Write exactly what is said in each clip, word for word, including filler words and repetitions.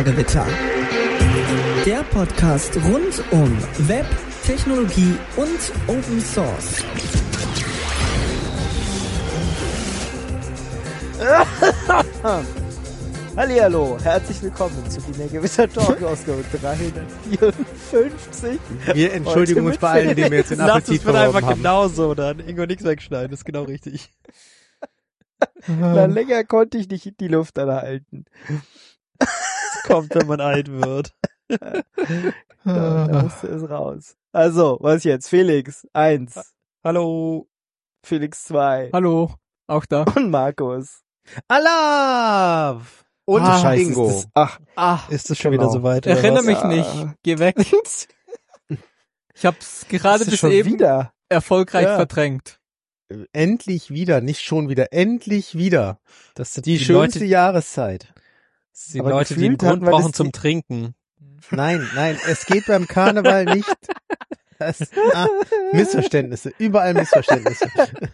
Computergewitter. Der Podcast rund um Web, Technologie und Open Source. Hallihallo, herzlich willkommen zu Wiener Gewitter Talk Ausgabe dreihundertvierundfünfzig. Wir entschuldigen uns bei allen, die wir jetzt den Appetit verloren haben. Das wird einfach genauso, dann Ingo nichts wegschneiden, das ist genau richtig. Na, länger konnte ich nicht in die Luft anhalten. Es kommt, wenn man alt wird. Da, da musste es raus. Also, was jetzt? Felix, eins. Hallo. Felix, zwei. Hallo, auch da. Und Markus. Alav! Und ah, Scheiße, Ingo. Ist das, ach, ach, ist das schon genau. wieder soweit? Erinnere mich Ah. nicht. Geh weg. Ich hab's gerade bis schon eben wieder. erfolgreich Ja. verdrängt. endlich wieder, nicht schon wieder, endlich wieder. Das sind Die, die schönste Leute, Jahreszeit. das sind die Aber Leute, die einen gefühlt hatten Grund wir brauchen das zum die- Trinken. Nein, nein, es geht beim Karneval nicht. Das, ah, Missverständnisse, überall Missverständnisse.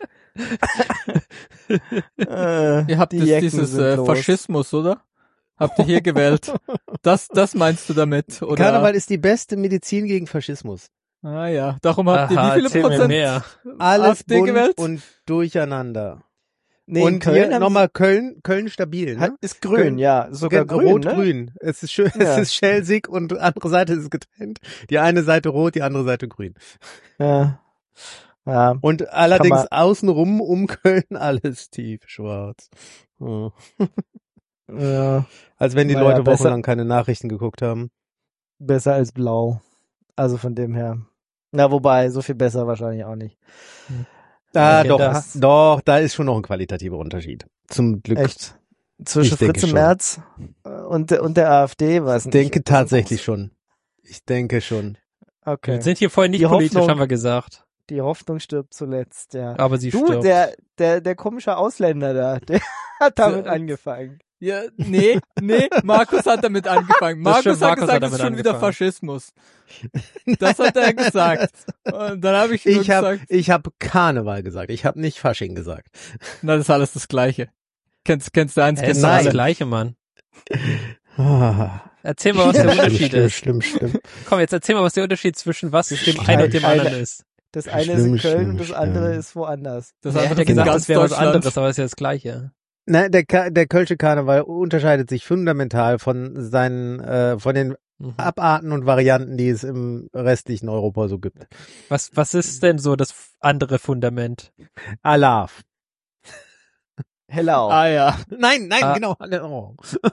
Äh, Ihr habt die jetzt Jecken dieses sind äh, los. Faschismus, oder? Habt ihr hier gewählt? Das, das meinst du damit, oder? Karneval ist die beste Medizin gegen Faschismus. Ah ja, darum habt ihr Aha, wie viele erzähl mir Prozent mehr. Alles AfD bunt gewählt? und durcheinander. Nee, in und Köln hier haben nochmal Köln, Köln stabil, sie- ne? hat, ist grün, ja. Sogar Ge- grün, ne? Rot-grün. Es ist schön, Ja. es ist schelsig und andere Seite ist getrennt. Die eine Seite rot, die andere Seite grün. Ja. Ja. Und allerdings man- außenrum um Köln alles tief schwarz. Hm. Ja. Als wenn die Naja, Leute besser- wochenlang keine Nachrichten geguckt haben. Besser als blau. Also von dem her. Na, wobei, so viel besser wahrscheinlich auch nicht. Ah, Okay, doch, das- doch, da ist schon noch ein qualitativer Unterschied. Zum Glück. Echt? Zwischen Ich denke Fritze schon. Merz und der, und der AfD, weiß Ich nicht. denke ob das so tatsächlich groß- schon. Ich denke schon. Okay. Wir sind hier vorhin nicht Die politisch, Hoffnung- haben wir gesagt. Die Hoffnung stirbt zuletzt, ja. Aber sie Du, stirbt. der, der, der komische Ausländer da, der hat damit Der- angefangen. Ja, nee, nee, Markus hat damit angefangen. Das Markus stimmt, hat Markus gesagt, hat es ist damit schon wieder angefangen. Faschismus. Das hat er gesagt. Und dann habe ich nur Ich habe gesagt, ich hab Karneval gesagt. Ich habe nicht Fasching gesagt. na, das ist alles das Gleiche. Kennst, kennst du eins, Hä, kennst ist du doch das alle. Gleiche, Mann. Ah. Erzähl mal, was der Unterschied schlimm, ist. schlimm, schlimm. Komm, jetzt erzähl mal, was der Unterschied zwischen was ist dem Schlimm. einen und dem Eine- anderen ist. Das eine ist Schlimm, in Köln schlimm, und das andere schlimm. ist woanders. Das Er andere hat ja ist in gesagt, ganz das wäre was Deutschland. anderes, aber es ist ja das Gleiche. Nein, der, Ka- der Kölsche Karneval unterscheidet sich fundamental von seinen, äh, von den Mhm. Abarten und Varianten, die es im restlichen Europa so gibt. Was, was ist denn so das andere Fundament? Alav. Hellau. Ah ja. Nein, nein, Ah. genau. Oh.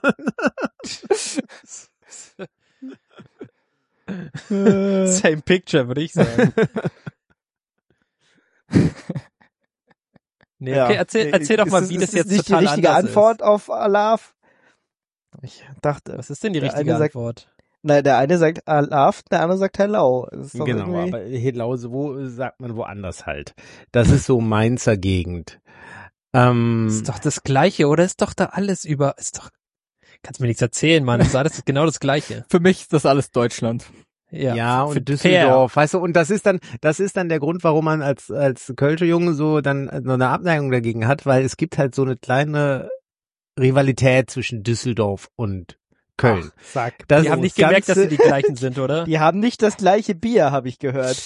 Same picture, würde ich sagen. Nee, Ja. okay, erzähl, erzähl doch Ist mal, wie das ist jetzt nicht total die richtige anders Antwort auf Alav? Ich dachte, ist. Was ist denn die Der richtige eine sagt- Antwort? nein, der eine sagt Alav, der andere sagt Hellau. Das ist doch Genau, irgendwie- aber Helause, wo sagt man woanders halt. Das ist so Mainzer Gegend. Ähm, Ist doch das Gleiche, oder? Ist doch da alles über, ist doch, kannst mir nichts erzählen, Mann. Das ist alles genau das Gleiche. Für mich ist das alles Deutschland. Ja, ja, für und Düsseldorf, weißt du, und das ist dann, das ist dann der Grund, warum man als, als Kölsche Junge so dann so eine Abneigung dagegen hat, weil es gibt halt so eine kleine Rivalität zwischen Düsseldorf und Köln. Ach, sag. Das Die haben nicht Ganze- gemerkt, dass sie die gleichen sind, oder? Die haben nicht das gleiche Bier, habe ich gehört.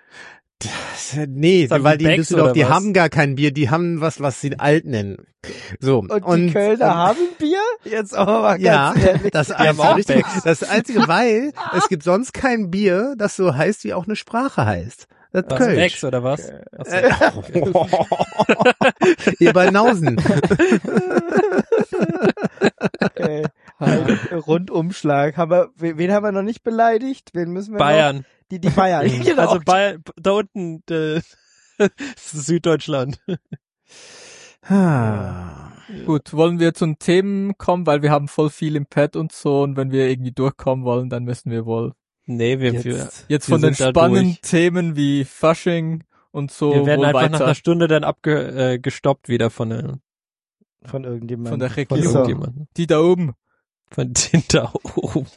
Nee, Sagen weil die die in Becks Düsseldorf, oder die was? haben gar kein Bier, die haben was, was sie alt nennen. So. Und, die Kölner haben Bier? Jetzt aber mal ganz Ja, ehrlich. das haben einzige, auch richtige, Becks. das einzige, weil es gibt sonst kein Bier, das so heißt, wie auch eine Sprache heißt. Das Was, Kölsch. Becks oder was? Ach so. Ihr bei Nausen. Okay. Ein Rundumschlag. Haben wir, wen wen haben wir noch nicht beleidigt? Wen müssen wir noch? Bayern. Die, die Bayern. Genau. Also Bayern, da unten, äh, Süddeutschland. Ah. Gut, wollen wir zu den Themen kommen, weil wir haben voll viel im Pad und so, und wenn wir irgendwie durchkommen wollen, dann müssen wir wohl Nee, wir, Jetzt- wir, jetzt Wir von den sind da spannenden durch. Themen wie Fasching und so wir werden wohl einfach nach weiter einer Stunde dann abge, äh, gestoppt wieder von, der, Von irgendjemandem. von der von Regierung. So. irgendjemandem. Die da oben. Von den da oben.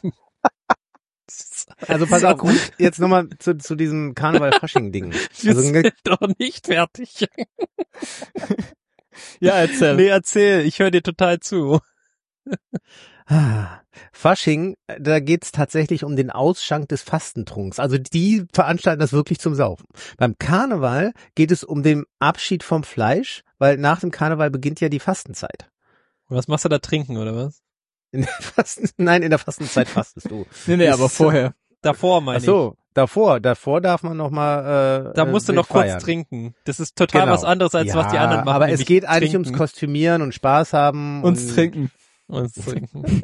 Also pass auf, gut, jetzt nochmal zu, zu diesem Karneval-Fasching-Ding. Wir Also, sind doch nicht fertig. Ja, erzähl. Nee, erzähl, ich höre dir total zu. Ah, Fasching, da geht's tatsächlich um den Ausschank des Fastentrunks. Also die veranstalten das wirklich zum Saufen. Beim Karneval geht es um den Abschied vom Fleisch, weil nach dem Karneval beginnt ja die Fastenzeit. Und was machst du da, trinken, oder was? In der Fasten, nein, in der Fastenzeit fastest du. Nee, nee, aber vorher. Davor, meine Ach so, davor, davor darf man noch mal äh, ich. Da musst du äh, noch kurz feiern. trinken. Das ist total Genau. was anderes, als ja, was die anderen machen. aber es nämlich geht eigentlich trinken. ums Kostümieren und Spaß haben. Uns und trinken. Uns trinken.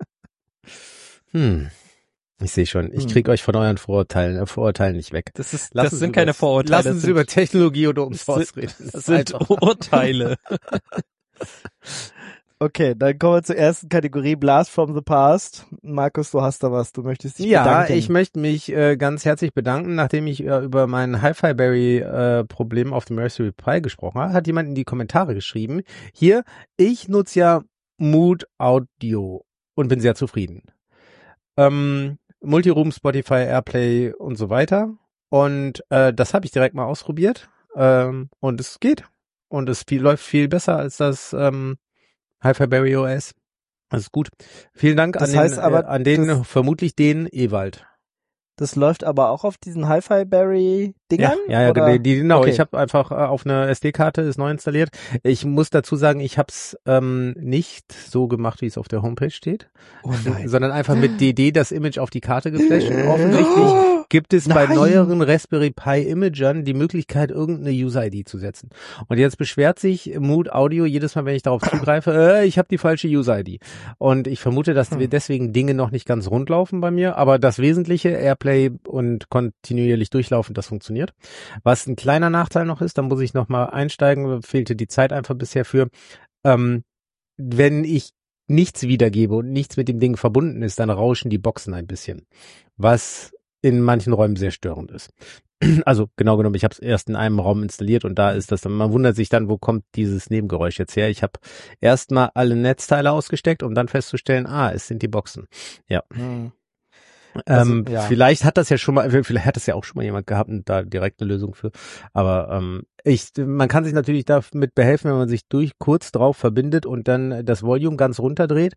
Hm. Ich sehe schon, ich Hm. krieg euch von euren Vorurteilen, äh, Vorurteilen nicht weg. Das ist, Lassen das Sie sind über- keine Vorurteile. Lassen das Sie sind, über Technologie oder ums das Haus sind- reden. das ist sind einfach. Urteile. Okay, dann kommen wir zur ersten Kategorie, Blast from the Past. Markus, du hast da was, du möchtest dich Ja, bedanken. ich möchte mich äh, ganz herzlich bedanken, nachdem ich äh, über mein Hi-Fi-Berry-Problem auf dem Raspberry Pi gesprochen habe, hat jemand in die Kommentare geschrieben, hier, ich nutze ja Mood Audio und bin sehr zufrieden. Ähm, Multiroom, Spotify, Airplay und so weiter. Und äh, das habe ich direkt mal ausprobiert. Ähm, und es geht. Und es viel, läuft viel besser als das ähm, Hi-Fi-Berry O S. Das ist gut. Vielen Dank Das an heißt den, aber, äh, an den das- vermutlich den Ewald. Das läuft aber auch auf diesen Hi-Fi-Berry-Dingern? Ja, ja, ja, oder? die, die, genau. Okay. Ich habe einfach äh, auf einer S D-Karte ist neu installiert. Ich muss dazu sagen, ich habe es ähm, nicht so gemacht, wie es auf der Homepage steht, Oh nein. sondern einfach mit D D das Image auf die Karte geflasht. Und offensichtlich gibt es bei Nein. neueren Raspberry Pi Imagern die Möglichkeit, irgendeine User-I D zu setzen. Und jetzt beschwert sich Mood Audio jedes Mal, wenn ich darauf zugreife, äh, ich habe die falsche User-I D. Und ich vermute, dass wir deswegen Dinge noch nicht ganz rund laufen bei mir, aber das Wesentliche, Airplay und kontinuierlich durchlaufen, das funktioniert. Was ein kleiner Nachteil noch ist, da muss ich noch mal einsteigen, fehlte die Zeit einfach bisher für, ähm, wenn ich nichts wiedergebe und nichts mit dem Ding verbunden ist, dann rauschen die Boxen ein bisschen, was in manchen Räumen sehr störend ist. Also genau genommen, ich habe es erst in einem Raum installiert und da ist das dann, man wundert sich dann, wo kommt dieses Nebengeräusch jetzt her? Ich habe erst mal alle Netzteile ausgesteckt, um dann festzustellen, ah, es sind die Boxen. Ja. Hm. Also, ähm, ja. Vielleicht hat das ja schon mal, vielleicht hat das ja auch schon mal jemand gehabt und da direkt eine Lösung für. Aber ähm, ich, man kann sich natürlich damit behelfen, wenn man sich durch kurz drauf verbindet und dann das Volume ganz runterdreht.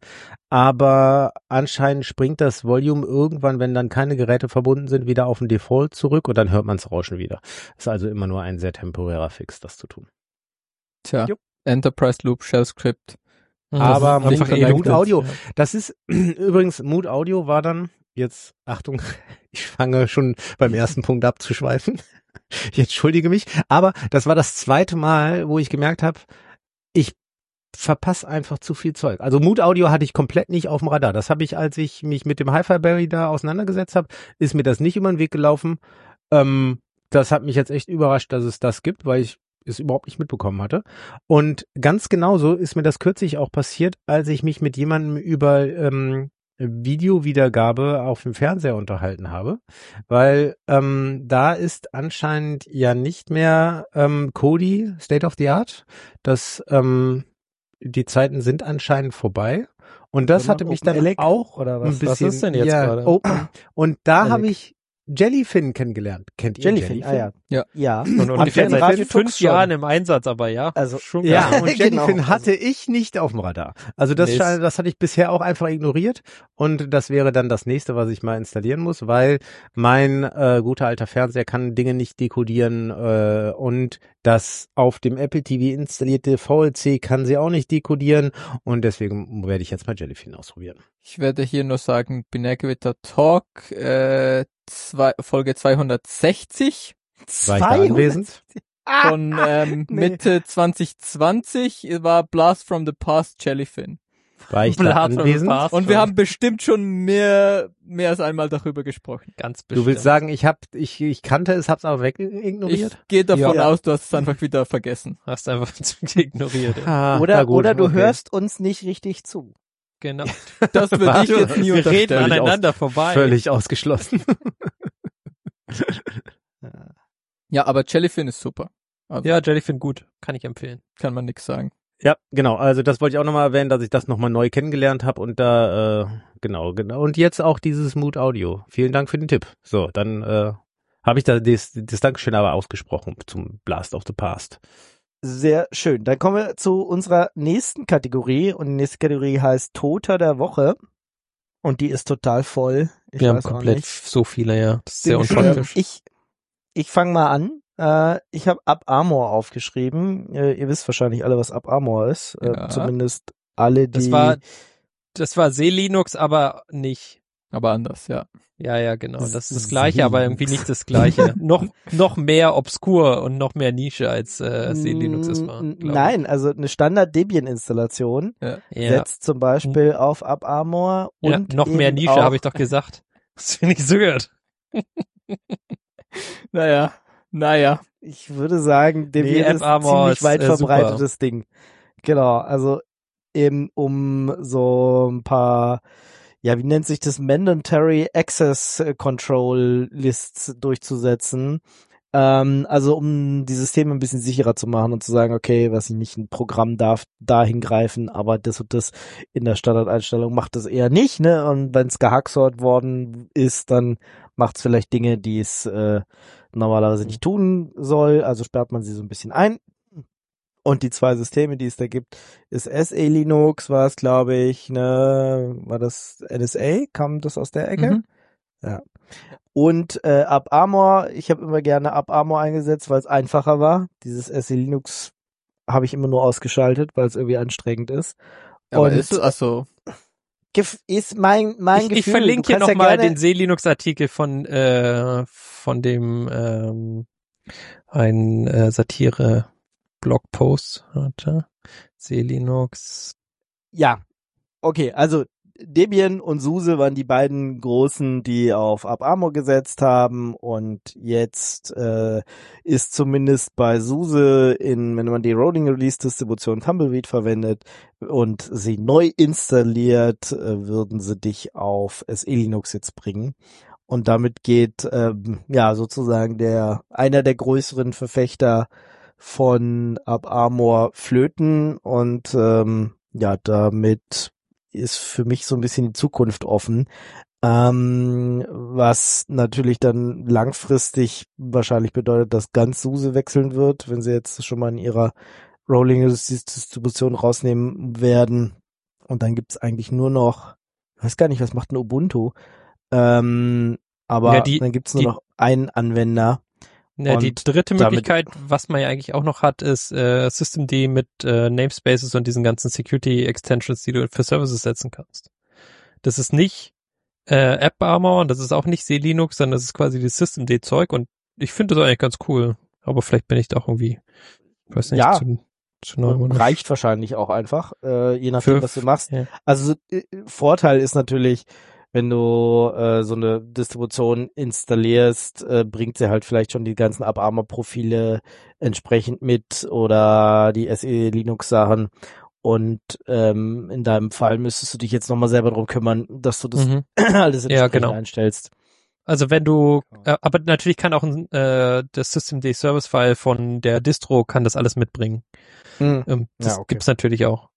Aber anscheinend springt das Volume irgendwann, wenn dann keine Geräte verbunden sind, wieder auf den Default zurück und dann hört man es rauschen wieder. Ist also immer nur ein sehr temporärer Fix, das zu tun. Tja, Jupp. Enterprise Loop, Shell Script. Aber Das ist Mood, einfach Mood connected. Audio, das ist übrigens, Mood Audio war dann, jetzt, Achtung, ich fange schon beim ersten Punkt abzuschweifen. Ich entschuldige mich, aber das war das zweite Mal, wo ich gemerkt habe, ich verpasse einfach zu viel Zeug. Also Mood Audio hatte ich komplett nicht auf dem Radar. Das habe ich, als ich mich mit dem Hi-Fi-Berry da auseinandergesetzt habe, ist mir das nicht über den Weg gelaufen. Ähm, das hat mich jetzt echt überrascht, dass es das gibt, weil ich es überhaupt nicht mitbekommen hatte. Und ganz genauso ist mir das kürzlich auch passiert, als ich mich mit jemandem über ähm, Videowiedergabe auf dem Fernseher unterhalten habe, weil ähm, da ist anscheinend ja nicht mehr ähm, Kodi State of the Art. Das ähm, die Zeiten sind anscheinend vorbei. Und das Sondern hatte mich Open dann Elec auch oder ein was? bisschen. Was ist denn jetzt ja, gerade? Open. Und da Elec. habe ich Jellyfin kennengelernt. Kennt ihr Jellyfin, Jellyfin? ah ja. Ja. Ja. Und Am ungefähr seit Radio fünf Fuchs schon. Jahren im Einsatz, aber ja. Also, schon Ja, geil. und Genau, Jellyfin also- hatte ich nicht auf dem Radar. Also das, Mist. scheint- das hatte ich bisher auch einfach ignoriert und das wäre dann das nächste, was ich mal installieren muss, weil mein äh, guter alter Fernseher kann Dinge nicht dekodieren äh, und das auf dem Apple T V installierte V L C kann sie auch nicht dekodieren und deswegen werde ich jetzt mal Jellyfin ausprobieren. Ich werde hier nur sagen, Binärgewitter Talk, äh, zwei, Folge zweihundertsechzig War ich da anwesend? von ähm, nee. Mitte zwanzig zwanzig war Blast from the Past Jellyfin. War ich da Blast from the anwesend? Past. Und wir schon. haben bestimmt schon mehr, mehr als einmal darüber gesprochen. Ganz bestimmt. Du willst sagen, ich hab, ich, ich kannte es, hab's aber weg Ich ignoriert? gehe davon Ja. aus, du hast es einfach wieder vergessen. Hast einfach ignoriert. Ja. Ah, na Oder, gut, oder du okay. hörst uns nicht richtig zu. Genau. Das würde ich jetzt nie Wir reden unterstellen. aneinander vorbei. Völlig ausgeschlossen. Ja, aber Jellyfin ist super. Also Ja, Jellyfin gut. Kann ich empfehlen. kann man nix sagen. Ja, genau. Also das wollte ich auch nochmal erwähnen, dass ich das nochmal neu kennengelernt habe und da, äh, genau, genau. Und jetzt auch dieses Mood Audio. Vielen Dank für den Tipp. So, dann äh, habe ich da das, das Dankeschön aber ausgesprochen zum Blast of the Past. Sehr schön. Dann kommen wir zu unserer nächsten Kategorie und die nächste Kategorie heißt Toter der Woche und die ist total voll. Ich Wir haben weiß auch komplett nicht. so viele, ja. Das ist sehr Bin unpraktisch. Ich, ich fange mal an. Äh, ich habe Up Armor aufgeschrieben. Äh, ihr wisst wahrscheinlich alle, was Up Armor ist. Äh, Ja. Zumindest alle, die... Das war, das war C-Linux, aber nicht. Aber anders, ja. Ja, ja, genau. Das ist das C-Linux. Gleiche, aber irgendwie nicht das Gleiche. noch, noch mehr obskur und noch mehr Nische als äh, C-Linux es war. N- glaub Nein, also eine Standard-Debian-Installation ja. ich. Ja. setzt zum Beispiel auf Up Armor ja, und noch mehr eben Nische, auch, habe ich doch gesagt. Das finde ich so gut. Naja, naja. Ich würde sagen, Debian App ist ein Armor ziemlich ist, weit äh, super. verbreitetes Ding. Genau, also eben um so ein paar, ja, wie nennt sich das, Mandatory Access Control Lists durchzusetzen. Ähm, also um die Systeme ein bisschen sicherer zu machen und zu sagen, okay, was ich nicht, ein Programm darf dahin greifen, aber das und das in der Standardeinstellung macht das eher nicht, ne? Und wenn es gehacksort worden ist, dann macht es vielleicht Dinge, die es äh, normalerweise nicht tun soll, also sperrt man sie so ein bisschen ein. Und die zwei Systeme, die es da gibt, ist S A Linux, war es, glaube ich, ne, war das N S A? Kam das aus der Ecke? Mhm. Ja. Und äh, Up Armor, ich habe immer gerne Up Armor eingesetzt, weil es einfacher war. Dieses S A Linux habe ich immer nur ausgeschaltet, weil es irgendwie anstrengend ist. Aber Und ist es, also, gef- ist mein mein Ich, Gefühl. ich verlinke du hier kannst nochmal ja gerne, den C-Linux-Artikel von, äh, von dem ähm, ein äh, Satire-Blogpost. Warte. C-Linux. Ja, okay, also Debian und SUSE waren die beiden großen, die auf Up Armor gesetzt haben und jetzt äh, ist zumindest bei SUSE in, wenn man die Rolling Release Distribution Tumbleweed verwendet und sie neu installiert, äh, würden sie dich auf S E Linux jetzt bringen. Und damit geht ähm, ja sozusagen der einer der größeren Verfechter von Up Armor flöten und ähm, ja, damit ist für mich so ein bisschen die Zukunft offen, ähm, was natürlich dann langfristig wahrscheinlich bedeutet, dass ganz SUSE wechseln wird, wenn sie jetzt schon mal in ihrer Rolling Distribution rausnehmen werden. Und dann gibt's eigentlich nur noch, ich weiß gar nicht, was macht ein Ubuntu, ähm, aber Ja, die- dann gibt's nur die- noch einen Anwender. Ja, die Und dritte damit- Möglichkeit, was man ja eigentlich auch noch hat, ist äh, Systemd mit äh, Namespaces und diesen ganzen Security-Extensions, die du für Services setzen kannst. Das ist nicht äh, App Armor und das ist auch nicht C-Linux, sondern das ist quasi das Systemd-Zeug und ich finde das eigentlich ganz cool. Aber vielleicht bin ich da auch irgendwie, ich weiß nicht, Ja. zu, zu neumodisch. reicht wahrscheinlich auch einfach, äh, je nachdem, Für- was du machst. Ja. Also äh, Vorteil ist natürlich, wenn du äh, so eine Distribution installierst, äh, bringt sie halt vielleicht schon die ganzen Up Armor Profile entsprechend mit oder die S E Linux Sachen. Und ähm, in deinem Fall müsstest du dich jetzt nochmal selber darum kümmern, dass du das Mhm. alles Ja, entsprechend genau. einstellst. Also wenn du, äh, aber natürlich kann auch ein, äh, das Systemd Service File von der Distro kann das alles mitbringen. Mhm. Ähm, das Ja, okay. gibt's natürlich auch.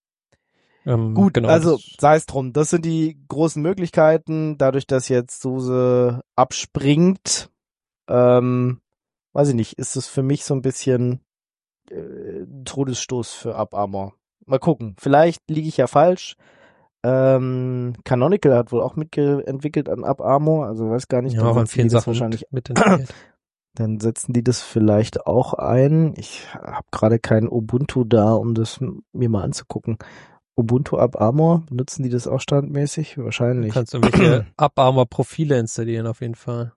Ähm, Gut, genau, also das- sei es drum. Das sind die großen Möglichkeiten. Dadurch, dass jetzt SUSE abspringt, ähm, weiß ich nicht, ist es für mich so ein bisschen äh, ein Todesstoß für Up Armor. Mal gucken. Vielleicht liege ich ja falsch. Ähm, Canonical hat wohl auch mitentwickelt an Up Armor. Also weiß gar nicht. ja, dann auch an setzen vielen die das Sachen wahrscheinlich. mit, mit integriert. Dann setzen die das vielleicht auch ein. Ich habe gerade kein Ubuntu da, um das m- mir mal anzugucken. Ubuntu Up Armor, benutzen die das auch standmäßig? Du Wahrscheinlich. kannst irgendwelche Up Armor Profile installieren auf jeden Fall.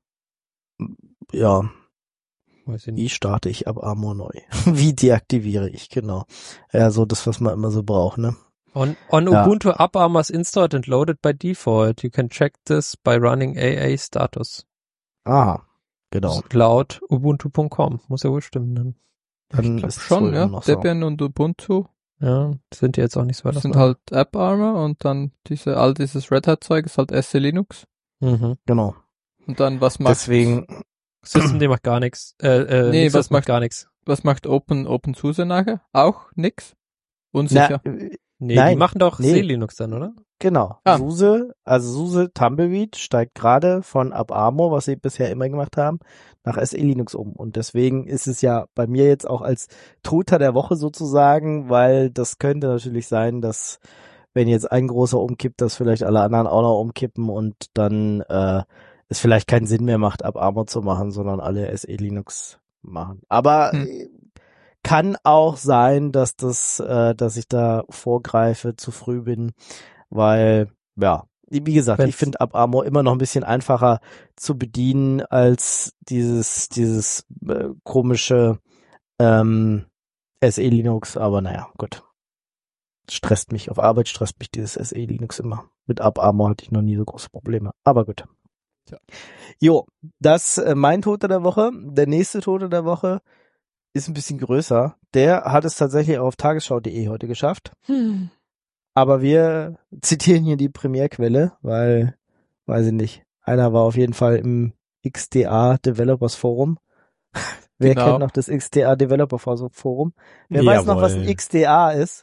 Ja, Weiß ich wie nicht. starte ich Up Armor neu? Wie deaktiviere ich, genau. Ja, so das, was man immer so braucht, ne? On, on Ja. Ubuntu Up Armor is installed and loaded by default. You can check this by running A A status. Aha, genau. Laut ubuntu punkt com. Muss ja wohl stimmen dann. Dann ich glaube ist es schon, wohl ja. immer noch so. Debian und Ubuntu Ja, sind die jetzt auch nicht so weit sind auseinander. halt App Armor und dann diese, all dieses Red Hat Zeug ist halt S C Linux. Mhm. Genau. Und dann was macht, Deswegen, Systemd macht gar nichts. Äh, äh, Nee, Nixos was macht macht- gar nichts. was macht Open, OpenSUSE nachher? Auch nix? na, Unsicher. Nee, Nein, die machen doch nee. SE-Linux dann, oder? Genau. Ah. SUSE, also SUSE Tumbleweed steigt gerade von AppArmor, was sie bisher immer gemacht haben, nach S E Linux um. Und deswegen ist es ja bei mir jetzt auch als Toter der Woche sozusagen, weil das könnte natürlich sein, dass wenn jetzt ein großer umkippt, dass vielleicht alle anderen auch noch umkippen und dann äh, es vielleicht keinen Sinn mehr macht, AppArmor zu machen, sondern alle S E Linux machen. Aber Hm. äh, kann auch sein, dass das, äh, dass ich da vorgreife, zu früh bin, weil, ja, wie gesagt, Wenn's- ich finde AppArmor immer noch ein bisschen einfacher zu bedienen als dieses, dieses äh, komische ähm, S E Linux, aber naja, gut. Stresst mich, auf Arbeit stresst mich dieses S E Linux immer. Mit AppArmor hatte ich noch nie so große Probleme, aber gut. Tja. Jo, das äh, mein Toter der Woche. Der nächste Tote der Woche ist ein bisschen größer. Der hat es tatsächlich auf tagesschau punkt de heute geschafft. Hm. Aber wir zitieren hier die Primärquelle, weil, weiß ich nicht, einer war auf jeden Fall im X D A Developers Forum. Wer Genau. kennt noch das X D A Developer Forum? Wer weiß noch, was ein Jawohl. X D A ist?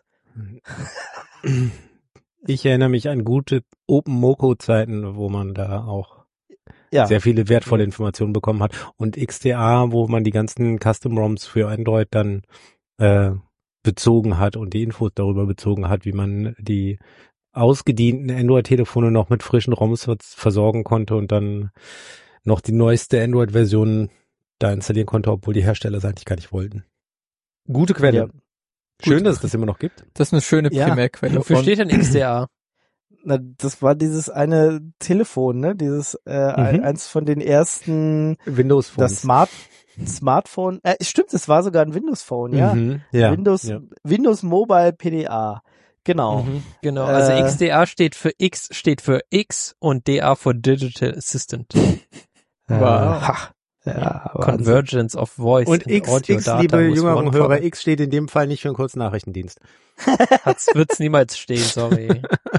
Ich erinnere mich an gute Open-Moco-Zeiten, wo man da auch Ja, sehr viele wertvolle Informationen bekommen hat. Und X D A, wo man die ganzen Custom-ROMs für Android dann äh, bezogen hat und die Infos darüber bezogen hat, wie man die ausgedienten Android-Telefone noch mit frischen ROMs versorgen konnte und dann noch die neueste Android-Version da installieren konnte, obwohl die Hersteller es eigentlich gar nicht wollten. Gute Quelle. Ja. Schön, Gut. dass es das immer noch gibt. Das ist eine schöne Ja. Primärquelle. Wofür Und steht denn X D A? Na, das war dieses eine Telefon, ne? Dieses äh, ein, Mhm. eins von den ersten, Windows Phones. das Smart Smartphone. Äh, stimmt, es war sogar ein Windows Phone, ja. Mhm. Ja. Windows Ja. Windows Mobile P D A. Genau. Mhm, genau, also Äh, X D A steht für X steht für X und D A für Digital Assistant. Äh, Wow. ha, ja, Wahnsinn. Convergence of Voice Und and X, Audio X Data liebe with jüngere one Hörer, call. X steht in dem Fall nicht für einen Kurznachrichtendienst. Hat's, wird's niemals stehen, sorry.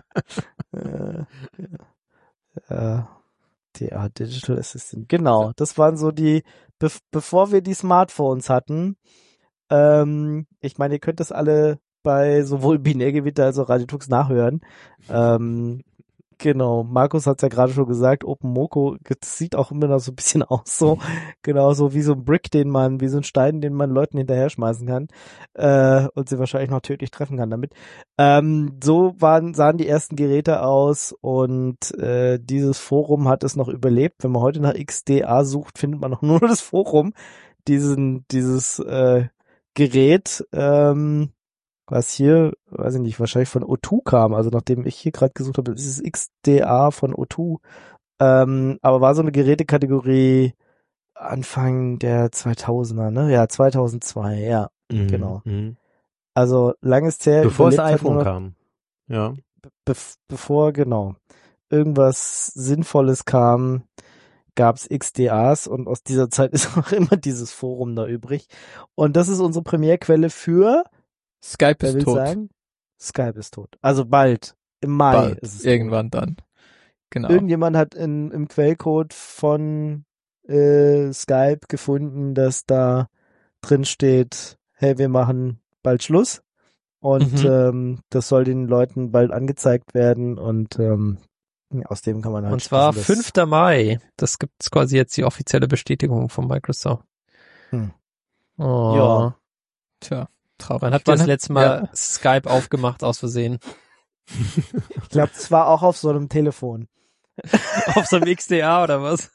Äh, ja. Äh, D A Digital Assistant. Genau, das waren so die, be bevor wir die Smartphones hatten. Ähm, ich meine, ihr könnt das alle bei sowohl Binärgewitter als auch Radiotux nachhören. Ähm, genau, Markus hat es ja gerade schon gesagt, OpenMoko, das sieht auch immer noch so ein bisschen aus, so genauso wie so ein Brick, den man, wie so ein Stein, den man Leuten hinterher schmeißen kann äh, und sie wahrscheinlich noch tödlich treffen kann damit. Ähm, so waren, sahen die ersten Geräte aus und äh, dieses Forum hat es noch überlebt. Wenn man heute nach X D A sucht, findet man noch nur das Forum, diesen, dieses äh, Gerät, ähm, was hier, weiß ich nicht, wahrscheinlich von O zwei kam, also nachdem ich hier gerade gesucht habe, ist es X D A von O zwei, ähm, aber war so eine Gerätekategorie Anfang der zweitausender, ne? Ja, zweitausendzwei, ja, Mhm. genau. Mhm. Also langes her, Bevor das überlebt hat nur iPhone noch- kam. Ja. be bevor, genau, irgendwas Sinnvolles kam, gab's X D As und aus dieser Zeit ist noch immer dieses Forum da übrig. Und das ist unsere Primärquelle für, Skype wer ist will tot. sagen? Skype ist tot. Also bald, im Mai Bald. ist es Irgendwann dann. Genau. tot. Irgendjemand hat in, im Quellcode von äh, Skype gefunden, dass da drin steht, hey, wir machen bald Schluss. Und Mhm. ähm, das soll den Leuten bald angezeigt werden und ähm, aus dem kann man halt Und zwar schließen, dass- fünfter Mai. Das gibt's quasi jetzt die offizielle Bestätigung von Microsoft. Hm. Oh. Ja. Tja, traurig. Wann habt ihr das Wann- letzte Mal Ja. Skype aufgemacht aus Versehen? Ich glaube, das war auch auf so einem Telefon. Auf so einem X D A oder was?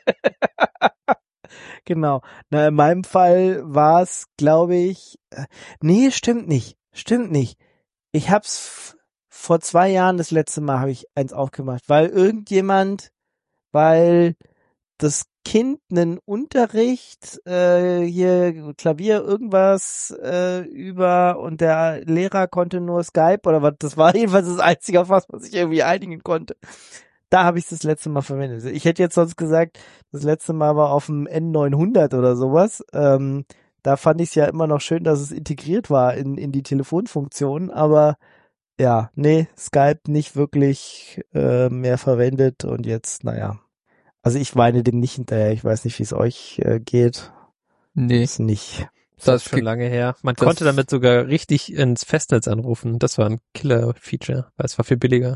Genau. Na, in meinem Fall war es, glaube ich, äh, nee, stimmt nicht. Stimmt nicht. Ich hab's f- vor zwei Jahren das letzte Mal habe ich eins aufgemacht, weil irgendjemand, weil das Kind einen Unterricht, äh, hier Klavier irgendwas äh, über und der Lehrer konnte nur Skype oder was, das war jedenfalls das Einzige, auf was man sich irgendwie einigen konnte. Da habe ich das letzte Mal verwendet. Ich hätte jetzt sonst gesagt, das letzte Mal war auf dem N neunhundert oder sowas. Ähm, da fand ich es ja immer noch schön, dass es integriert war in, in die Telefonfunktion, aber ja, nee, Skype nicht wirklich äh, mehr verwendet und jetzt, naja. Also ich weine dem nicht hinterher. Ich weiß nicht, wie es euch äh, geht. Nee, Ist nicht. Das ist schon lange her. Man das konnte damit sogar richtig ins Festnetz anrufen. Das war ein Killer-Feature, weil es war viel billiger.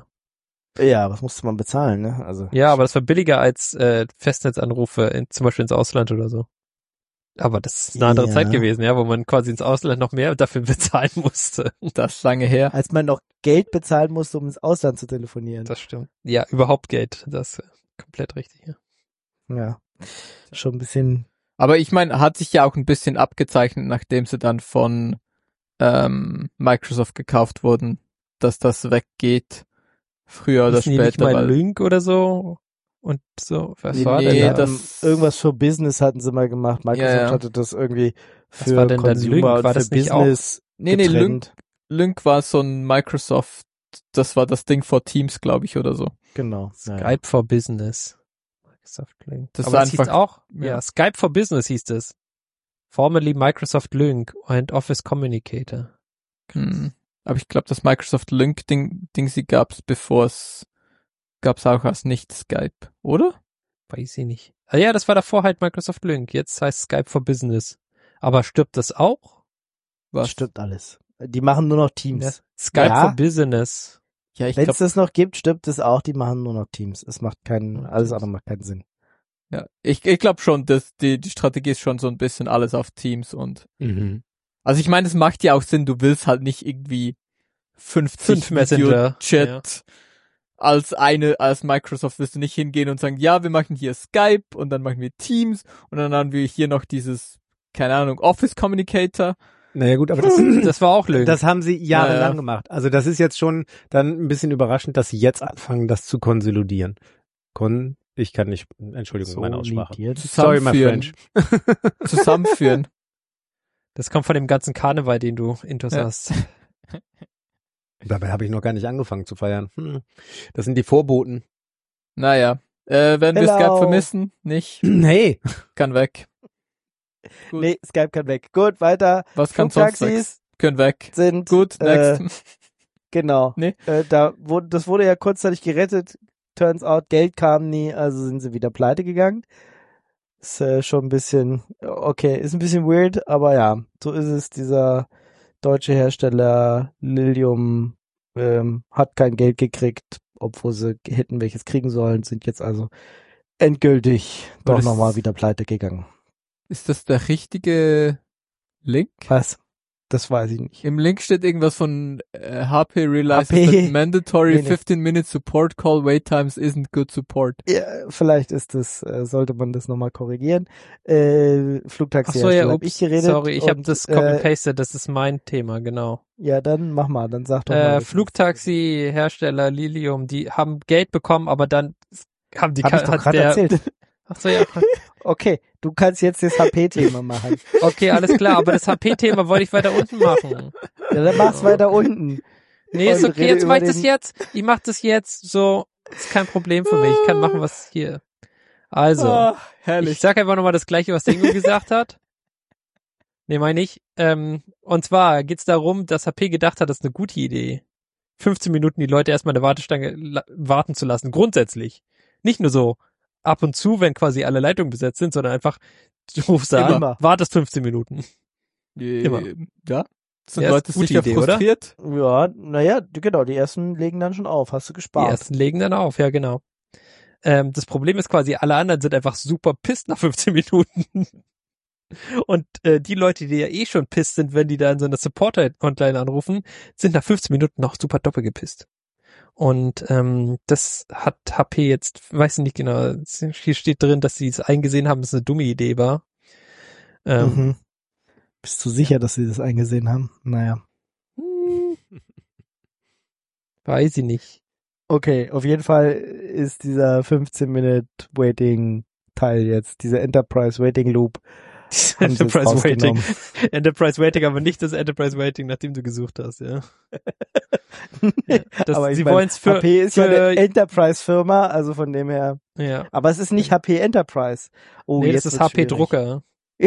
Ja, was musste man bezahlen, ne? Also Ja, aber das war billiger als äh, Festnetzanrufe, in, zum Beispiel ins Ausland oder so. Aber das ist eine andere Ja. Zeit gewesen, ja, wo man quasi ins Ausland noch mehr dafür bezahlen musste. Das ist lange her. als man noch Geld bezahlen musste, um ins Ausland zu telefonieren. Das stimmt. Ja, überhaupt Geld. Das ist komplett richtig, ja. Ja, schon ein bisschen. Aber ich meine, hat sich ja auch ein bisschen abgezeichnet, nachdem sie dann von ähm, Microsoft gekauft wurden, dass das weggeht, früher oder Hießen die nicht später. mal Weil, Lync oder so? Und so, was Nee, war nee, denn da? das- irgendwas für Business hatten sie mal gemacht. Microsoft Ja, ja. hatte das irgendwie Was für war denn dann Consumer Lync? und War für das nicht auch- Business nee, nee, Lync, getrennt. Lync war so ein Microsoft, das war das Ding for Teams, glaube ich, oder so. Genau. Ja, ja. Skype for Business. Microsoft Lync. Das Aber war das hieß einfach- auch, ja. ja, Skype for Business hieß es. Formerly Microsoft Lync and Office Communicator. Hm. Aber ich glaube, das Microsoft Lync Ding, Ding sie gab's, bevor es gab's auch als nicht Skype, oder? Weiß ich nicht. Ah ja, das war davor halt Microsoft Lync. Jetzt heißt Skype for Business. Aber stirbt das auch? Was? Stimmt alles. Die machen nur noch Teams. Ja. Skype Ja. for Business. Ja, ich Wenn es glaube, das noch gibt, stimmt es auch. Die machen nur noch Teams. Es macht keinen, Nur alles Teams. andere macht keinen Sinn. ja, ich, ich glaube schon, dass die, die Strategie ist schon so ein bisschen alles auf Teams und Mhm. also ich meine, es macht ja auch Sinn, du willst halt nicht irgendwie fünfzig Fünf Messenger, Video-Chat als eine, als Microsoft wirst du nicht hingehen und sagen, ja, wir machen hier Skype und dann machen wir Teams und dann haben wir hier noch dieses, keine Ahnung, Office Communicator. Naja gut, aber das, Das war auch Lync. das haben sie jahrelang Ja, ja. gemacht. Also das ist jetzt schon dann ein bisschen überraschend, dass sie jetzt anfangen, das zu konsolidieren. Kon, ich kann nicht, Entschuldigung, meine Aussprache. Solidiert. Sorry, my Zusammenführen. French. Zusammenführen. Das kommt von dem ganzen Karneval, den du intus Ja. hast. Dabei habe ich noch gar nicht angefangen zu feiern. Hm. Das sind die Vorboten. Naja, äh, werden wir Hello. Skype vermissen? Nicht? Hey, Kann weg. Gut. Nee, Skype kann weg. Gut, weiter. Was kann sonst weg? Flugtaxis Können weg. sind, Gut, äh, next. genau. Nee. Äh, da wurde, das wurde ja kurzzeitig gerettet. Turns out, Geld kam nie, also sind sie wieder pleite gegangen. Ist äh, schon ein bisschen, okay, ist ein bisschen weird, aber ja, so ist es. Dieser deutsche Hersteller Lilium ähm, hat kein Geld gekriegt, obwohl sie hätten welches kriegen sollen, sind jetzt also endgültig Aber doch das- nochmal wieder pleite gegangen. Ist das der richtige Link? Was? Das weiß ich nicht. Im Link steht irgendwas von äh, H P realizes H P that mandatory Nee, nee. fifteen minute support call wait times isn't good support. Ja, vielleicht ist das, äh, sollte man das nochmal korrigieren. Äh, Ach Flugtaxi so, ja, hab ups, ich geredet. sorry, ich habe und, das äh, copy-pasted, das ist mein Thema, genau. Ja, dann mach mal, dann sag doch mal. Äh, was Flugtaxi-Hersteller Lilium, die haben Geld bekommen, aber dann haben die Hab ich doch hat gerade der, erzählt. Ach so, ja. Okay, du kannst jetzt das H P-Thema machen. Okay, alles klar, aber das H P-Thema wollte ich weiter unten machen. Ja, dann mach's weiter unten. Nee, ist Und okay, rede jetzt über mach ich das den- jetzt. Ich mach das jetzt, so, ist kein Problem für mich. Ich kann machen, was hier. Also, Ah, ich herrlich. sag einfach nochmal das Gleiche, was der Ingo gesagt hat. Nee, meine ich. Ähm, und zwar geht's darum, dass H P gedacht hat, das ist eine gute Idee, fünfzehn Minuten die Leute erstmal in der Wartestange la- warten zu lassen. Grundsätzlich. Nicht nur so ab und zu, wenn quasi alle Leitungen besetzt sind, sondern einfach, du rufst da an, Immer. wartest fünfzehn Minuten. Äh, immer. Ja. Sind Ja, ist Leute gute sicher Idee, oder? frustriert? Ja, naja, genau, die ersten legen dann schon auf. Hast du Die gespart. ersten legen dann auf, ja genau. Ähm, das Problem ist quasi, alle anderen sind einfach super pisst nach fünfzehn Minuten. Und äh, die Leute, die ja eh schon pisst sind, wenn die da in so einer Supporter-Hotline anrufen, sind nach fünfzehn Minuten noch super doppelt gepisst. Und ähm, das hat H P jetzt, weiß ich nicht genau, hier steht drin, dass sie es eingesehen haben, dass es eine dumme Idee war. Ähm, Mhm. Bist du sicher, dass sie das eingesehen haben? Naja. hm, weiß ich nicht. Okay, auf jeden Fall ist dieser fünfzehn Minute Waiting Teil jetzt, dieser Enterprise Waiting Loop. haben sie jetzt Enterprise Waiting. rausgenommen. Enterprise Waiting, aber nicht das Enterprise Waiting, nach dem du gesucht hast, ja. ja das, aber ich sie mein, wollen es für, H P ist ja für eine Enterprise-Firma, also von dem her. ja. Aber es ist nicht H P Enterprise. Oh, nee, jetzt das ist wird's H P schwierig. Drucker.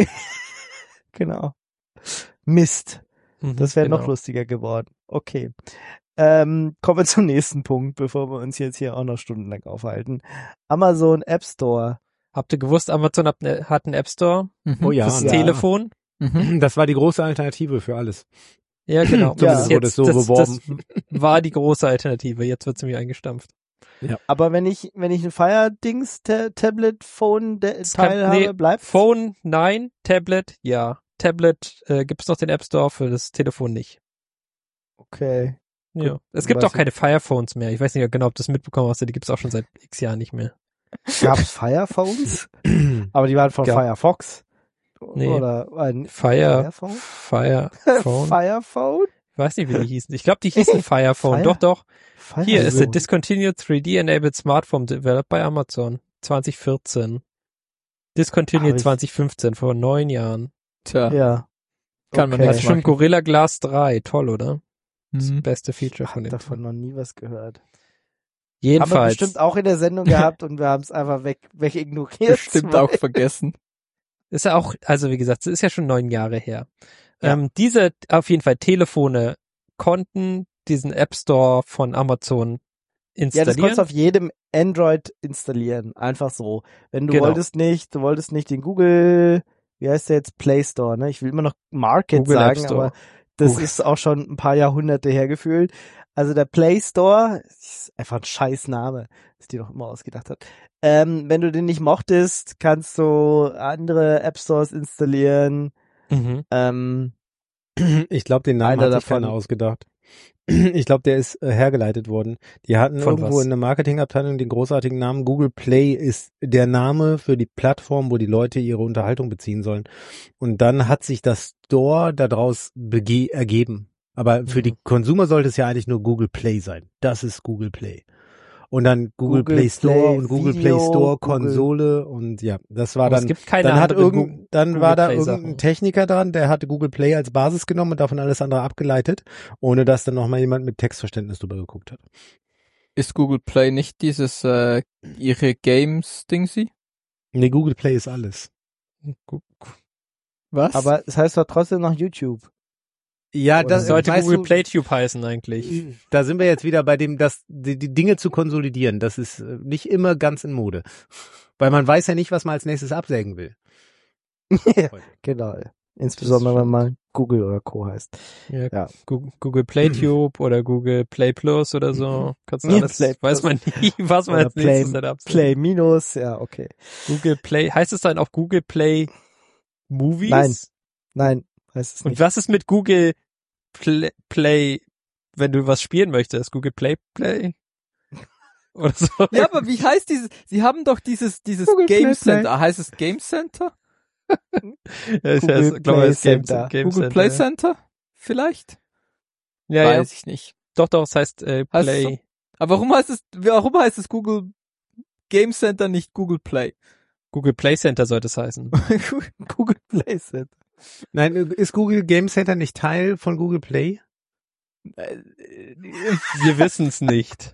Genau. Mist. Mhm, Das wäre genau. noch lustiger geworden. Okay. Ähm, kommen wir zum nächsten Punkt, bevor wir uns jetzt hier auch noch stundenlang aufhalten. Amazon App Store. Habt ihr gewusst, Amazon hat, ne, hat einen App Store Mhm. Oh ja. fürs Ja. Telefon? Mhm. Das war die große Alternative für alles. Ja, genau. Ja. Das, ist Wurde jetzt, so das, beworben. das war die große Alternative. Jetzt wird ziemlich eingestampft. Aber wenn ich, wenn ich ein Fire-Dings, Ta- Tablet, Phone, de- Es kann- Teil nee, habe, bleibt Phone, nein. Tablet, ja. Tablet äh, gibt es noch den App Store, für das Telefon nicht. Okay. Ja. Gut, Es gibt weiß auch keine Fire-Phones mehr. Ich weiß nicht genau, ob du das mitbekommen hast, die gibt es auch schon seit x Jahren nicht mehr. Gab's Fire-Phones? Aber die waren von Gab- Firefox. Nee. Oder ein Fire, Firephone? Fire, Phone. Firephone? Ich weiß nicht, wie die hießen. Ich glaube, die hießen Firephone. Fire- Doch, doch. Fire Hier ist a Phone. discontinued three D enabled smartphone developed by Amazon. zwanzig vierzehn. Discontinued Hab ich- zwanzig fünfzehn, vor neun Jahren. Tja, Ja. kann man Okay. Das nichts ist schon machen. Gorilla Glass drei. Toll, oder? Das Mhm. beste Feature von Hab dem. davon noch nie was gehört. Haben Jedenfalls. wir bestimmt auch in der Sendung gehabt und wir haben es einfach weg, wegignoriert. Bestimmt auch vergessen. Ist ja auch, also wie gesagt, es ist ja schon neun Jahre her. Ja. Ähm, diese, auf jeden Fall, Telefone konnten diesen App Store von Amazon Ja, das installieren. konntest du auf jedem Android installieren. Einfach so. Wenn du Genau. wolltest nicht, du wolltest nicht den Google, wie heißt der jetzt, Play Store, ne? Ich will immer noch Market Google App sagen, Store. aber das Google. ist auch schon ein paar Jahrhunderte hergefühlt. Also der Play Store ist einfach ein scheiß Name, das die doch immer ausgedacht hat. Ähm, wenn du den nicht mochtest, kannst du andere App Stores installieren. Mhm. Ähm, Ich glaube, den Namen Einer hat sich davon- keiner ausgedacht. Ich glaube, der ist äh, hergeleitet worden. Die hatten Von irgendwo was? in der Marketingabteilung den großartigen Namen. Google Play ist der Name für die Plattform, wo die Leute ihre Unterhaltung beziehen sollen. Und dann hat sich das Store daraus bege- ergeben. Aber für Mhm. die Konsumer sollte es ja eigentlich nur Google Play sein. Das ist Google Play. Und dann Google, Google Play Store Play und Google Video, Play Store Google- Konsole und ja, das war Aber es dann gibt keine dann hat anderen irgend, Gu- dann Google war da Play irgendein Sachen. Techniker dran, der hatte Google Play als Basis genommen und davon alles andere abgeleitet, ohne dass dann nochmal jemand mit Textverständnis drüber geguckt hat. Ist Google Play nicht dieses, äh, ihre Games-Dingsy? Nee, Google Play ist alles. Gu- Was? aber es heißt doch trotzdem noch YouTube. Ja, Oder Das sollte weißt Google du, PlayTube heißen eigentlich. Da sind wir jetzt wieder bei dem, dass die, die Dinge zu konsolidieren, das ist äh, nicht immer ganz in Mode. Weil man weiß ja nicht, was man als nächstes absägen will. Ja, genau. Insbesondere wenn stimmt. man Google oder Co. heißt. Ja, Ja. Gu- Google PlayTube oder Google Play Plus oder so. Kannst du Ja, alles, Play weiß Plus. man nie, was man Oder als Play- nächstes dann absetzt. Play minus, ja, okay. Google Play, heißt es dann auch Google Play Movies? Nein. Nein, heißt es Und nicht. was ist mit Google Play, Play, wenn du was spielen möchtest? Google Play Play? Oder so? ja, aber wie heißt dieses, sie haben doch dieses, dieses Google Play Game Play. Center. Heißt es Game Center? Ja, ich Google weiß, glaube, Play es ist Game, Center. Game Google Center, Play ja. Center? Vielleicht? Ja, ja. Weiß ich nicht. Doch, doch, es heißt äh, Heißt Play. es Aber warum heißt es, warum heißt es Google Game Center nicht Google Play? Google Play Center sollte es heißen. Google Play Center. Nein, ist Google Game Center nicht Teil von Google Play? Wir wissen es nicht.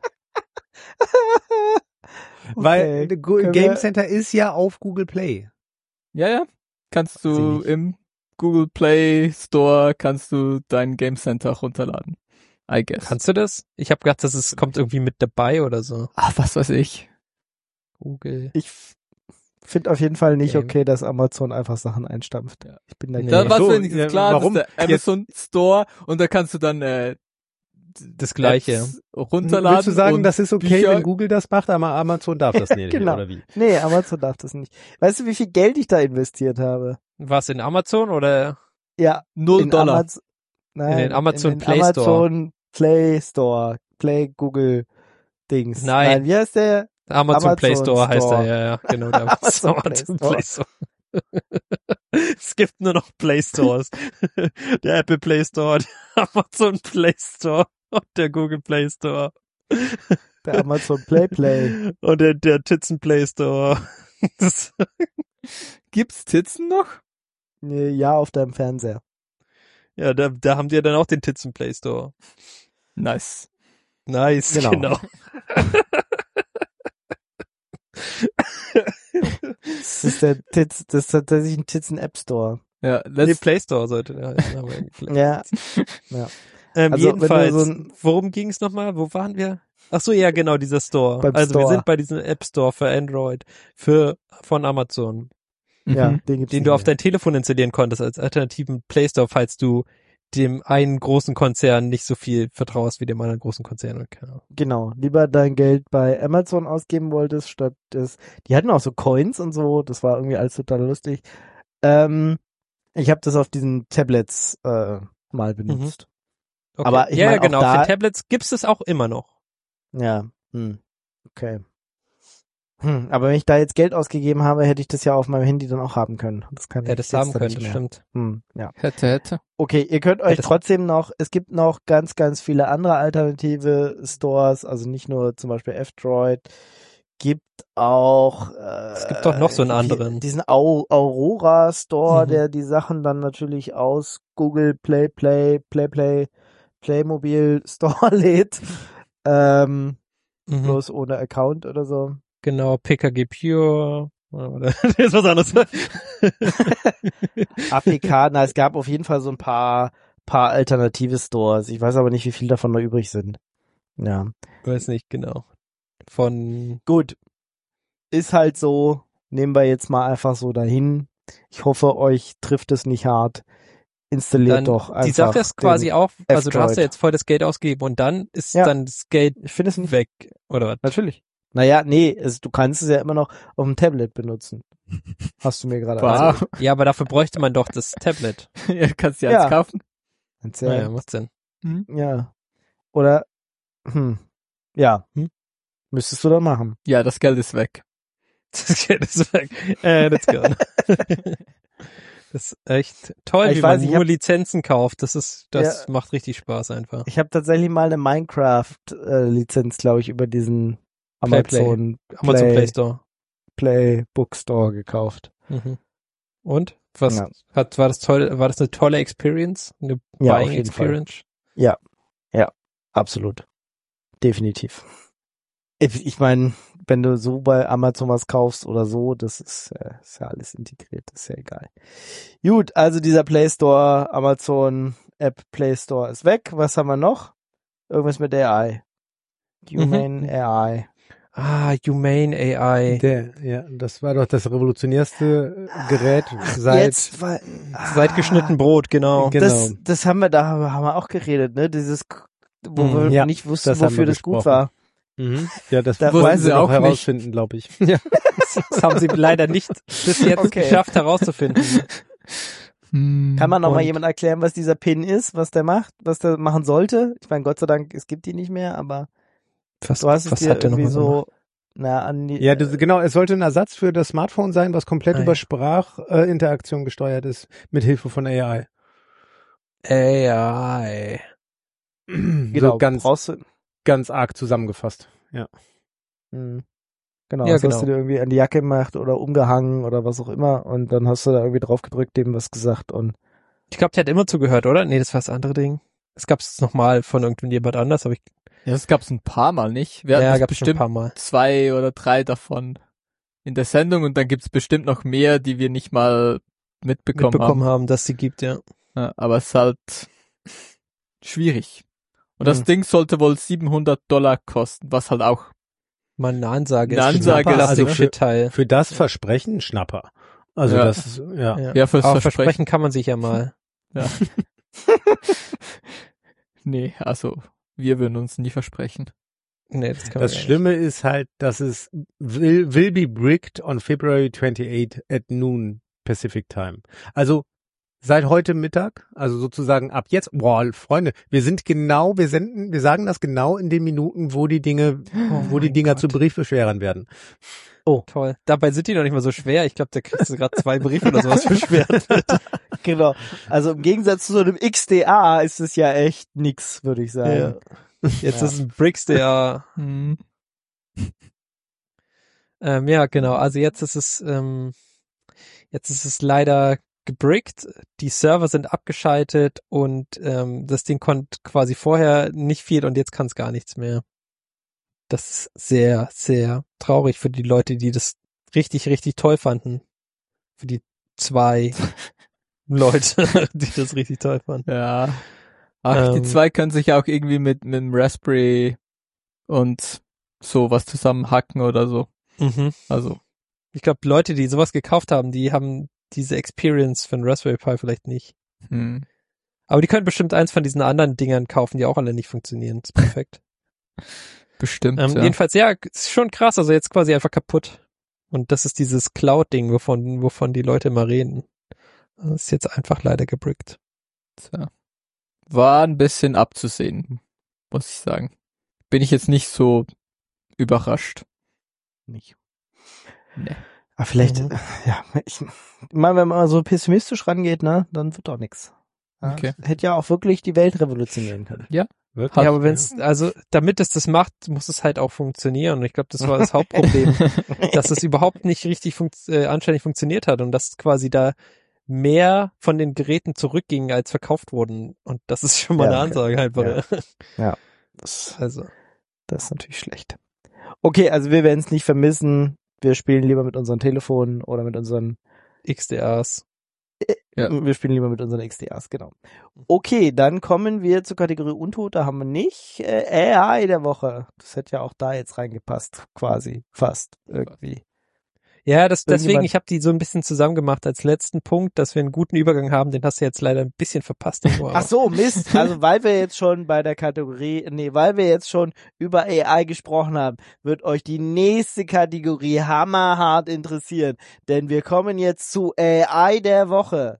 Weil Okay, Go- können Game wir- Center ist ja auf Google Play. Ja, ja. Kannst Sie du nicht. im Google Play Store kannst du dein Game Center auch runterladen. I guess. Kannst du das? Ich habe gedacht, dass es kommt irgendwie mit dabei oder so. Ach, was weiß ich. Google. Ich finde auf jeden Fall nicht Game. okay, dass Amazon einfach Sachen einstampft. Ja. Ich bin da Nee. Da gegen. war so, wenigstens ja, klar, warum? das ist der Amazon Store und da kannst du dann äh, Das Gleiche. Apps runterladen. Willst du sagen, und das ist okay, Bücher- wenn Google das macht, aber Amazon darf das nicht, Genau. oder wie? Nee, Amazon darf das nicht. Weißt du, wie viel Geld ich da investiert habe? Was in Amazon oder? Ja, null in Dollar. Amaz Nein, In den Amazon in den Play Store. Amazon Play Store. Play Google Dings. Nein. Nein, wie heißt der? Amazon, Amazon Play Store, heißt Store. er, ja, ja, genau. Der Amazon, Amazon Play Store. Es gibt nur noch Play Stores. Der Apple Play Store, der Amazon Play Store und der Google Play Store. Der Amazon Play Play. Und der, der Titzen Play Store. Das, Gibt's Titzen noch? Nee, ja, auf deinem Fernseher. ja, da, da haben die ja dann auch den Titzen Play Store. Nice. Nice, Genau. genau. Das ist der Titz, das ist tatsächlich ein Titzen App Store. Ja, Nee, let's, Play Store sollte der heißen. Aber Play- Ja. Ja. Ähm, Also, wenn du jedenfalls, so ein- worum ging es nochmal? Wo waren wir? Ach so, ja, genau, dieser Store. Beim also wir Store. sind bei diesem App Store für Android, für von Amazon. Ja, Mhm. den gibt's den nicht du auf mehr. dein Telefon installieren konntest als alternativen Play Store, falls du dem einen großen Konzern nicht so viel vertraust wie dem anderen großen Konzern. Keine Ahnung. Genau, lieber dein Geld bei Amazon ausgeben wolltest, statt des, die hatten auch so Coins und so, das war irgendwie alles total lustig. Ähm, ich habe das auf diesen Tablets äh, mal benutzt. Okay. Aber ich ja, mein, ja, genau, auch auf da- den Tablets gibt's es auch immer noch. Ja, hm. Okay. Hm, aber wenn ich da jetzt Geld ausgegeben habe, hätte ich das ja auf meinem Handy dann auch haben können. Das kann ich Hättest jetzt haben dann können, nicht das mehr. stimmt. Hm, ja. Hätte, hätte. Okay, ihr könnt euch Hättest- trotzdem noch, es gibt noch ganz, ganz viele andere alternative Stores, also nicht nur zum Beispiel F-Droid, gibt auch äh, Es gibt doch noch so einen hier anderen. diesen Au Aurora Store, Mhm. der die Sachen dann natürlich aus Google Play Play Play Play Playmobil Store lädt, ähm, Mhm. bloß ohne Account oder so. Genau, P K G Pure. Oder das ist was anderes. A P K, na, es gab auf jeden Fall so ein paar, paar alternative Stores. Ich weiß aber nicht, wie viel davon noch übrig sind. Ja. Weiß nicht genau. Von Gut. Ist halt so. Nehmen wir jetzt mal einfach so dahin. Ich hoffe, euch trifft es nicht hart. Installiert dann, doch einfach. die Sache ist quasi den, auch, also du hast F-Droid. ja jetzt voll das Geld ausgegeben und dann ist Ja. dann das Geld Ich finde es nicht. weg, oder was? Natürlich. Naja, nee, es, du kannst es ja immer noch auf dem Tablet benutzen. Hast du mir gerade Wow. erzählt. Ja, aber dafür bräuchte man doch das Tablet. Ja, kannst du dir Ja. eins kaufen. Erzähl. Naja, macht Sinn. Ja. Oder, hm. Ja. Hm? Müsstest du dann machen. Ja, das Geld ist weg. Das Geld ist weg. Äh, let's go. Das ist echt toll, Ich wie weiß, man ich nur hab- Lizenzen kauft. Das ist, das Ja. macht richtig Spaß einfach. Ich habe tatsächlich mal eine Minecraft-Lizenz, glaube ich, über diesen Play, Play. Amazon Amazon Play, Play Store. Play Bookstore gekauft. Mhm. Und? Was Ja. hat, war das toll, war das eine tolle Experience? Eine Ja, auf Buying jeden Fall. Experience? Absolut. Definitiv. Ich, ich meine, wenn du so bei Amazon was kaufst oder so, das ist, äh, ist ja alles integriert, das ist ja egal. Gut, also dieser Play Store, Amazon App Play Store ist weg. Was haben wir noch? Irgendwas mit A I. Humane Mhm. A I. Ah, Humane A I. Der, ja, das war doch das revolutionärste Gerät seit, Jetzt, weil, Seit geschnitten Brot, genau. Genau. Das, das haben wir, da haben wir auch geredet, ne? Dieses, wo Mhm, wir ja, nicht wussten, das haben wofür wir das gut besprochen. war. Mhm. Ja, das Da wollen wussten sie sie noch auch nicht. herausfinden, glaube ich. Ja, das haben sie leider nicht bis jetzt Okay. geschafft herauszufinden. Kann man noch mal Und- jemand erklären, was dieser Pin ist, was der macht, was der machen sollte? Ich meine, Gott sei Dank, es gibt die nicht mehr, aber Was, du hast es was dir hat der noch irgendwie mal so, na, an die, Ja, das, genau, es sollte ein Ersatz für das Smartphone sein, was komplett Ah, über ja. Sprachinteraktion äh, Interaktion gesteuert ist, mit Hilfe von A I. A I. genau, So ganz, brauchst du, ganz arg zusammengefasst. Ja. hm. Genau, Ja, das genau. hast du dir irgendwie an die Jacke gemacht oder umgehangen oder was auch immer und dann hast du da irgendwie drauf gedrückt, dem was gesagt und Ich glaube, der hat immer zugehört, oder? Nee, das war das andere Ding. Es gab es nochmal von irgendjemand anders, aber ich Ja, das gab's ein paar Mal nicht. Wir ja, hatten gab es schon ein bestimmt paar Mal. zwei oder drei davon in der Sendung und dann gibt's bestimmt noch mehr, die wir nicht mal mitbekommen, Mitbekommen haben. haben, dass sie gibt, ja. Ja, aber es ist halt schwierig. Und das Mhm. Ding sollte wohl siebenhundert Dollar kosten, was halt auch Mal eine Ansage. Eine ist. Ansage Schnapper, ist, also Plastik- für- Shit-Teil. Für das Versprechen ein Schnapper. Also Ja. das, ja. Ja, Ja, fürs Aber Versprechen. versprechen kann man sich ja mal. Ja. Nee, also wir würden uns nie versprechen. Nee, das kann Das man Schlimme ist halt, dass es will, will be bricked on February twenty-eighth at noon Pacific Time. Also seit heute Mittag, also sozusagen ab jetzt, boah, Freunde, wir sind genau, wir senden, wir sagen das genau in den Minuten, wo die Dinge, wo die mein Dinger Gott. zu Briefbeschwerern werden. Toll. Dabei sind die noch nicht mal so schwer. Ich glaube, da kriegst du gerade zwei Briefe oder sowas beschwert. genau. Also im Gegensatz zu so einem X D A ist es ja echt nix, würde ich sagen. Jetzt Ja. ist ein Bricks, der Hm. Ähm, ja, genau. Also jetzt ist es, ähm, jetzt ist es leider gebrickt. Die Server sind abgeschaltet und ähm, das Ding konnte quasi vorher nicht viel und jetzt kann es gar nichts mehr. Das ist sehr, sehr traurig für die Leute, die das richtig, richtig toll fanden. Für die zwei Leute, die das richtig toll fanden. Ja. Ach, die Ähm. zwei können sich auch irgendwie mit, mit dem Raspberry und so was zusammenhacken oder so. Mhm. Also, Ich glaube, Leute, die sowas gekauft haben, die haben diese Experience für einen Raspberry Pi vielleicht nicht. Hm. Aber die können bestimmt eins von diesen anderen Dingern kaufen, die auch alle nicht funktionieren. Das ist perfekt. Bestimmt, ähm, ja. Jedenfalls, ja, ist schon krass. Also jetzt quasi einfach kaputt. Und das ist dieses Cloud-Ding, wovon, wovon die Leute immer reden. Das ist jetzt einfach leider gebrickt. Tja. War ein bisschen abzusehen, muss ich sagen. Bin ich jetzt nicht so überrascht. Nicht. Nee. Aber vielleicht, Mhm. ja, ich meine, wenn man mal so pessimistisch rangeht, ne, dann wird doch nix. Ja, Okay. hätte ja auch wirklich die Welt revolutionieren können. Wirklich? Ja, aber wenn's, also, damit es das macht, muss es halt auch funktionieren. Und ich glaube, das war das Hauptproblem, dass es überhaupt nicht richtig funkt, äh, anständig funktioniert hat und dass quasi da mehr von den Geräten zurückgingen, als verkauft wurden. Und das ist schon mal Ja, eine okay. Ansage halt. Ja. Ja. Ja, das, Also, das ist natürlich schlecht. Okay, also wir werden es nicht vermissen. Wir spielen lieber mit unseren Telefonen oder mit unseren X D As. Ja. Wir spielen lieber mit unseren X D As, genau. Okay, dann kommen wir zur Kategorie Untot. Da haben wir nicht äh, A I der Woche. Das hätte ja auch da jetzt reingepasst, quasi, fast, irgendwie. Ja, das, deswegen, Irgendjemand- ich habe die so ein bisschen zusammen gemacht als letzten Punkt, dass wir einen guten Übergang haben. Den hast du jetzt leider ein bisschen verpasst. Ingo, aber- Ach so, Mist. Also weil wir jetzt schon bei der Kategorie, nee, weil wir jetzt schon über A I gesprochen haben, wird euch die nächste Kategorie hammerhart interessieren. Denn wir kommen jetzt zu A I der Woche.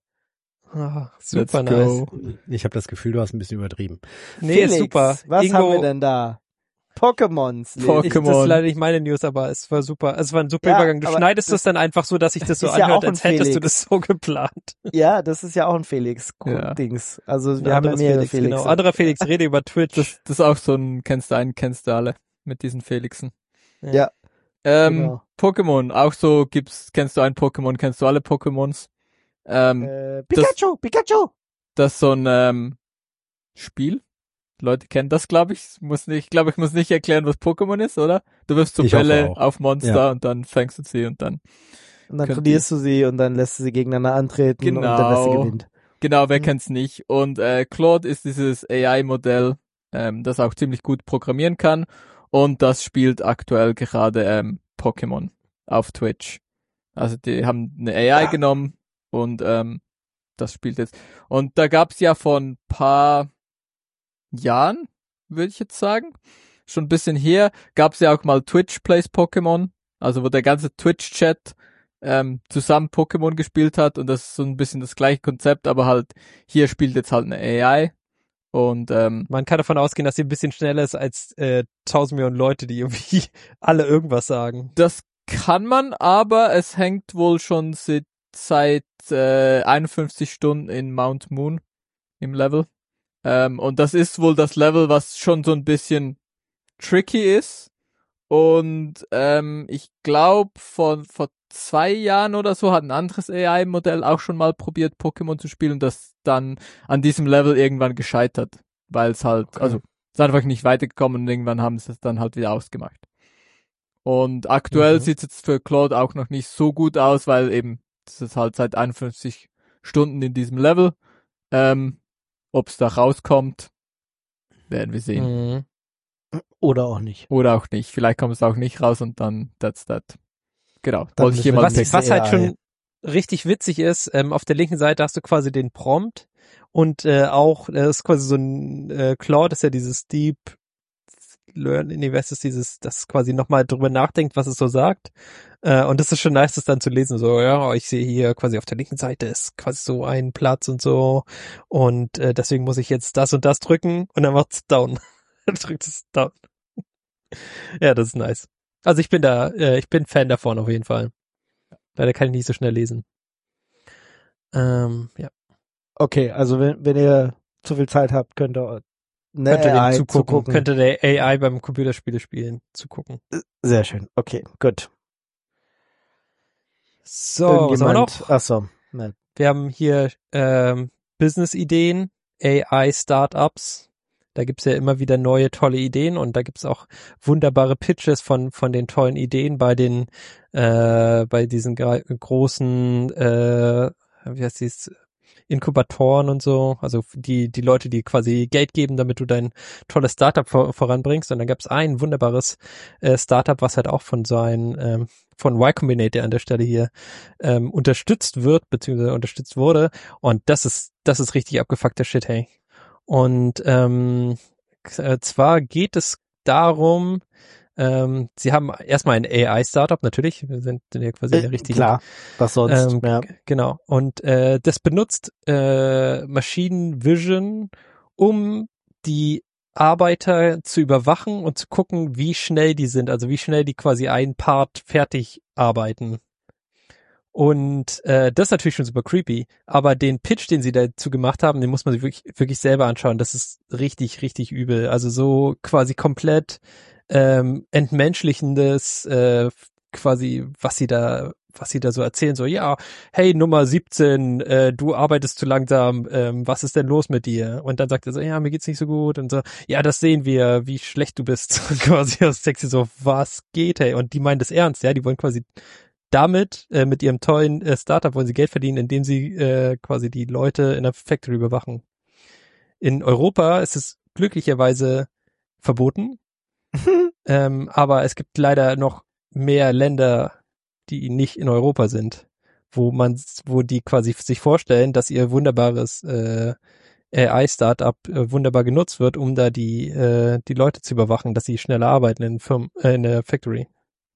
Ah, Let's super nice. go. Ich habe das Gefühl, du hast ein bisschen übertrieben. Nee, Felix, ist super. was Ingo, haben wir denn da? Pokémons. Pokémon. Ich, das ist leider nicht meine News, aber es war super. Also es war ein super Ja, Übergang. Du aber schneidest das das dann einfach so, dass sich das so ist ja anhört, auch als ein hättest du Felix. das so geplant. Ja, das ist ja auch ein Ja. Felix-Dings. Also Ein wir haben ja anderes mehrere Felix, Felix. genau. Anderer Felix, rede über Twitch. Das, das ist auch so ein, kennst du einen, kennst du alle, mit diesen Felixen. Ja, Ähm, genau. Pokémon, auch so gibt's, kennst du ein Pokémon, kennst du alle Pokémons? Ähm, Äh, Pikachu, Pikachu. das ist so ein, ähm, Spiel. Leute kennen das, glaube ich. Muss nicht, ich glaube, ich muss nicht erklären, was Pokémon ist, oder? Du wirfst so Ich hoffe Bälle auch. auf Monster Ja. und dann fängst du sie und dann. Und dann Könnt verlierst du sie und dann lässt du sie gegeneinander antreten und der Beste Genau. gewinnt. Genau, wer Mhm. kennt's nicht? Und äh, Claude ist dieses A I-Modell, ähm, das auch ziemlich gut programmieren kann. Und das spielt aktuell gerade ähm, Pokémon auf Twitch. Also die haben eine A I Ja. genommen und ähm, das spielt jetzt. Und da gab's ja vor ein paar Jahren, würde ich jetzt sagen, schon ein bisschen her, gab's ja auch mal Twitch Plays Pokémon, also wo der ganze Twitch-Chat ähm, zusammen Pokémon gespielt hat und das ist so ein bisschen das gleiche Konzept, aber halt hier spielt jetzt halt eine A I und ähm, Man kann davon ausgehen, dass sie ein bisschen schneller ist als äh, tausend Millionen Leute, die irgendwie alle irgendwas sagen. das kann man, aber es hängt wohl schon seit, seit äh, einundfünfzig Stunden in Mount Moon im Level. Ähm, und das ist wohl das Level, was schon so ein bisschen tricky ist. Und ähm, ich glaube, vor, vor zwei Jahren oder so hat ein anderes A I-Modell auch schon mal probiert, Pokémon zu spielen, das dann an diesem Level irgendwann gescheitert. Weil es halt, Okay. also es ist einfach nicht weitergekommen und irgendwann haben sie es dann halt wieder ausgemacht. Und aktuell Mhm. sieht es jetzt für Claude auch noch nicht so gut aus, weil eben das ist halt seit einundfünfzig Stunden in diesem Level. Ähm, ob es da rauskommt, werden wir sehen. Mhm. Oder auch nicht. Oder auch nicht. Vielleicht kommt es auch nicht raus und dann that's that. Genau. Dann Wollte ich müssen wir jemand Was, die nicht. nächste was halt A I. schon richtig witzig ist, ähm, auf der linken Seite hast du quasi den Prompt und äh, auch, das ist quasi so ein äh, Claude, ist ja dieses Deep Learn, nee, was ist dieses, das quasi nochmal drüber nachdenkt, was es so sagt. Äh, und das ist schon nice, das dann zu lesen. So, ja, ich sehe hier quasi auf der linken Seite ist quasi so ein Platz und so. Und äh, deswegen muss ich jetzt das und das drücken und dann macht's down. Dann drückt es down. Ja, das ist nice. Also ich bin da, äh, ich bin Fan davon auf jeden Fall. Leider kann ich nicht so schnell lesen. Ähm, ja. Okay, also wenn, wenn ihr zu viel Zeit habt, könnt ihr eine Könnte A I dem zugucken, zugucken. könnte der A I beim Computerspiele spielen zugucken. Sehr schön. Okay, gut. So, was haben wir noch? Ach so. Nein. Wir haben hier ähm, Business-Ideen, A I-Startups. Da gibt's ja immer wieder neue, tolle Ideen und da gibt's auch wunderbare Pitches von von den tollen Ideen bei den äh, bei diesen gra- großen, äh, wie heißt dies, Inkubatoren und so, also die die Leute, die quasi Geld geben, damit du dein tolles Startup vor, voranbringst. Und dann gab es ein wunderbares äh, Startup, was halt auch von so ein ähm, von Y Combinator an der Stelle hier ähm, unterstützt wird, beziehungsweise unterstützt wurde. Und das ist das ist richtig abgefuckter Shit, hey. Und ähm, äh, zwar geht es darum, ähm, sie haben erstmal ein A I-Startup, natürlich, wir sind ja quasi in der richtigen. Klar, was sonst, Ähm, ja. g- Genau. Und äh, das benutzt äh, Machine Vision, um die Arbeiter zu überwachen und zu gucken, wie schnell die sind, also wie schnell die quasi einen Part fertig arbeiten. Und äh, das ist natürlich schon super creepy, aber den Pitch, den sie dazu gemacht haben, den muss man sich wirklich, wirklich selber anschauen. Das ist richtig, richtig übel. Also so quasi komplett ähm, entmenschlichendes, äh, quasi, was sie da, was sie da so erzählen. So, ja, hey, Nummer siebzehn, äh, du arbeitest zu langsam, ähm, was ist denn los mit dir? Und dann sagt er so, ja, mir geht's nicht so gut. Und so, ja, das sehen wir, wie schlecht du bist. Und quasi aus Sexy so, was geht, hey? Und die meinen das ernst, ja, die wollen quasi damit, äh, mit ihrem tollen äh, Startup wollen sie Geld verdienen, indem sie äh, quasi die Leute in der Factory überwachen. In Europa ist es glücklicherweise verboten, ähm, aber es gibt leider noch mehr Länder, die nicht in Europa sind, wo man, wo die quasi sich vorstellen, dass ihr wunderbares äh, A I-Startup äh, wunderbar genutzt wird, um da die äh, die Leute zu überwachen, dass sie schneller arbeiten in Firmen, äh, in der Factory.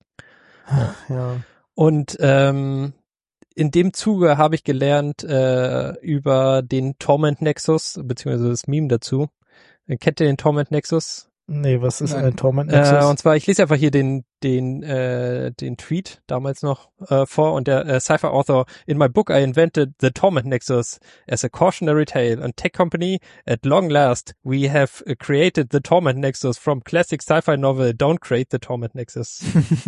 Ja. ja. Und ähm, in dem Zuge habe ich gelernt äh, über den Torment Nexus, beziehungsweise das Meme dazu. Kennt ihr den Torment Nexus? Nee, was ist Nein. ein Torment Nexus? Äh, und zwar, ich lese einfach hier den den äh, den Tweet damals noch äh, vor und der äh, Cypher Author: In my book I invented the Torment Nexus as a cautionary tale on tech company. At long last we have uh, created the Torment Nexus from classic sci-fi novel Don't Create the Torment Nexus.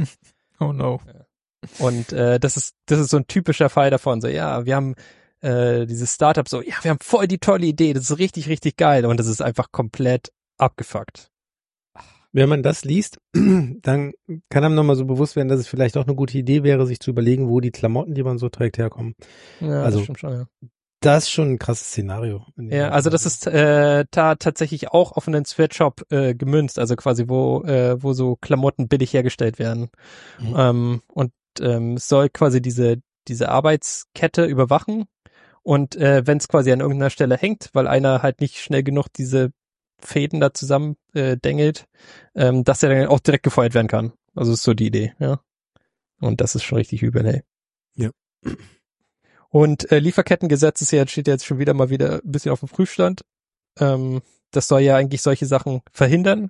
Oh no. Und äh, das ist das ist so ein typischer Fall davon. So, ja, wir haben äh, dieses Startup so, ja, wir haben voll die tolle Idee, das ist richtig, richtig geil. Und das ist einfach komplett abgefuckt. Wenn man das liest, dann kann einem nochmal so bewusst werden, dass es vielleicht auch eine gute Idee wäre, sich zu überlegen, wo die Klamotten, die man so trägt, herkommen. Ja, Also, das stimmt schon, ja. Das ist schon ein krasses Szenario. Ja, also das ist äh, da tatsächlich auch auf einen Sweatshop äh, gemünzt, also quasi wo äh, wo so Klamotten billig hergestellt werden. Mhm. Ähm, und ähm, es soll quasi diese diese Arbeitskette überwachen und äh, wenn es quasi an irgendeiner Stelle hängt, weil einer halt nicht schnell genug diese Fäden da zusammen äh, dengelt, ähm, dass er dann auch direkt gefeuert werden kann. Also ist so die Idee, ja. Und das ist schon richtig übel, hey. Ja. Und äh, Lieferkettengesetz ist ja, steht jetzt schon wieder mal wieder ein bisschen auf dem Prüfstand. Ähm, das soll ja eigentlich solche Sachen verhindern.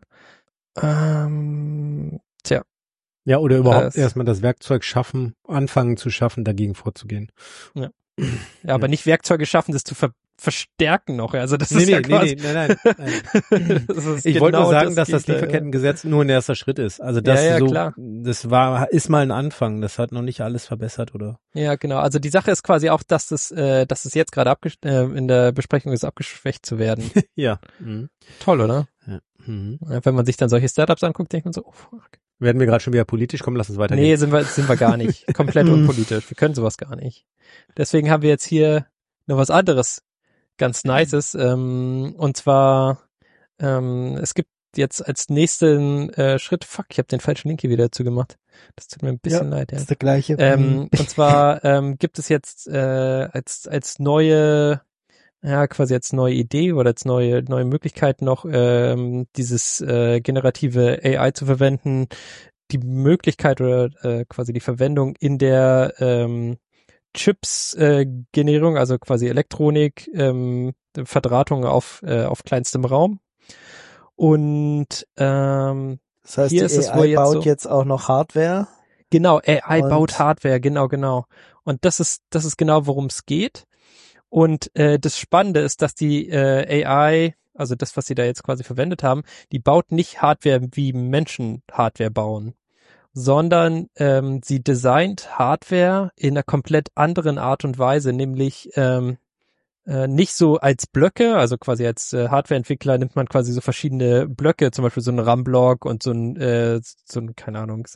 Ähm, tja. Ja, oder überhaupt Äh, erstmal das Werkzeug schaffen, anfangen zu schaffen, dagegen vorzugehen. Ja, ja aber nicht Werkzeuge schaffen, das zu ver verstärken noch. Also das Nee, ist nee, ja nee, quasi nee, nein, nein. das ist Ich wollte genau nur sagen, dass das Gegenteil, Lieferkettengesetz nur ein erster Schritt ist. Also das Ja, ja, so, klar. das war, ist mal ein Anfang. Das hat noch nicht alles verbessert, oder? Ja, genau. Also die Sache ist quasi auch, dass das, äh, dass es jetzt gerade abgesch- äh, in der Besprechung ist, abgeschwächt zu werden. Ja. Mhm. Toll, oder? Ja. Mhm. Wenn man sich dann solche Startups anguckt, denkt man so, oh fuck. Werden wir gerade schon wieder politisch? Komm, lass uns weitergehen. Nee, sind wir, sind wir gar nicht. Komplett unpolitisch. Wir können sowas gar nicht. Deswegen haben wir jetzt hier noch was anderes ganz Nices. Ähm, und zwar, ähm, es gibt jetzt als nächsten äh, Schritt, fuck, ich habe den falschen Link hier wieder dazu gemacht. Das tut mir ein bisschen Ja, leid, ja. ist der gleiche. Ähm, und zwar ähm, gibt es jetzt äh, als als neue, ja quasi als neue Idee oder als neue neue Möglichkeit noch ähm, dieses äh, generative A I zu verwenden, die Möglichkeit oder äh, quasi die Verwendung in der ähm, Chips-Generierung, also quasi Elektronik, ähm, Verdrahtung auf äh, auf kleinstem Raum. Und ähm, Das heißt, hier die ist es A wohl I jetzt baut so, jetzt auch noch Hardware. genau, A I Und- baut Hardware, genau, genau. Und das ist das ist genau, worum es geht. Und äh, das Spannende ist, dass die äh, A I, also das, was sie da jetzt quasi verwendet haben, die baut nicht Hardware, wie Menschen Hardware bauen, sondern ähm, sie designt Hardware in einer komplett anderen Art und Weise, nämlich ähm, äh, nicht so als Blöcke, also quasi als äh, Hardwareentwickler nimmt man quasi so verschiedene Blöcke, zum Beispiel so ein RAM-Block und so ein, äh, so ein, keine Ahnung, so ein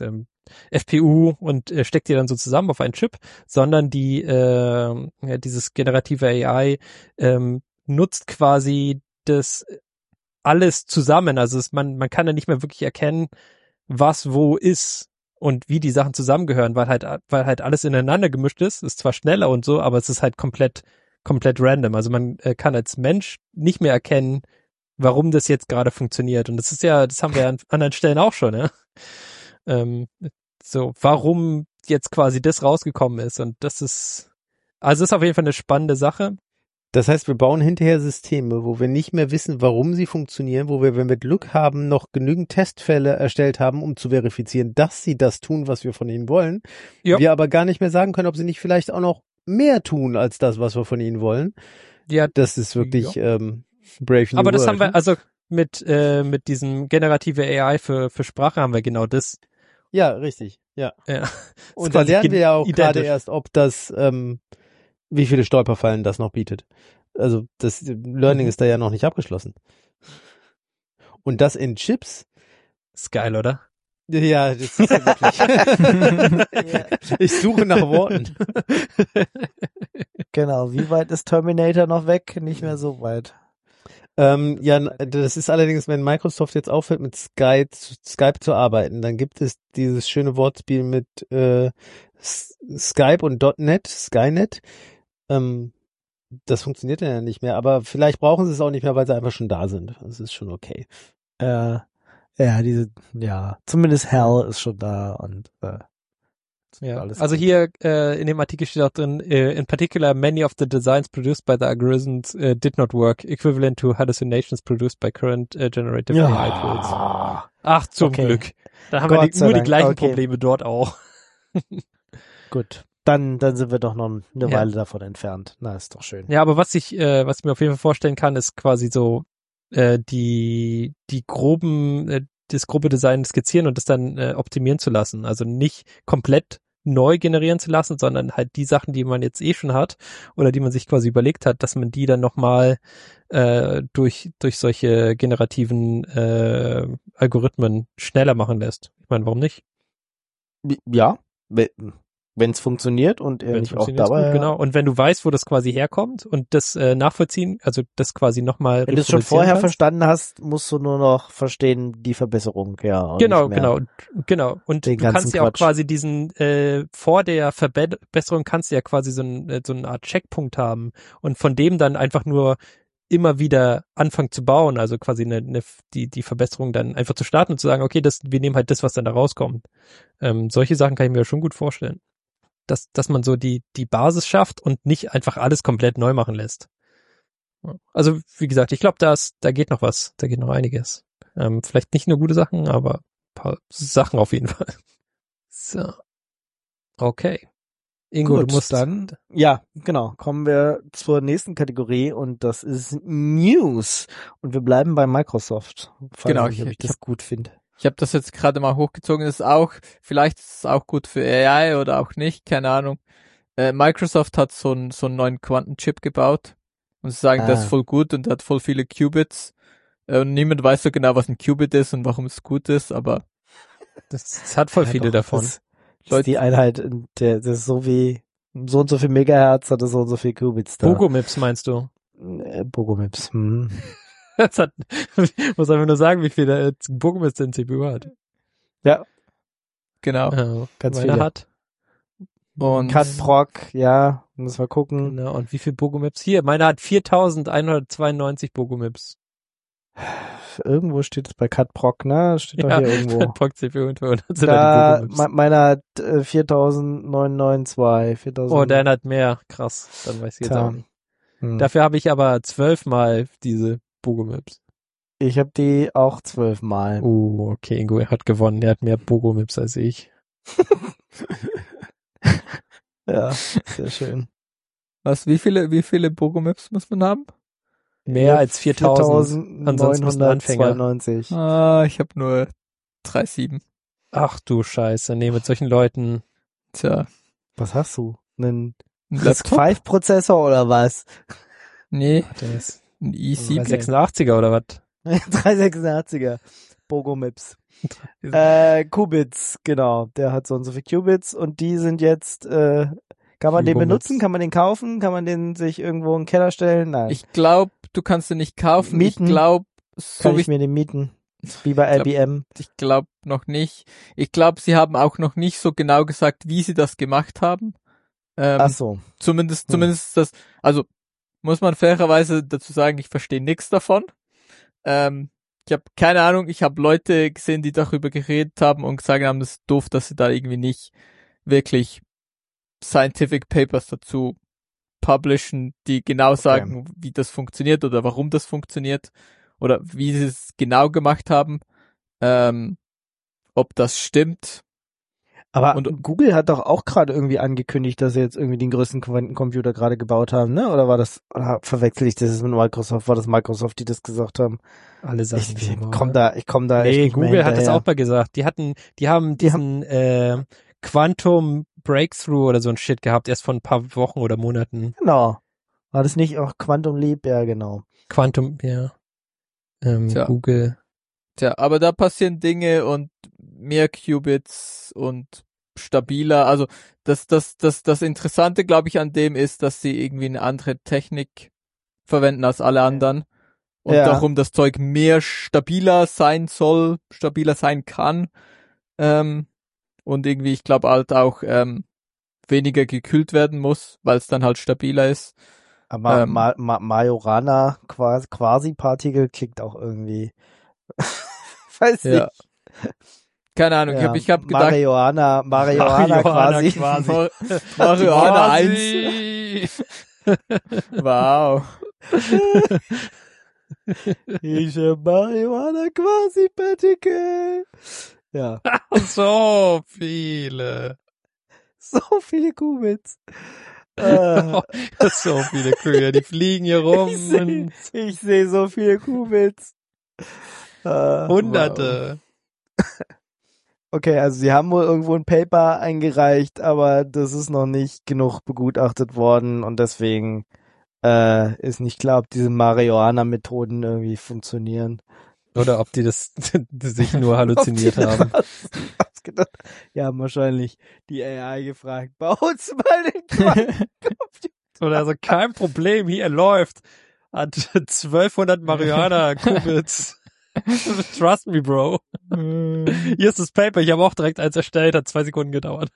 F P U und äh, steckt die dann so zusammen auf einen Chip, sondern die äh, ja, dieses generative A I ähm, nutzt quasi das alles zusammen. Also es, man man kann ja nicht mehr wirklich erkennen, was wo ist und wie die Sachen zusammengehören, weil halt weil halt alles ineinander gemischt ist. Ist zwar schneller und so, aber es ist halt komplett komplett random. Also man äh, kann als Mensch nicht mehr erkennen, warum das jetzt gerade funktioniert. Und das ist ja, das haben wir an anderen Stellen auch schon, ja. Ähm, so, warum jetzt quasi das rausgekommen ist. Und das ist, also das ist auf jeden Fall eine spannende Sache. Das heißt, wir bauen hinterher Systeme, wo wir nicht mehr wissen, warum sie funktionieren, wo wir, wenn wir Glück haben, noch genügend Testfälle erstellt haben, um zu verifizieren, dass sie das tun, was wir von ihnen wollen. Ja. Wir aber gar nicht mehr sagen können, ob sie nicht vielleicht auch noch mehr tun als das, was wir von ihnen wollen. Ja, Das ist wirklich ähm, brave new aber das world, haben wir, ne? also mit äh, mit diesem generative A I für für Sprache haben wir genau das. Ja, richtig, ja. Ja. Und da quasi lernen wir ja auch identisch. gerade erst, ob das, ähm, wie viele Stolperfallen das noch bietet. Also das Learning Mhm. ist da ja noch nicht abgeschlossen. Und das in Chips, Ist geil, oder? ja, das ist ja wirklich. Ich suche nach Worten. Genau, wie weit ist Terminator noch weg? Nicht mehr so weit. Ähm, ja, das ist allerdings, wenn Microsoft jetzt aufhört, mit Skype, Skype zu arbeiten, dann gibt es dieses schöne Wortspiel mit äh, Skype und .NET, Skynet. Ähm, das funktioniert dann ja nicht mehr, aber vielleicht brauchen sie es auch nicht mehr, weil sie einfach schon da sind. Das ist schon okay. Äh, ja, diese, ja, zumindest Hell ist schon da und äh, Ja. alles Also gut. hier äh, in dem Artikel steht auch drin, äh, in particular many of the designs produced by the algorithms uh, did not work, equivalent to hallucinations produced by current uh, generative A I tools. Ja. Ach, zum Okay. Glück. Da haben Gott wir die, sei nur die Dank. gleichen Okay. Probleme dort auch. Gut. Dann, dann sind wir doch noch eine Ja. Weile davon entfernt. Na, ist doch schön. Ja, aber was ich, äh, was ich mir auf jeden Fall vorstellen kann, ist quasi so äh, die die groben, äh, das grobe Design skizzieren und das dann äh, optimieren zu lassen. Also nicht komplett neu generieren zu lassen, sondern halt die Sachen, die man jetzt eh schon hat oder die man sich quasi überlegt hat, dass man die dann nochmal äh, durch durch solche generativen äh, Algorithmen schneller machen lässt. Ich meine, warum nicht? Ja, wenn es funktioniert und er Wenn nicht es auch funktioniert, dabei. gut, genau. Und wenn du weißt, wo das quasi herkommt und das äh, nachvollziehen, also das quasi nochmal Wenn du es schon vorher verstanden hast, musst du nur noch verstehen, die Verbesserung, ja. und Genau, nicht mehr genau, genau. Und den du ganzen kannst ja auch Quatsch. quasi diesen, äh, vor der Verbesserung kannst du ja quasi so, ein, äh, so eine Art Checkpunkt haben und von dem dann einfach nur immer wieder anfangen zu bauen, also quasi eine, eine, die, die Verbesserung dann einfach zu starten und zu sagen, okay, das, wir nehmen halt das, was dann da rauskommt. Ähm, solche Sachen kann ich mir schon gut vorstellen. Dass, dass man so die, die Basis schafft und nicht einfach alles komplett neu machen lässt. Also, wie gesagt, ich glaube, da ist, da geht noch was, da geht noch einiges. Ähm, vielleicht nicht nur gute Sachen, aber ein paar Sachen auf jeden Fall. So. Okay. Ingo, Gut, du musst dann, ja, genau, kommen wir zur nächsten Kategorie und das ist News. Und wir bleiben bei Microsoft. Frage Genau, mich, ob ich- ich das gut finde. Ich habe das jetzt gerade mal hochgezogen. Das ist auch, vielleicht ist es auch gut für A I oder auch nicht, keine Ahnung. Äh, Microsoft hat so einen so einen neuen Quantenchip gebaut und sie sagen, das Ah. ist voll gut und hat voll viele Qubits. Äh, und niemand weiß so genau, was ein Qubit ist und warum es gut ist, aber Das, das hat voll Ja, viele doch, davon. Das, das ist die Einheit, der, das ist so wie so und so viel Megahertz hat es so und so viel Qubits da. Bogomips meinst du? Äh, Bogomips. Hm. Das hat, muss einfach nur sagen, wie viel der Bogomips den C P U hat. Ja, genau. Äh, Ganz meiner viele. hat. Und Cat-Proc, ja, muss mal gucken. Genau, und wie viel Bogomips? Hier, meiner hat viertausendeinhundertzweiundneunzig Bogomips. Irgendwo steht es bei Cat-Proc, ne? Steht doch Ja, hier irgendwo. Proc C P U und und sind Da, da die Bogomips. me- meiner hat äh, viertausendneunhundertzweiundneunzig. viertausend. Oh, deiner hat mehr. Krass. Dann weiß ich jetzt Tja. auch nicht. Hm. Dafür habe ich aber zwölfmal diese Bogomips. Ich habe die auch zwölfmal. Oh, okay, Ingo hat gewonnen. Er hat mehr Bogomips als ich. Ja, sehr schön. was, wie viele, wie viele Bogomips muss man haben? Mehr als viertausend. Ansonsten bist du ein Anfänger. viertausendneunhundertzweiundneunzig. Ah, ich habe nur drei Komma sieben. Ach du Scheiße. Nee, mit solchen Leuten. Tja, Was hast du? Einen ein RISC Laptop? fünf Prozessor oder was? Nee, Der ist ein i sieben. Okay. sechsundachtziger oder was? dreihundertsechsundachtziger. Bogomips. Äh, Qubits, genau. Der hat so und so viele Qubits und die sind jetzt, äh, kann man den Qubits. benutzen? Kann man den kaufen? Kann man den sich irgendwo in den Keller stellen? Nein. Ich glaube, du kannst den nicht kaufen. Mieten? Ich glaube, so kann wie ich mir den mieten? Wie bei glaub- I B M. ich glaube noch nicht. Ich glaube, sie haben auch noch nicht so genau gesagt, wie sie das gemacht haben. Ähm, Ach so. Zumindest, Hm. zumindest das, also muss man fairerweise dazu sagen, ich verstehe nichts davon. Ähm, ich habe keine Ahnung, ich habe Leute gesehen, die darüber geredet haben und gesagt haben, das ist doof, dass sie da irgendwie nicht wirklich Scientific Papers dazu publishen, die genau sagen, wie das funktioniert oder warum das funktioniert oder wie sie es genau gemacht haben. Ähm, ob das stimmt. Aber Und- Google hat doch auch gerade irgendwie angekündigt, dass sie jetzt irgendwie den größten Quantencomputer gerade gebaut haben, ne? Oder war das, oder verwechsel ich das mit Microsoft? War das Microsoft, die das gesagt haben? Alle Ich, Sachen. ich sind komm wahr. da, ich komm da echt Nee, nicht mehr Google hat das hinterher. auch mal gesagt. Die hatten, die haben Die haben- diesen äh, Quantum Breakthrough oder so ein Shit gehabt, erst vor ein paar Wochen oder Monaten. Genau. War das nicht auch Quantum Leap? Ja, genau. Quantum, ja. Ähm, Tja. Google. Tja, aber da passieren Dinge und mehr Qubits und stabiler. Also das, das, das, das Interessante, glaube ich, an dem ist, dass sie irgendwie eine andere Technik verwenden als alle anderen. Und Ja. darum das Zeug mehr stabiler sein soll, stabiler sein kann. Ähm, und irgendwie, ich glaube halt auch ähm, weniger gekühlt werden muss, weil es dann halt stabiler ist. Aber Ähm. Ma Ma Majorana quasi, quasi Partikel klingt auch irgendwie. Weiß Ja. nicht. Keine Ahnung, ich Ja, habe ich hab gedacht, Marihuana, Marihuana quasi. quasi. Mar- Marihuana eins. Quasi. Wow. Ich hab Marihuana quasi Partikel. Ja, So viele. so viele Qubits. Äh, So viele Kühe, die fliegen hier rum. ich sehe ich seh so viele Qubits. Äh, Hunderte. Okay, also sie haben wohl irgendwo ein Paper eingereicht, aber das ist noch nicht genug begutachtet worden und deswegen äh, ist nicht klar, ob diese Marihuana-Methoden irgendwie funktionieren. Oder ob die das die sich nur halluziniert Ob die haben. das ausgedacht- Ja, wahrscheinlich die A I gefragt. Bau uns mal den Quantencomputer. Oder so, kein Problem, hier läuft. Hat zwölfhundert Marihuana-Qubits. Trust me, Bro. Hier ist das Paper, ich habe auch direkt eins erstellt, hat zwei Sekunden gedauert.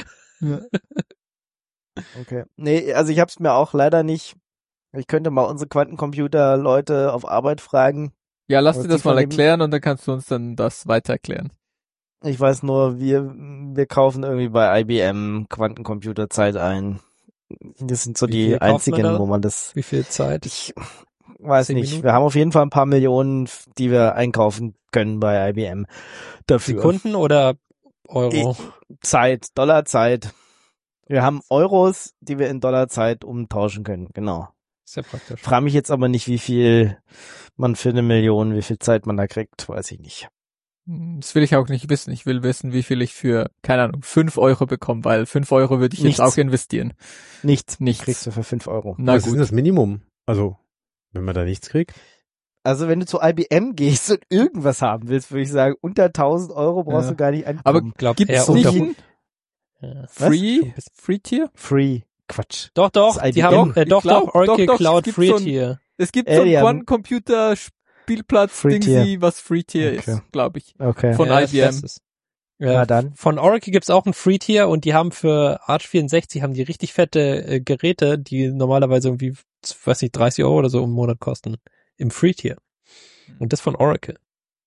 Okay. Nee, also ich hab's mir auch leider nicht. Ich könnte mal unsere Quantencomputer-Leute auf Arbeit fragen. Ja, lass Aber dir die das mal von dem- erklären und dann kannst du uns dann das weiter erklären. Ich weiß nur, wir, wir kaufen irgendwie bei I B M Quantencomputerzeit ein. Das sind so Wie die viel kauft man einzigen, da? wo man das, Wie viel Zeit? ich weiß Zehn nicht. Minuten? Wir haben auf jeden Fall ein paar Millionen, die wir einkaufen können bei I B M. Dafür. Sekunden oder Euro? Zeit, Dollarzeit. Wir haben Euros, die wir in Dollarzeit umtauschen können. Genau. Ist ja praktisch. Frage mich jetzt aber nicht, wie viel man für eine Million, wie viel Zeit man da kriegt, weiß ich nicht. Hm, Das will ich auch nicht wissen. Ich will wissen, wie viel ich für, keine Ahnung, fünf Euro bekomme, weil fünf Euro würde ich Nichts. jetzt auch investieren. Nichts. Nichts. Kriegst du für fünf Euro. Na Was ist denn gut. das Minimum? Also, wenn man da nichts kriegt? Also wenn du zu I B M gehst und irgendwas haben willst, würde ich sagen, unter tausend Euro brauchst Ja. du gar nicht ankommen. Aber Ich glaube, gibt's eher nicht unter ein ja. Free, Schon ein bisschen. Free Tier? Free. Quatsch. Doch, doch, Das die I B M. haben, äh, Ich doch, glaub, doch, Oracle doch, doch, es Cloud gibt Free so ein- Tier. Es gibt Äh, so ein die haben- Quantencomputer-Spielplatz-Dingsi, was Free Tier Okay. ist, glaube ich. Okay. Von Ja, I B M. das ist- Ja, Na dann. Von Oracle gibt's auch ein Free Tier und die haben für Arch vierundsechzig haben die richtig fette äh, Geräte, die normalerweise irgendwie, weiß nicht, dreißig Euro oder so im Monat kosten. Im Free Tier. Und das von Oracle.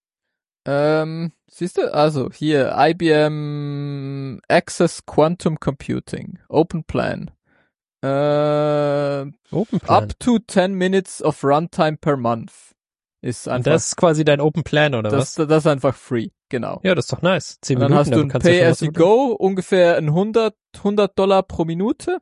Ähm, siehst du, also hier I B M Access Quantum Computing, Open Plan. Äh, Open Plan. up to ten minutes of runtime per month ist Und einfach, das ist quasi dein Open Plan, oder das, was? das ist einfach free, genau. Ja, das ist doch nice. Zehn Und dann Minuten, hast du damit ein kannst du Pay schon as was you über- go, ungefähr ein hundert, hundert Dollar pro Minute.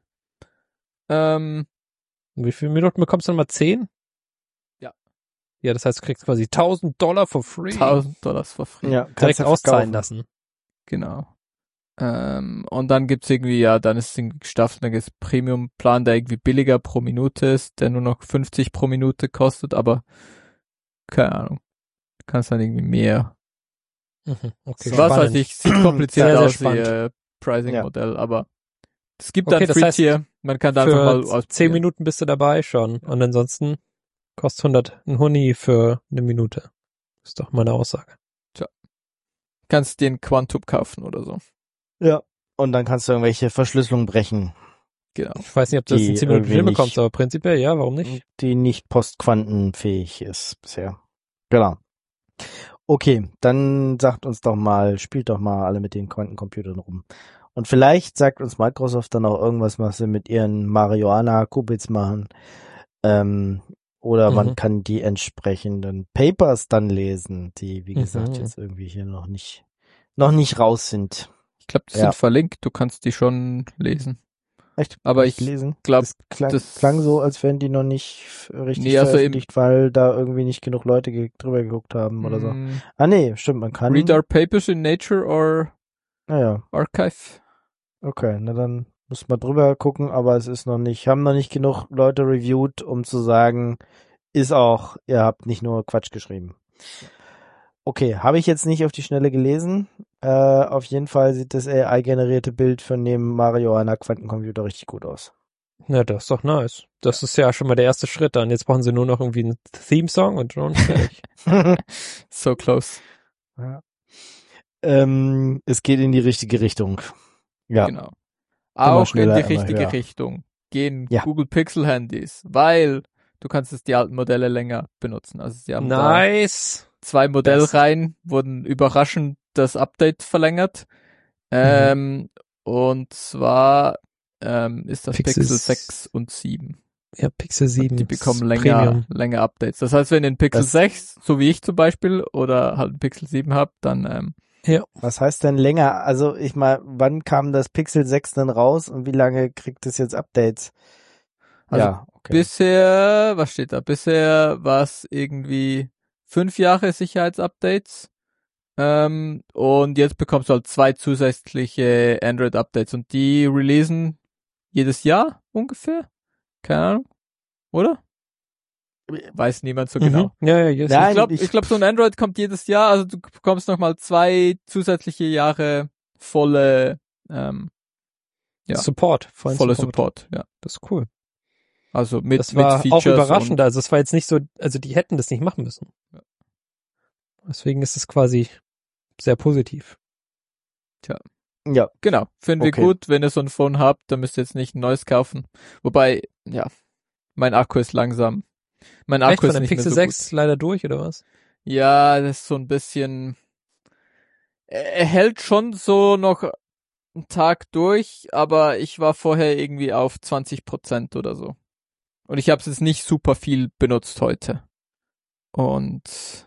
Ähm, Und wie viele Minuten bekommst du nochmal? Zehn? Ja. Ja, das heißt, du kriegst quasi tausend Dollar for free. tausend Dollar for free. Ja, kannst Direkt ja auszahlen verkaufen. lassen. Genau. Ähm, und dann gibt's irgendwie, ja, dann ist es irgendwie gestaffelt, dann gibt's Premium-Plan, der irgendwie billiger pro Minute ist, der nur noch fünfzig pro Minute kostet, aber keine Ahnung. Du kannst dann irgendwie mehr Mhm, okay, Was weiß spannend. ich, sieht kompliziert Sehr, sehr aus, spannend. ihr Pricing-Modell, aber es gibt Okay, dann das heißt, Free-Tier, man kann da einfach mal Für ausprobieren. zehn Minuten bist du dabei schon und ansonsten kostet hundert ein Huni für eine Minute. Ist doch meine Aussage. Kannst dir einen Quantum kaufen oder so. Ja. Und dann kannst du irgendwelche Verschlüsselungen brechen, Genau. Ich weiß nicht, ob du das Die in zehn Minuten irgendwie hinbekommst, nicht- aber prinzipiell ja, warum nicht? die nicht postquantenfähig ist bisher. Genau. Okay, dann sagt uns doch mal, spielt doch mal alle mit den Quantencomputern rum. Und vielleicht sagt uns Microsoft dann auch irgendwas, was sie mit ihren Marihuana-Qubits machen. Ähm, oder man Mhm. kann die entsprechenden Papers dann lesen, die, wie gesagt, Mhm. jetzt irgendwie hier noch nicht, noch nicht raus sind. Ich glaube, die Ja. sind verlinkt, du kannst die schon lesen. Echt? Aber Nicht ich lesen? glaub, das klang, das- klang so, als wären die noch nicht f- richtig Nee, also im- veröffentlicht, weil da irgendwie nicht genug Leute ge drüber geguckt haben oder so. Mm, Ah nee, stimmt, man kann. Read our papers in Nature or Naja, Archive. okay, na dann muss man drüber gucken, aber es ist noch nicht, haben noch nicht genug Leute reviewed, um zu sagen, ist auch, ihr habt nicht nur Quatsch geschrieben. Okay, habe ich jetzt nicht auf die Schnelle gelesen. Äh, auf jeden Fall sieht das A I-generierte Bild von dem Marihuana Quantencomputer richtig gut aus. Ja, das ist doch nice. Das ist ja schon mal der erste Schritt dann. Jetzt brauchen sie nur noch irgendwie einen Theme-Song und schon fertig. So close. Ja. Ähm, es geht in die richtige Richtung. Ja. Genau. Auch in schneller, die immer richtige höher. Richtung gehen Ja. Google Pixel Handys, weil du kannst jetzt die alten Modelle länger benutzen. Also sie haben da Nice. zwei Modellreihen, wurden überraschend das Update verlängert. Ähm, und zwar ähm, ist das Pixel Pixel sechs und sieben. Ja, Pixel sieben. Die bekommen ist länger, Premium. länger Updates. Das heißt, wenn ihr einen Pixel Das- sechs, so wie ich zum Beispiel, oder halt einen Pixel sieben habt, dann ähm, Was heißt denn länger? Also ich mal, wann kam das Pixel sechs denn raus und wie lange kriegt es jetzt Updates? Also ja, okay. bisher, was steht da? Bisher war es irgendwie fünf Jahre Sicherheitsupdates. Ähm, und jetzt bekommst du halt zwei zusätzliche Android-Updates und die releasen jedes Jahr ungefähr. Keine Ahnung. Oder? Weiß niemand so genau. Mhm. Ja, ja, yes. Nein, Ich glaube, ich- ich glaub, so ein Android kommt jedes Jahr, also du bekommst nochmal zwei zusätzliche Jahre volle, ähm, ja, Support. vollen volle Support. Ja. Das ist cool. Also mit, Das war mit auch Features überraschend. Also es war jetzt nicht so, also die hätten das nicht machen müssen. Ja. Deswegen ist es quasi sehr positiv. Ja, Genau, finden wir Okay. gut. Wenn ihr so ein Phone habt, dann müsst ihr jetzt nicht ein neues kaufen. Wobei, ja, mein Akku ist langsam. Mein Echt, Akku von ist der nicht Pixel mehr so sechs gut. leider durch, oder was? Ja, das ist so ein bisschen. Er er hält schon so noch einen Tag durch, aber ich war vorher irgendwie auf zwanzig Prozent oder so. Und ich habe es jetzt nicht super viel benutzt heute. Und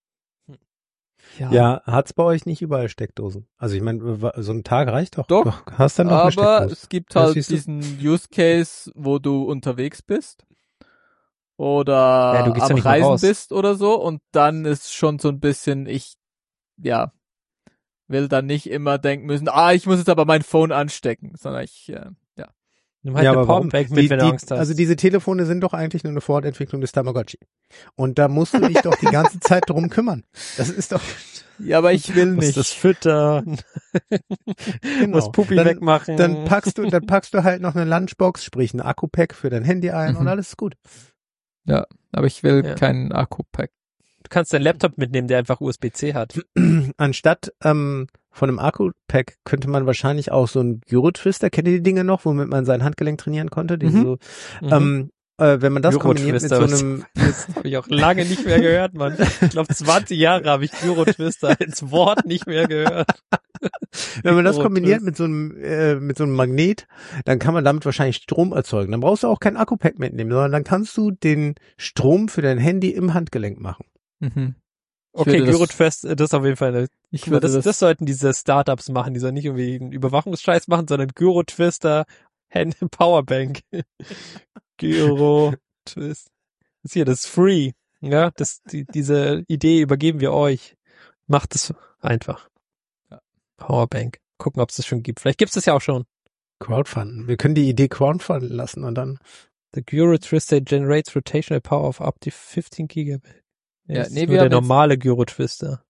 Ja, hat's bei euch nicht überall Steckdosen? Also ich meine, so ein Tag reicht doch. Doch, Du hast dann noch eine aber Steckdose. es gibt Ja, halt siehst du? diesen Use Case, wo du unterwegs bist oder Ja, du gehst ja am nicht mal Reisen raus. bist oder so und dann ist schon so ein bisschen, ich, ja, will dann nicht immer denken müssen, ah, ich muss jetzt aber mein Phone anstecken, sondern ich, äh, ja. Nimm halt ja, eine aber warum? Powerbank mit, Die, wenn du die, Angst hast. also diese Telefone sind doch eigentlich nur eine Fortentwicklung des Tamagotchi. Und da musst du dich doch die ganze Zeit drum kümmern. Das ist doch Ja, aber ich will musst nicht. das füttern, genau. musst Pupi dann, wegmachen. Dann packst du, dann packst du halt noch eine Lunchbox, sprich ein Akku-Pack für dein Handy ein Mhm. und alles ist gut. Aber ich will Ja. keinen Akku-Pack. Du kannst deinen Laptop mitnehmen, der einfach U S B C hat. Anstatt ähm, von einem Akku-Pack könnte man wahrscheinlich auch so einen Gyro-Twister, kennt ihr die Dinge noch, womit man sein Handgelenk trainieren konnte? Die Mhm. so, ähm, äh, wenn man das kombiniert mit so Gyro-Twister, einem, Das habe ich auch lange nicht mehr gehört, Mann. Ich glaube, zwanzig Jahre habe ich Gyro-Twister als Wort nicht mehr gehört. wenn man das Gyro-Twist. kombiniert mit so einem, äh, mit so einem Magnet, dann kann man damit wahrscheinlich Strom erzeugen. Dann brauchst du auch kein Akku-Pack mitnehmen, sondern dann kannst du den Strom für dein Handy im Handgelenk machen. Mhm. Ich Okay, würde das- Gyro-Twist, das ist auf jeden Fall eine, Ich guck mal, würde das, das, das sollten diese Startups machen, die sollen nicht irgendwie einen Überwachungsscheiß machen, sondern Gyro-Twister, Hand- Powerbank. Gyro-Twist. Das hier, das ist free. Ja, das, die, diese Idee übergeben wir euch. Macht es einfach. Ja. Powerbank. Gucken, ob es das schon gibt. Vielleicht gibt es das ja auch schon. Crowdfunden. Wir können die Idee crowdfunden lassen und dann. The Gyro Twister generates rotational power of up to fifteen Gigabyte. Ja, das nee, ist wir nur der haben jetzt- normale Gyro Twister.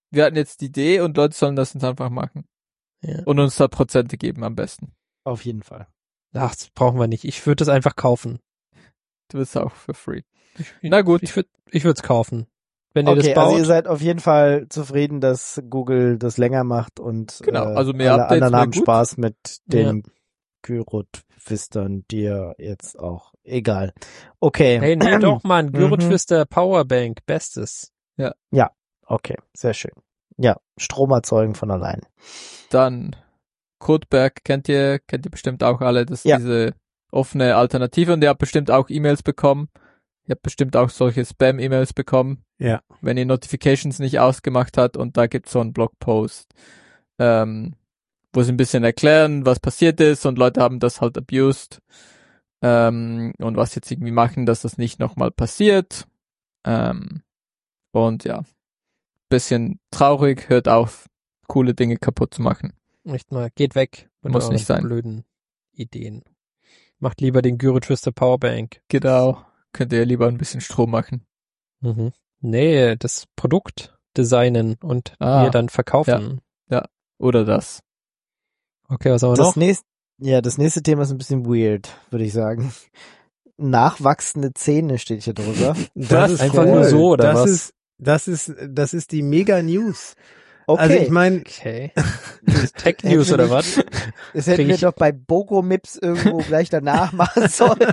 wir hatten jetzt die Idee und Leute sollen das jetzt einfach machen. Ja. Und uns da Prozente geben am besten. Auf jeden Fall. Ach, das brauchen wir nicht. Ich würde es einfach kaufen. Du wirst auch für free. Ich, Na gut. Ich würde ich würde es kaufen. Wenn ihr Okay, das baut. also ihr seid auf jeden Fall zufrieden, dass Google das länger macht und Genau, äh, also mehr alle Updates anderen wäre haben gut. Spaß mit den Ja. Gyro-Twistern, dir jetzt auch. Egal. Okay. Hey, nee, doch, Mann. Gyro Mhm. Twister Powerbank. Bestes. Okay, sehr schön. Ja, Strom erzeugen von allein. Dann Codeberg kennt ihr, kennt ihr bestimmt auch alle. Das ist Ja. diese offene Alternative und ihr habt bestimmt auch E-Mails bekommen. Ihr habt bestimmt auch solche Spam-E-Mails bekommen. Ja. Wenn ihr Notifications nicht ausgemacht habt und da gibt's so einen Blogpost, ähm, wo sie ein bisschen erklären, was passiert ist und Leute haben das halt abused ähm, und was jetzt irgendwie machen, dass das nicht nochmal passiert. Ähm, und ja, bisschen traurig, hört auf, coole Dinge kaputt zu machen. Echt mal. Geht weg. Mit Muss euren nicht sein. blöden Ideen. Macht lieber den Gyro Twister Powerbank. Genau, könnt ihr lieber ein bisschen Strom machen. Mhm. Nee, das Produkt designen und Ah, mir dann verkaufen. Oder das. Okay, was haben wir Das noch? nächste, ja, das nächste Thema ist ein bisschen weird, würde ich sagen. Nachwachsende Zähne steht hier drüber. Das ist Einfach cool. nur so, oder das was? Ist, das ist, das ist die Mega News. Okay. Also ich meine, Okay. Tech News Hätten wir oder was? Das hätten Krieg wir ich- doch bei Bogo Mips irgendwo gleich danach machen sollen.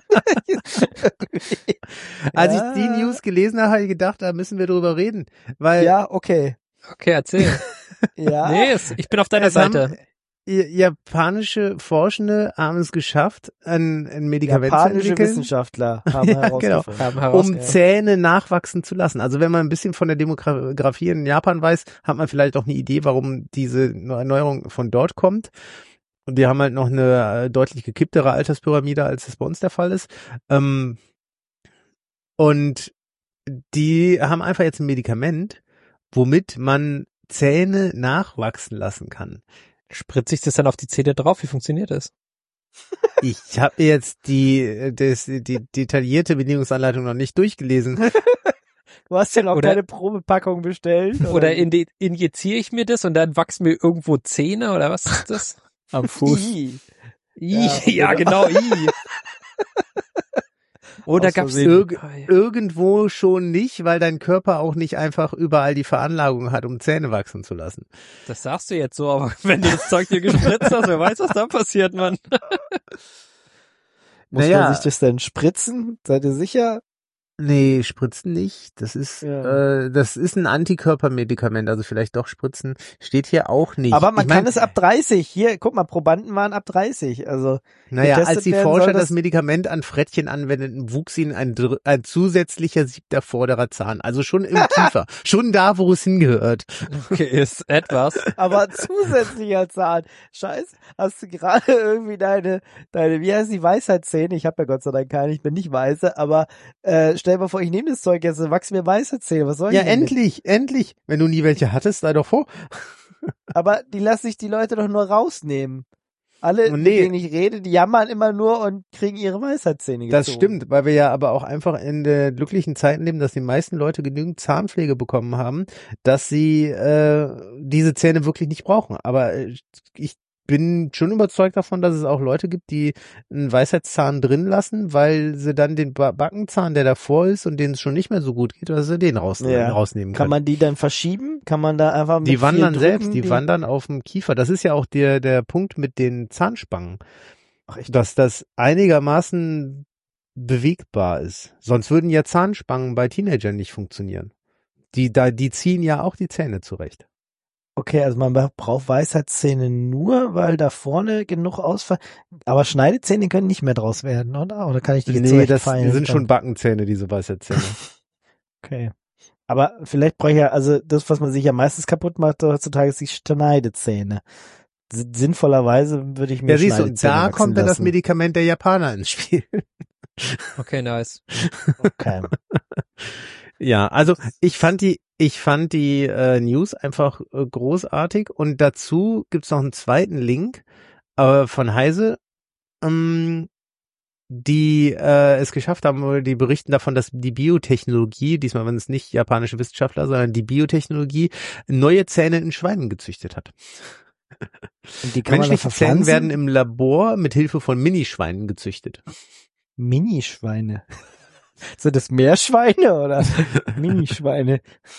als Ja. ich die News gelesen habe, habe ich gedacht, da müssen wir drüber reden. Weil Ja, okay. Okay, erzähl. Ja. Nee, es, ich bin auf deiner es haben Seite. i- japanische Forschende haben es geschafft, ein, ein Medikament zu Japanische entwickeln, Wissenschaftler haben Ja, herausgefunden. Haben um herausgefunden. Zähne nachwachsen zu lassen. Also wenn man ein bisschen von der Demografie in Japan weiß, hat man vielleicht auch eine Idee, warum diese Erneuerung von dort kommt. Und die haben halt noch eine äh, deutlich gekipptere Alterspyramide, als es bei uns der Fall ist. Ähm, und die haben einfach jetzt ein Medikament, womit man Zähne nachwachsen lassen kann. Spritze ich das dann auf die Zähne drauf? Wie funktioniert das? Ich habe jetzt die, das, die detaillierte Bedienungsanleitung noch nicht durchgelesen. Du hast ja noch Oder- keine Probepackung bestellt. Oder in injiziere ich mir das und dann wachsen mir irgendwo Zähne oder was ist das? Am Fuß. I. I, Ja, ja, oder- genau, I. Oder Aus gab's Versehen. Irg Ah, ja. irgendwo schon nicht, weil dein Körper auch nicht einfach überall die Veranlagung hat, um Zähne wachsen zu lassen. Das sagst du jetzt so, aber wenn du das Zeug dir gespritzt hast, wer weiß, was da passiert, Mann. Muss Naja. man sich das denn spritzen? Seid ihr sicher? Nee, Spritzen nicht. Das ist, Ja. äh, das ist ein Antikörpermedikament, also vielleicht doch Spritzen. Steht hier auch nicht. Aber man ich mein, kann es ab dreißig. Hier, guck mal, Probanden waren ab dreißig. Also Naja, getestet als die werden Forscher soll das, das- Medikament an Frettchen anwendeten, wuchs ihnen ein, dr- ein zusätzlicher siebter vorderer Zahn. Also schon im Kiefer. Schon da, wo es hingehört. Okay, ist etwas. aber zusätzlicher Zahn. Scheiße, hast du gerade irgendwie deine, deine, wie heißt die Weisheitszähne? Ich habe ja Gott sei Dank keine, ich bin nicht weise, aber äh, stell dir mal vor, ich nehme das Zeug jetzt und wachse mir Weisheitszähne. Was soll Ja, ich denn mit? endlich, endlich. Wenn du nie welche hattest, sei doch froh. Aber die lassen sich die Leute doch nur rausnehmen. Alle, Und mit nee. denen ich rede, die jammern immer nur und kriegen ihre Weisheitszähne gezogen. Das stimmt, weil wir ja aber auch einfach in der glücklichen Zeiten leben, dass die meisten Leute genügend Zahnpflege bekommen haben, dass sie äh, diese Zähne wirklich nicht brauchen. Aber äh, ich bin schon überzeugt davon, dass es auch Leute gibt, die einen Weisheitszahn drin lassen, weil sie dann den ba Backenzahn, der davor ist und denen es schon nicht mehr so gut geht, dass sie den raus Ja. rausnehmen Kann können. man die dann verschieben? Kann man da einfach mit Die viel wandern drücken, selbst, die, wandern auf dem Kiefer. Das ist ja auch der, der Punkt mit den Zahnspangen, Ach, echt? dass das einigermaßen bewegbar ist. Sonst würden ja Zahnspangen bei Teenagern nicht funktionieren. Die, da, die ziehen ja auch die Zähne zurecht. Okay, also man braucht Weisheitszähne nur, weil da vorne genug Ausfall. Aber Schneidezähne können nicht mehr draus werden, oder? Oder kann ich die jetzt Nee, das zurechtfeilen? sind schon Backenzähne, diese Weisheitszähne. Okay. Aber vielleicht brauche ich ja, also das, was man sich ja meistens kaputt macht heutzutage, ist die Schneidezähne. S- Sinnvollerweise würde ich mir Ja, siehst du, und Schneidezähne da wachsen kommt dann das lassen. Medikament der Japaner ins Spiel. Okay, nice. Okay. Ja, also ich fand die, ich fand die äh, News einfach äh, großartig und dazu gibt's noch einen zweiten Link äh, von Heise. Ähm, die äh, es geschafft haben, die berichten davon, dass die Biotechnologie, diesmal waren es nicht japanische Wissenschaftler, sondern die Biotechnologie neue Zähne in Schweinen gezüchtet hat. Und die kann man da Menschliche Zähne verpflanzen? werden im Labor mit Hilfe von Minischweinen gezüchtet. Minischweine. Sind das Meerschweine oder Minischweine?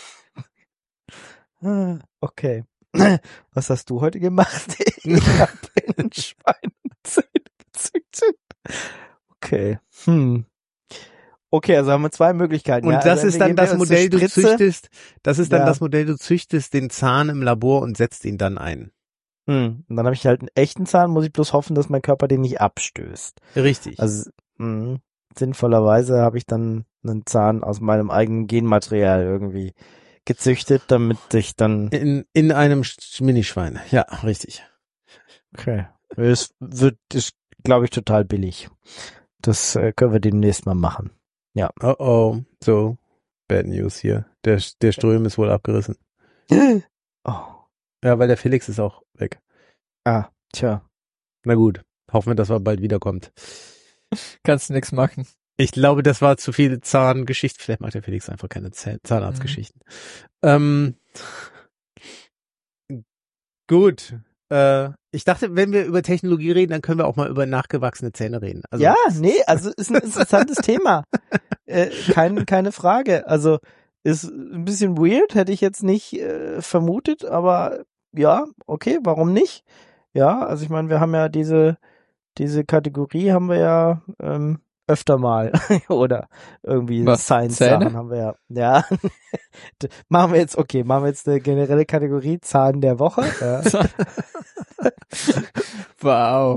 Ah, okay. Was hast du heute gemacht? Ich habe einen Schweinezähne gezüchtet. Okay. Hm. Okay, also haben wir zwei Möglichkeiten. Und ja, das also ist dann entweder das geben wir uns Modell, eine du Spritze. züchtest, das ist dann Ja. das Modell, du züchtest den Zahn im Labor und setzt ihn dann ein. Hm. Und dann habe ich halt einen echten Zahn, muss ich bloß hoffen, dass mein Körper den nicht abstößt. Richtig. Also mh, sinnvollerweise habe ich dann einen Zahn aus meinem eigenen Genmaterial irgendwie gezüchtet, damit ich dann in, in einem Sch- Minischwein. Ja, richtig. okay. Es wird, ist, glaube ich, total billig. Das äh, können wir demnächst mal machen. Oh oh, so, bad news hier. Der, der Ström ist wohl abgerissen. Oh. Ja, weil der Felix ist auch weg. Ah, tja. Na gut, hoffen wir, dass er bald wiederkommt. Kannst nix machen. Ich glaube, das war zu viel Zahngeschichte. Vielleicht macht der Felix einfach keine Zahn- Zahnarztgeschichten. Ähm, gut. Äh, ich dachte, wenn wir über Technologie reden, dann können wir auch mal über nachgewachsene Zähne reden. Also, Ja, nee, also ist ein interessantes Thema. Äh, kein, keine Frage. Also ist ein bisschen weird, hätte ich jetzt nicht äh, vermutet, aber ja, okay, warum nicht? Ja, also ich meine, wir haben ja diese diese Kategorie haben wir ja ähm, öfter mal oder irgendwie Was, Science-Sachen Zähne? haben wir ja. Ja, machen wir jetzt, okay, machen wir jetzt eine generelle Kategorie Zahn der Woche. Ja. Wow.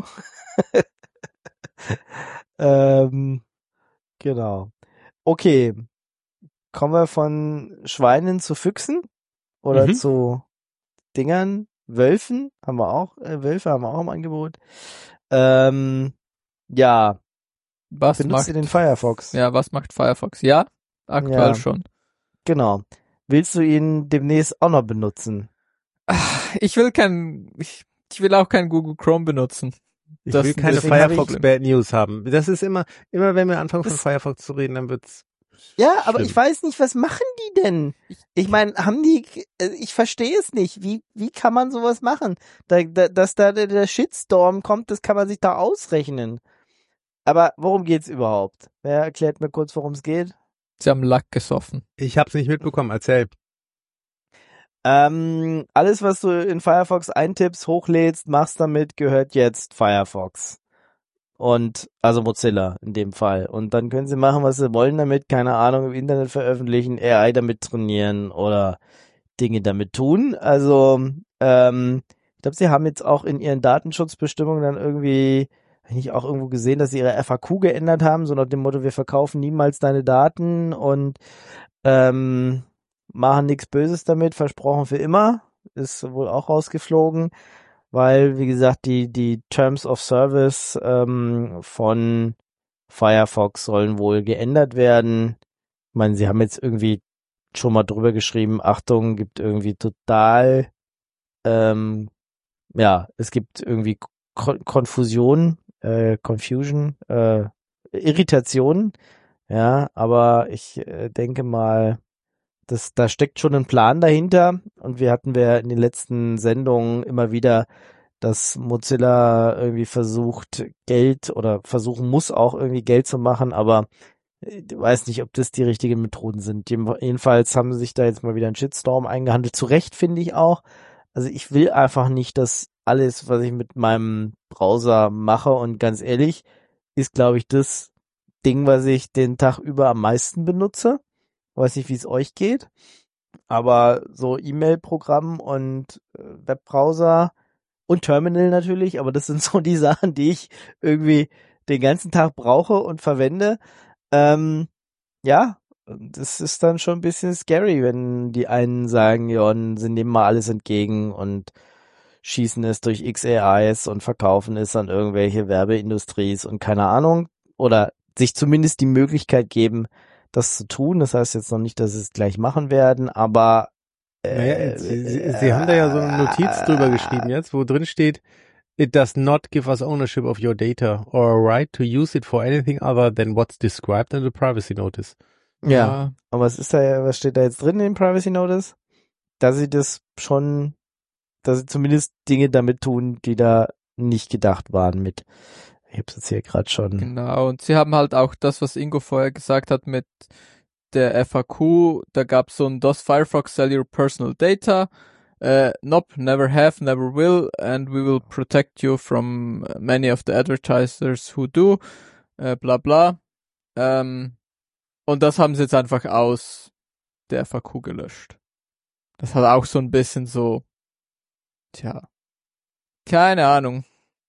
ähm, genau. Okay, kommen wir von Schweinen zu Füchsen oder Mhm. zu Dingern, Wölfen haben wir auch, äh, Wölfe haben wir auch im Angebot. Ähm, ja, Was benutzt macht, ihr den Firefox? ja, was macht Firefox? Ja, aktuell Ja. schon. Genau. Willst du ihn demnächst auch noch benutzen? Ich will kein, ich, ich will auch kein Google Chrome benutzen. ich Das- will keine deswegen habe Firefox ich- Bad News haben. Das ist immer, immer wenn wir anfangen von Das- Firefox zu reden, dann wird's Ja, aber schlimm. ich weiß nicht, was machen die denn? Ich meine, haben die, äh, ich verstehe es nicht. Wie, wie kann man sowas machen? Da, da, dass da der, der Shitstorm kommt, das kann man sich da ausrechnen. Aber worum geht's überhaupt? Wer erklärt mir kurz, worum es geht? Sie haben Lack gesoffen. Ich hab's nicht mitbekommen, erzähl. Ähm, alles, was du in Firefox eintippst, hochlädst, machst damit, gehört jetzt Firefox. Und, also Mozilla in dem Fall. Und dann können sie machen, was sie wollen damit, keine Ahnung, im Internet veröffentlichen, A I damit trainieren oder Dinge damit tun. Also, ähm, ich glaube, sie haben jetzt auch in ihren Datenschutzbestimmungen dann irgendwie, habe ich auch irgendwo gesehen, dass sie ihre F A Q geändert haben, so nach dem Motto, wir verkaufen niemals deine Daten und ähm, machen nichts Böses damit, versprochen für immer. Ist wohl auch rausgeflogen, weil, wie gesagt, die, die Terms of Service ähm, von Firefox sollen wohl geändert werden. Ich meine, sie haben jetzt irgendwie schon mal drüber geschrieben, Achtung, gibt irgendwie total, ähm, ja, es gibt irgendwie Kon Konfusion, äh, Confusion, äh, Irritation, ja, aber ich äh, denke mal, das, da steckt schon ein Plan dahinter und wir hatten wir in den letzten Sendungen immer wieder, dass Mozilla irgendwie versucht, Geld oder versuchen muss auch irgendwie Geld zu machen, aber ich weiß nicht, ob das die richtigen Methoden sind. Jedenfalls haben sie sich da jetzt mal wieder einen Shitstorm eingehandelt. Zu Recht, finde ich auch. Also ich will einfach nicht, dass alles, was ich mit meinem Browser mache, und ganz ehrlich, ist, glaube ich, das Ding, was ich den Tag über am meisten benutze. Weiß nicht, wie es euch geht, aber so E-Mail-Programm und äh, Webbrowser und Terminal natürlich, aber das sind so die Sachen, die ich irgendwie den ganzen Tag brauche und verwende. Ähm, ja, das ist dann schon ein bisschen scary, wenn die einen sagen, ja, sie nehmen mal alles entgegen und schießen es durch X A Is und verkaufen es an irgendwelche Werbeindustries und keine Ahnung, oder sich zumindest die Möglichkeit geben, das zu tun. Das heißt jetzt noch nicht, dass sie es gleich machen werden, aber äh, Naja, sie, sie, sie haben da ja so eine Notiz drüber geschrieben jetzt, wo drin steht, it does not give us ownership of your data or a right to use it for anything other than what's described in the privacy notice. Ja, aber was ist da, was steht da jetzt drin in Privacy Notice? Dass sie das schon, dass sie zumindest Dinge damit tun, die da nicht gedacht waren mit. Ich hab's jetzt hier gerade schon. Genau, und sie haben halt auch das, was Ingo vorher gesagt hat mit der F A Q, da gab's so ein Does Firefox sell your personal data? Uh, nope, never have, never will, and we will protect you from many of the advertisers who do, uh, bla bla. Ähm, und das haben sie jetzt einfach aus der F A Q gelöscht. Das hat auch so ein bisschen so, tja, keine Ahnung.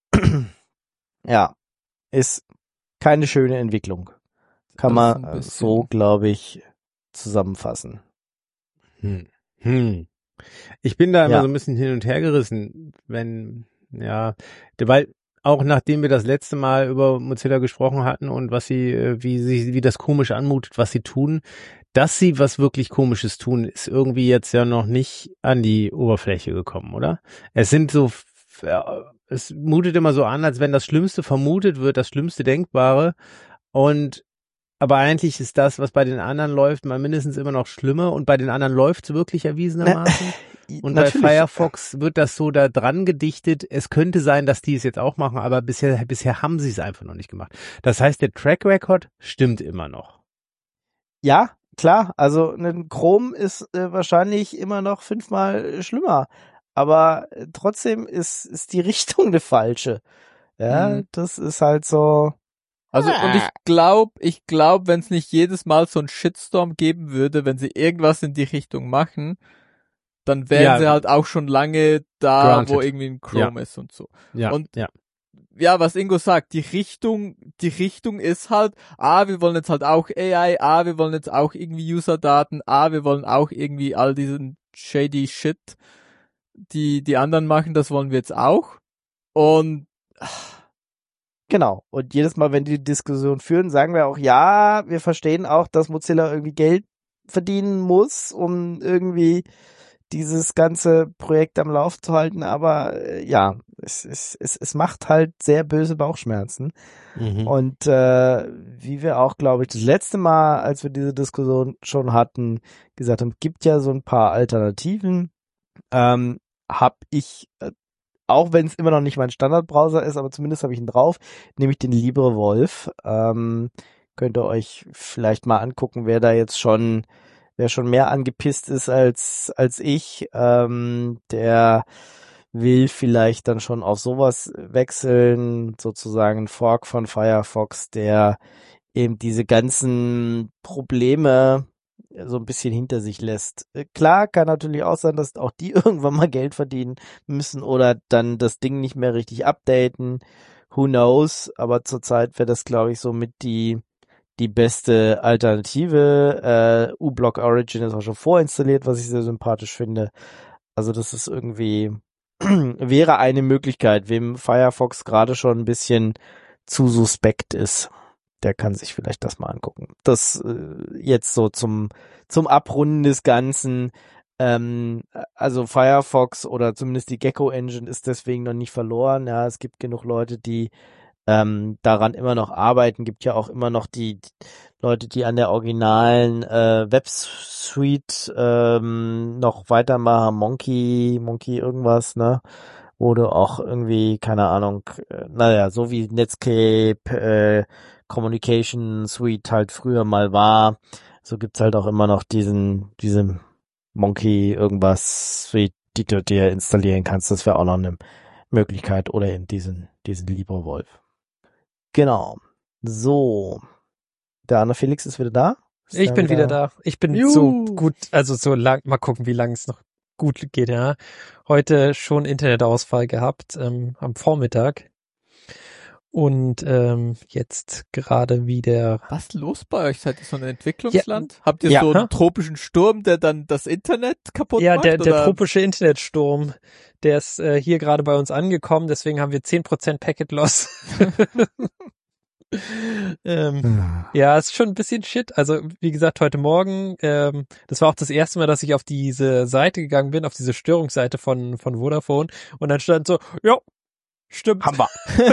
Ja, ist keine schöne Entwicklung. Kann man äh, so, glaube ich, zusammenfassen. Hm. Hm. Ich bin da immer Ja. so ein bisschen hin und her gerissen, wenn, ja, weil auch nachdem wir das letzte Mal über Mozilla gesprochen hatten und was sie, wie sie, wie das komisch anmutet, was sie tun, dass sie was wirklich Komisches tun, ist irgendwie jetzt ja noch nicht an die Oberfläche gekommen, oder? Es sind so, es mutet immer so an, als wenn das Schlimmste vermutet wird, das Schlimmste Denkbare, und aber eigentlich ist das, was bei den anderen läuft, mal mindestens immer noch schlimmer, und bei den anderen läuft es wirklich erwiesenermaßen. Und Natürlich. bei Firefox wird das so da dran gedichtet. Es könnte sein, dass die es jetzt auch machen, aber bisher, bisher haben sie es einfach noch nicht gemacht. Das heißt, der Track Record stimmt immer noch. Ja, klar. Also ein Chrome ist äh, wahrscheinlich immer noch fünfmal schlimmer. Aber äh, trotzdem ist, ist die Richtung eine falsche. Ja, Mhm. das ist halt so. Also, und ich glaube, ich glaube, wenn es nicht jedes Mal so einen Shitstorm geben würde, wenn sie irgendwas in die Richtung machen, dann wären Ja. sie halt auch schon lange da, Granted. wo irgendwie ein Chrome ist und so. Ja, Und ja. ja, was Ingo sagt, die Richtung, die Richtung ist halt, ah, wir wollen jetzt halt auch A I, ah, wir wollen jetzt auch irgendwie User-Daten, ah, wir wollen auch irgendwie all diesen shady Shit, die die anderen machen, das wollen wir jetzt auch. Und Genau. Und jedes Mal, wenn die die Diskussion führen, sagen wir auch, ja, wir verstehen auch, dass Mozilla irgendwie Geld verdienen muss, um irgendwie dieses ganze Projekt am Lauf zu halten. Aber äh, ja, es, es, es, es macht halt sehr böse Bauchschmerzen. Mhm. Und äh, wie wir auch, glaube ich, das letzte Mal, als wir diese Diskussion schon hatten, gesagt haben, gibt ja so ein paar Alternativen. Ähm, hab ich, äh, auch wenn es immer noch nicht mein Standardbrowser ist, aber zumindest habe ich ihn drauf, nämlich den LibreWolf. Ähm, könnt ihr euch vielleicht mal angucken, wer da jetzt schon, wer schon mehr angepisst ist als als ich. Ähm, der will vielleicht dann schon auf sowas wechseln, sozusagen ein Fork von Firefox, der eben diese ganzen Probleme so ein bisschen hinter sich lässt. Äh, Klar, kann natürlich auch sein, dass auch die irgendwann mal Geld verdienen müssen oder dann das Ding nicht mehr richtig updaten. Who knows? Aber zurzeit wäre das, glaube ich, so mit die die beste Alternative. Äh, uBlock Origin ist auch schon vorinstalliert, was ich sehr sympathisch finde. Also das ist irgendwie wäre eine Möglichkeit, wem Firefox gerade schon ein bisschen zu suspekt ist. Der kann sich vielleicht das mal angucken. Das äh, jetzt so zum zum Abrunden des Ganzen. Ähm, also Firefox oder zumindest die Gecko Engine ist deswegen noch nicht verloren. Ja, es gibt genug Leute, die ähm, daran immer noch arbeiten. Gibt ja auch immer noch die, die Leute, die an der originalen äh, Websuite ähm, noch weitermachen. Monkey, Monkey irgendwas, ne? Wo du auch irgendwie, keine Ahnung, äh, naja, so wie Netscape, äh, Communication Suite halt früher mal war, so gibt's halt auch immer noch diesen, diese Monkey irgendwas Suite, die du dir installieren kannst. Das wäre auch noch eine Möglichkeit, oder in diesen, diesen LibreWolf. Genau. So. Der andere Felix ist wieder da. Ist Ich der bin wieder da. Ich bin Juhu. so gut, also so lang, mal gucken, wie lange es noch gut geht, ja. Heute schon Internetausfall gehabt, ähm, am Vormittag. Und ähm, jetzt gerade wieder. was ist los bei euch? Seid ihr so ein Entwicklungsland? Habt ihr Ja. so einen Ha? tropischen Sturm, der dann das Internet kaputt Ja, macht? der, der oder? tropische Internetsturm, der ist äh, hier gerade bei uns angekommen, deswegen haben wir zehn Prozent Packet Loss. ähm, ja, ist schon ein bisschen shit. Also, wie gesagt, heute Morgen, ähm, das war auch das erste Mal, dass ich auf diese Seite gegangen bin, auf diese Störungsseite von, von Vodafone, und dann stand so, ja, Stimmt. Hammer.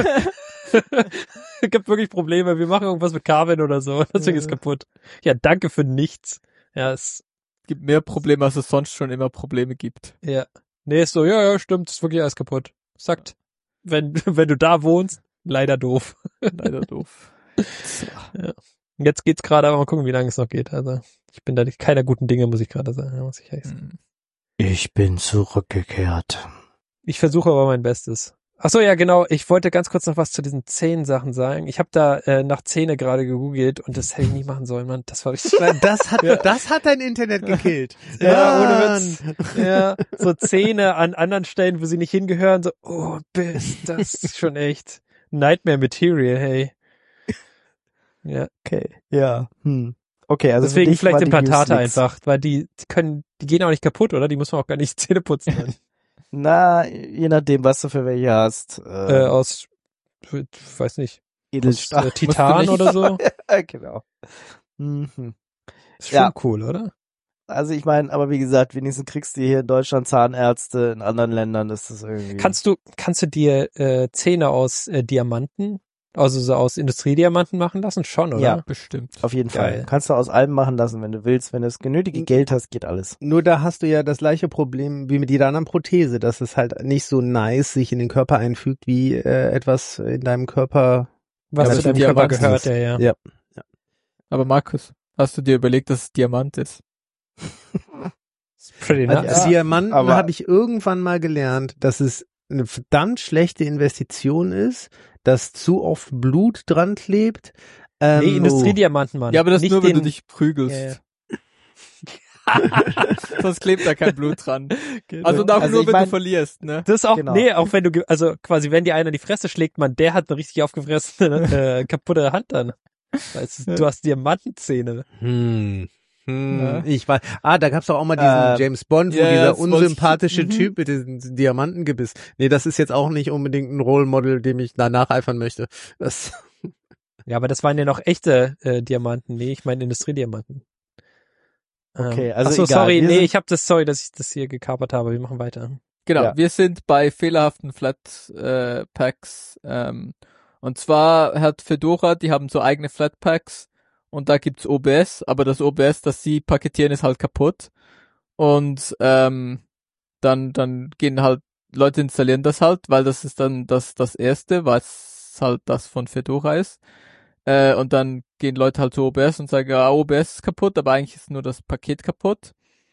Es gibt wirklich Probleme. Wir machen irgendwas mit Kabeln oder so. Deswegen ist kaputt. Ja, danke für nichts. Ja, es Gibt mehr Probleme, als es sonst schon immer Probleme gibt. Ja. Nee, ist so, ja, ja, stimmt, ist wirklich alles kaputt. Sagt, wenn, wenn du da wohnst, leider doof. Leider doof. Ja. Jetzt geht's gerade, aber mal gucken, wie lange es noch geht. Also, ich bin da keiner guten Dinge, muss ich gerade sagen. Muss ich ehrlich sagen. Ich bin zurückgekehrt. Ich versuche aber mein Bestes. Ach so, ja, genau. Ich wollte ganz kurz noch was zu diesen Zähnen-Sachen sagen. Ich habe da äh, nach Zähne gerade gegoogelt und das hätte ich nicht machen sollen, Mann. Das war richtig. Das hat, Ja. das hat dein Internet gekillt. Ja, ohne Mann. Witz. Ja, so Zähne an anderen Stellen, wo sie nicht hingehören. So, oh, Biss, das ist schon echt Nightmare Material, hey. Ja, Okay, ja. Hm. Okay, also für deswegen dich vielleicht war die Implantate News nix. einfach, weil die, die können, die gehen auch nicht kaputt, oder? Die muss man auch gar nicht Zähne putzen. Dann. Na, je nachdem, was du für welche hast. äh, Äh, aus, ich weiß nicht, aus Edelstahl. äh, Titan nicht- oder so. Ja, genau. Mhm. Ist schon Ja. cool, oder? Also ich meine, aber wie gesagt, wenigstens kriegst du hier in Deutschland Zahnärzte, in anderen Ländern ist das irgendwie... Kannst du, kannst du dir äh, Zähne aus äh, Diamanten, also so aus Industriediamanten machen lassen? Schon, oder? Ja. Bestimmt. Auf jeden Geil. Fall. Kannst du aus allem machen lassen, wenn du willst. Wenn du das genötige Mhm. Geld hast, geht alles. Nur da hast du ja das gleiche Problem wie mit jeder anderen Prothese, dass es halt nicht so nice sich in den Körper einfügt, wie äh, etwas in deinem Körper. Was Ja, zu aber deinem die Körper Erwachsenen gehört, ist- ja, ja. Ja. Aber Markus, hast du dir überlegt, dass es Diamant ist? Pretty Also, nuts. Ja, Diamanten aber- habe ich irgendwann mal gelernt, dass es eine verdammt schlechte Investition ist, dass zu oft Blut dran klebt. Ähm, Nee, Industriediamanten, Mann. Ja, aber das Nicht nur, wenn den, du dich prügelst. Ja, ja. Sonst klebt da kein Blut dran. Genau. Also und auch Also nur, ich wenn mein- du verlierst, ne? Das ist auch, Genau. nee, auch wenn du, ge- also quasi, wenn dir einer in die Fresse schlägt, man, der hat eine richtig aufgefressene, äh, kaputte Hand dann. Weißt du, du hast Diamantenzähne. Hm. Hm, Ja. Ich weiß. Ah, da gab's doch auch mal diesen Äh, James Bond, wo ja, dieser das wollte ich- unsympathische mhm. Typ mit diesem Diamantengebiss. Nee, das ist jetzt auch nicht unbedingt ein Role Model, dem ich da nacheifern möchte. Das, Ja, aber das waren ja noch echte äh, Diamanten. Nee, ich meine Industriediamanten. Okay, ähm, also ach so, egal, sorry, wir nee, sind- ich habe das, sorry, dass ich das hier gekapert habe. Wir machen weiter. Genau, Ja. wir sind bei fehlerhaften Flat äh, Packs. Ähm, und zwar hat Fedora, die haben so eigene Flatpaks und da gibt's O B S, aber das O B S, das sie paketieren, ist halt kaputt. Und ähm, dann dann gehen halt Leute installieren das halt, weil das ist dann das das erste, was halt das von Fedora ist. Äh, und dann gehen Leute halt zu O B S und sagen, ja, O B S ist kaputt, aber eigentlich ist nur das Paket kaputt.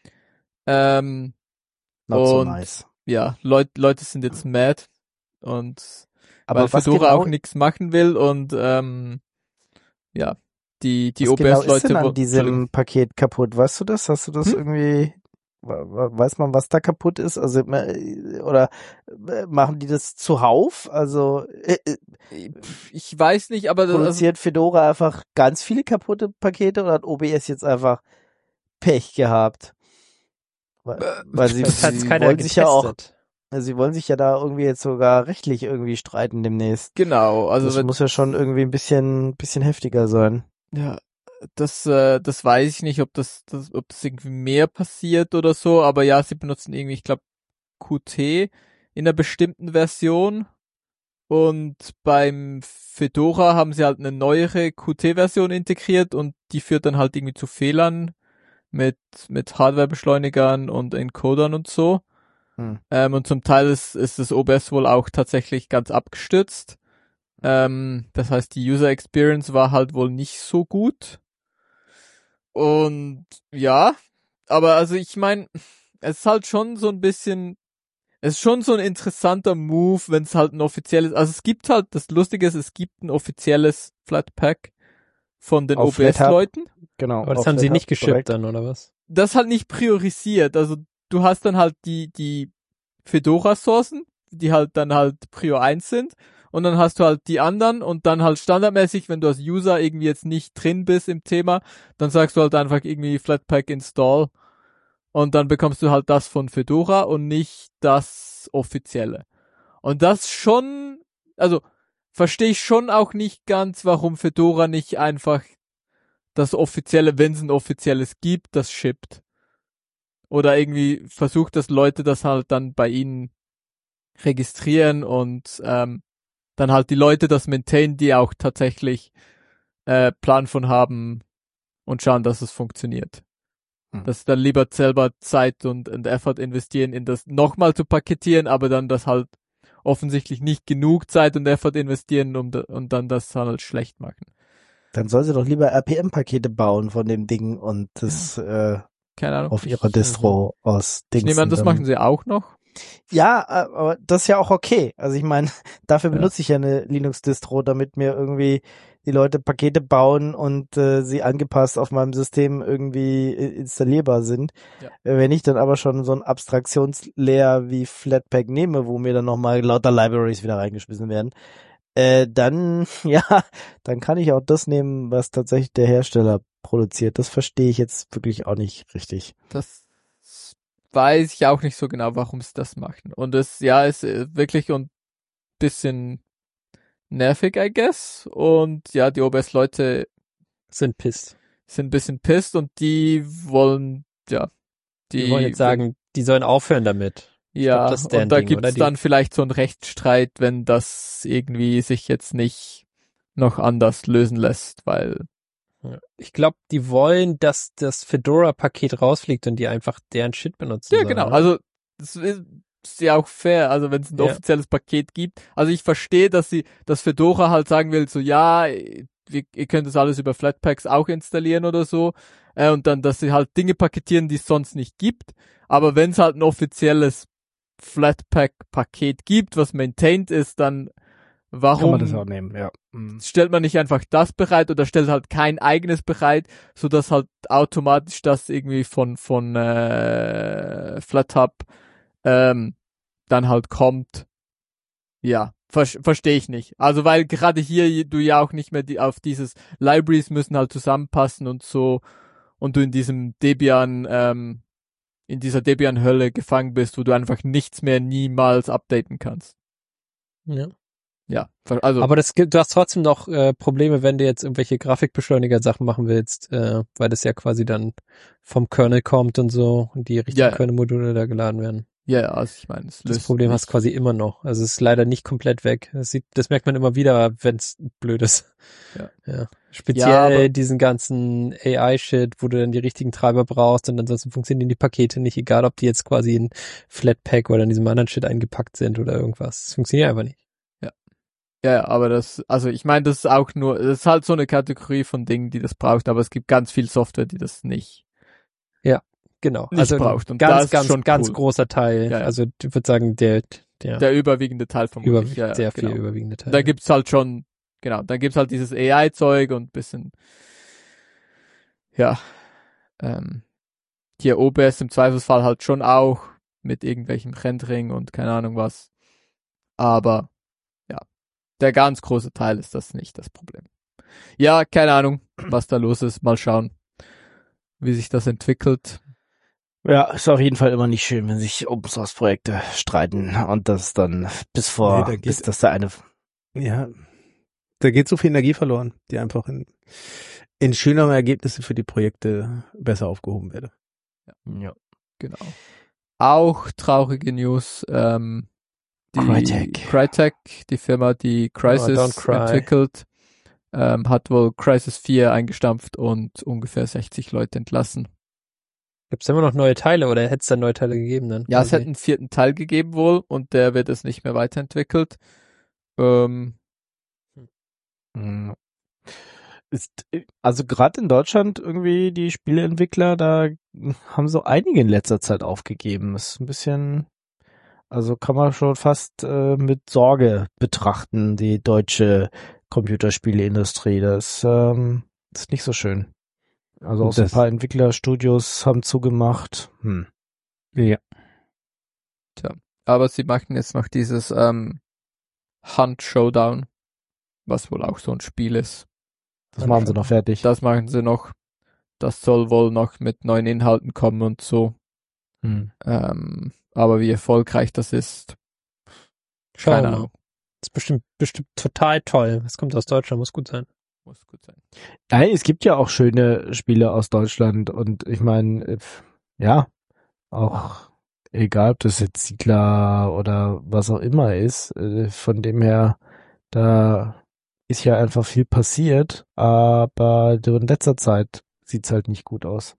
Ähm, Not so und- nice. ja, Leute, Leute sind jetzt mad und Aber weil was Fedora genau, auch nichts machen will und ähm, ja, die die was genau ist O B S-Leute denn an wo- diesem Paket kaputt? Weißt du das? Hast du das Hm? irgendwie... wa- wa- Weiß man, was da kaputt ist? Also äh, oder äh, machen die das zuhauf? Also äh, äh, ich weiß nicht, aber das, also, produziert Fedora einfach ganz viele kaputte Pakete oder hat O B S jetzt einfach Pech gehabt? Weil, weil sie, Das hat sie keiner wollen sich ja auch, getestet. sie wollen sich ja da irgendwie jetzt sogar rechtlich irgendwie streiten demnächst. genau, also Das wenn, muss ja schon irgendwie ein bisschen, bisschen heftiger sein. ja, das äh, das weiß ich nicht, ob das, das ob das irgendwie mehr passiert oder so, aber ja, sie benutzen irgendwie, ich glaube Qt in einer bestimmten Version. Und beim Fedora haben sie halt eine neuere Qt-Version integriert und die führt dann halt irgendwie zu Fehlern mit, mit Hardwarebeschleunigern und Encodern und so. Hm. Ähm, und zum Teil ist, ist das O B S wohl auch tatsächlich ganz abgestürzt. Ähm, das heißt, die User Experience war halt wohl nicht so gut. Und ja, aber also ich meine, es ist halt schon so ein bisschen, es ist schon so ein interessanter Move, wenn es halt ein offizielles, also es gibt halt, das Lustige ist, es gibt ein offizielles Flatpak von den Auf O B S-Leuten. Genau. Aber das auf haben sie Flat- nicht geschippt korrekt. dann, oder was? Das ist halt nicht priorisiert, also du hast dann halt die, die Fedora-Sourcen, die halt dann halt Prio eins sind. Und dann hast du halt die anderen und dann halt standardmäßig, wenn du als User irgendwie jetzt nicht drin bist im Thema, dann sagst du halt einfach irgendwie Flatpak install und dann bekommst du halt das von Fedora und nicht das offizielle. Und das schon, also verstehe ich schon auch nicht ganz, warum Fedora nicht einfach das offizielle, wenn es ein offizielles gibt, das shippt. Oder irgendwie versucht, dass Leute das halt dann bei ihnen registrieren und ähm, dann halt die Leute das maintainen, die auch tatsächlich äh, Plan von haben und schauen, dass es funktioniert. Hm. Dass sie dann lieber selber Zeit und, und Effort investieren, in das nochmal zu paketieren, aber dann das halt offensichtlich nicht genug Zeit und Effort investieren um da, und dann das halt schlecht machen. Dann soll sie doch lieber R P M-Pakete bauen von dem Ding und das äh, Keine Ahnung. auf ihrer Distro aus Ich nehme an, das machen sie auch noch. Ja, aber das ist ja auch okay. Also ich meine, dafür Ja. benutze ich ja eine Linux-Distro, damit mir irgendwie die Leute Pakete bauen und äh, sie angepasst auf meinem System irgendwie äh, installierbar sind. Ja. Äh, Wenn ich dann aber schon so ein Abstraktionslayer wie Flatpak nehme, wo mir dann nochmal lauter Libraries wieder reingeschmissen werden, äh, dann, ja, dann kann ich auch das nehmen, was tatsächlich der Hersteller produziert. Das verstehe ich jetzt wirklich auch nicht richtig. Das weiß ich auch nicht so genau, warum sie das machen. Und es, ja, ist äh, wirklich ein bisschen nervig, I guess. Und ja, die O B S-Leute Sind pissed. sind ein bisschen pissed und die wollen, ja, die, Die wollen jetzt sagen, die sollen aufhören damit. ja, glaub, das ist deren und da Ding, gibt's oder? Die- dann vielleicht so einen Rechtsstreit, wenn das irgendwie sich jetzt nicht noch anders lösen lässt, weil Ja. Ich glaube, die wollen, dass das Fedora-Paket rausfliegt und die einfach deren Shit benutzen ja, sollen, genau. oder? Also das ist, ist ja auch fair. Also wenn es ein Ja. offizielles Paket gibt. Also ich verstehe, dass sie, dass Fedora halt sagen will, so ja, ihr, ihr könnt das alles über Flatpaks auch installieren oder so. Äh, und dann, dass sie halt Dinge paketieren, die es sonst nicht gibt. Aber wenn es halt ein offizielles Flatpak-Paket gibt, was maintained ist, dann warum Kann man das auch nehmen, ja. Mhm. stellt man nicht einfach das bereit oder stellt halt kein eigenes bereit, so dass halt automatisch das irgendwie von von äh, FlatHub ähm, dann halt kommt. Ja, ver verstehe ich nicht. Also weil gerade hier du ja auch nicht mehr die auf dieses Libraries müssen halt zusammenpassen und so und du in diesem Debian ähm, in dieser Debian Hölle gefangen bist, wo du einfach nichts mehr niemals updaten kannst. Ja. Ja, also Aber das gibt, du hast trotzdem noch äh, Probleme, wenn du jetzt irgendwelche Grafikbeschleuniger-Sachen machen willst, äh, weil das ja quasi dann vom Kernel kommt und so und die richtigen Ja, ja. Kernel-Module da geladen werden. ja, also ich meine, es Das löst Problem nicht- hast du quasi immer noch. Also es ist leider nicht komplett weg. Das, sieht, das merkt man immer wieder, wenn es blöd ist. Ja. ja. Speziell Ja, aber- diesen ganzen A I-Shit, wo du dann die richtigen Treiber brauchst und ansonsten funktionieren die Pakete nicht, egal ob die jetzt quasi in Flatpak oder in diesem anderen Shit eingepackt sind oder irgendwas. Das funktioniert einfach nicht. Ja, ja, aber das, also ich meine, das ist auch nur, das ist halt so eine Kategorie von Dingen, die das braucht, aber es gibt ganz viel Software, die das nicht. Genau. Nicht also braucht. Und ganz, das ist ganz, schon ganz cool. großer Teil. Ja, ja. Also ich würde sagen, der, der, Der überwiegende Teil über, vermutlich. Ja, ja, sehr genau. viel überwiegende Teil. Da gibt's halt schon, genau, dann gibt's halt dieses A I-Zeug und bisschen, ja, ähm, hier O B S im Zweifelsfall halt schon auch mit irgendwelchem Rendering und keine Ahnung was. Aber, ja, der ganz große Teil ist das nicht das Problem. Ja, keine Ahnung, was da los ist. Mal schauen, wie sich das entwickelt. Ja, ist auf jeden Fall immer nicht schön, wenn sich Open Source Projekte streiten und das dann bis vor, Nee, da geht- bis dass der eine, Ja, da geht so viel Energie verloren, die einfach in, in schönere Ergebnisse für die Projekte besser aufgehoben werden. ja. Genau. Auch traurige News, ähm, die Crytek. Crytek, die Firma, die Crysis Oh, don't cry. entwickelt, ähm, hat wohl Crysis vier eingestampft und ungefähr sechzig Leute entlassen. Gibt's immer noch neue Teile oder hätte es da neue Teile gegeben dann? Ja, es Quasi? hätte einen vierten Teil gegeben wohl und der wird es nicht mehr weiterentwickelt. Ähm, Mhm. Ist, also gerade in Deutschland irgendwie die Spieleentwickler, da haben so einige in letzter Zeit aufgegeben. Das ist ein bisschen, also kann man schon fast äh, mit Sorge betrachten, die deutsche Computerspieleindustrie. Das ähm, ist nicht so schön. Also auch so ein Das- paar Entwicklerstudios haben zugemacht. Hm. Ja. aber sie machen jetzt noch dieses ähm, Hunt Showdown, was wohl auch so ein Spiel ist. Das machen sie noch fertig. Das machen sie noch. Das soll wohl noch mit neuen Inhalten kommen und so. Hm. Ähm, aber wie erfolgreich das ist, Schauen keine wir mal. Ahnung. Das ist bestimmt, bestimmt total toll. Das kommt aus Deutschland, muss gut sein. Muss gut sein. Nein, es gibt ja auch schöne Spiele aus Deutschland und ich meine, äh, ja, auch egal ob das jetzt Siedler oder was auch immer ist, äh, von dem her, da ist ja einfach viel passiert, aber so in letzter Zeit sieht's halt nicht gut aus.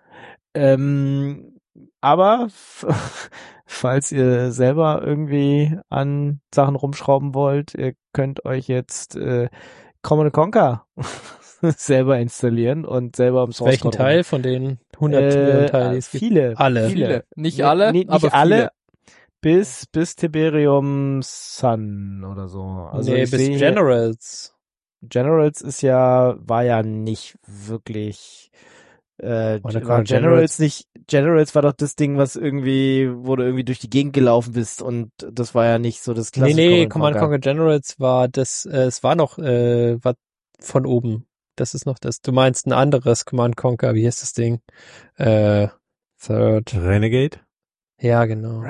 Ähm, aber f- falls ihr selber irgendwie an Sachen rumschrauben wollt, ihr könnt euch jetzt äh, Command and Conquer selber installieren und selber am Source Welchen Code Teil von den hundert Äh, Millionen Teilen, die es gibt? viele, Alle. Viele. Nicht Nee, alle, nee, nicht aber alle, viele. bis bis Tiberium Sun oder so. Also nee, ich bis sehe hier- Generals. Generals ist ja war ja nicht wirklich äh, Oder war kann Generals, Generals- nicht Generals war doch das Ding, was irgendwie wo du irgendwie durch die Gegend gelaufen bist und das war ja nicht so das Nee, klassische nee, Command Command Conquer. Conquer Generals war das, äh, es war noch, äh, war von oben. Das ist noch das. Du meinst ein anderes Command Conquer, wie heißt das Ding? Äh, Third. Renegade? Ja, genau.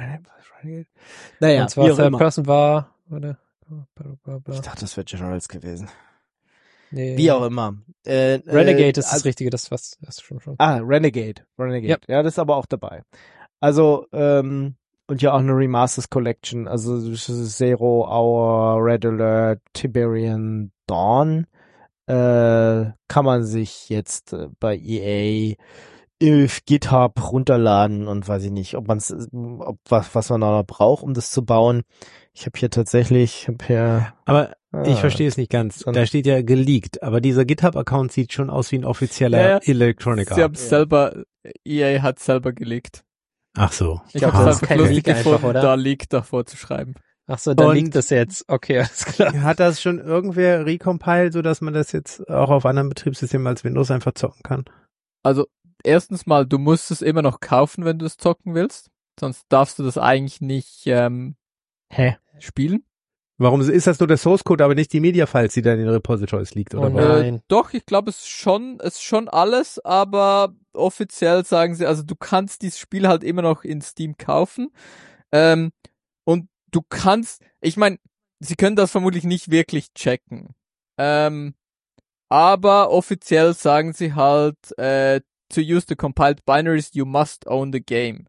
Naja, Und zwar wie auch Third immer. Person war, oder? Bla, bla, bla. Ich dachte, das wäre Generals gewesen. Nee. Wie auch immer. Äh, Renegade äh, ist das also- Richtige, das was, das schon schon. Ah, Renegade. Renegade. Ja. Ja, das ist aber auch dabei. Also, ähm, und ja auch eine Remasters Collection. Also Zero Hour, Red Alert, Tiberian Dawn. Äh, kann man sich jetzt äh, bei E A auf GitHub runterladen und weiß ich nicht, ob man es, ob was, was man da noch braucht, um das zu bauen. Ich habe hier tatsächlich, ich habe hier Aber ich Ah, verstehe es nicht ganz. so ein- Da steht ja geleakt, aber dieser GitHub-Account sieht schon aus wie ein offizieller Ja, ja. Electronic Sie Arts. haben selber, E A hat selber gelegt. Ach so. Ich glaub, habe das es ist einfach kein lustig Leak einfach, gefunden, oder? da Leak davor zu schreiben. Ach so, da Und- liegt das jetzt. Okay, alles klar. Hat das schon irgendwer recompiled, so dass man das jetzt auch auf anderen Betriebssystemen als Windows einfach zocken kann? Also, erstens mal, du musst es immer noch kaufen, wenn du es zocken willst. Sonst darfst du das eigentlich nicht ähm, Hä? spielen. Warum ist das nur der Source Code, aber nicht die Media Files, die da in den Repositories liegt, oder Oh was? nein. Äh, doch, ich glaube, es ist schon, es ist schon alles, aber offiziell sagen sie, also du kannst dieses Spiel halt immer noch in Steam kaufen. Ähm, und du kannst, ich meine, sie können das vermutlich nicht wirklich checken. Ähm, aber offiziell sagen sie halt, äh, to use the compiled binaries, you must own the game.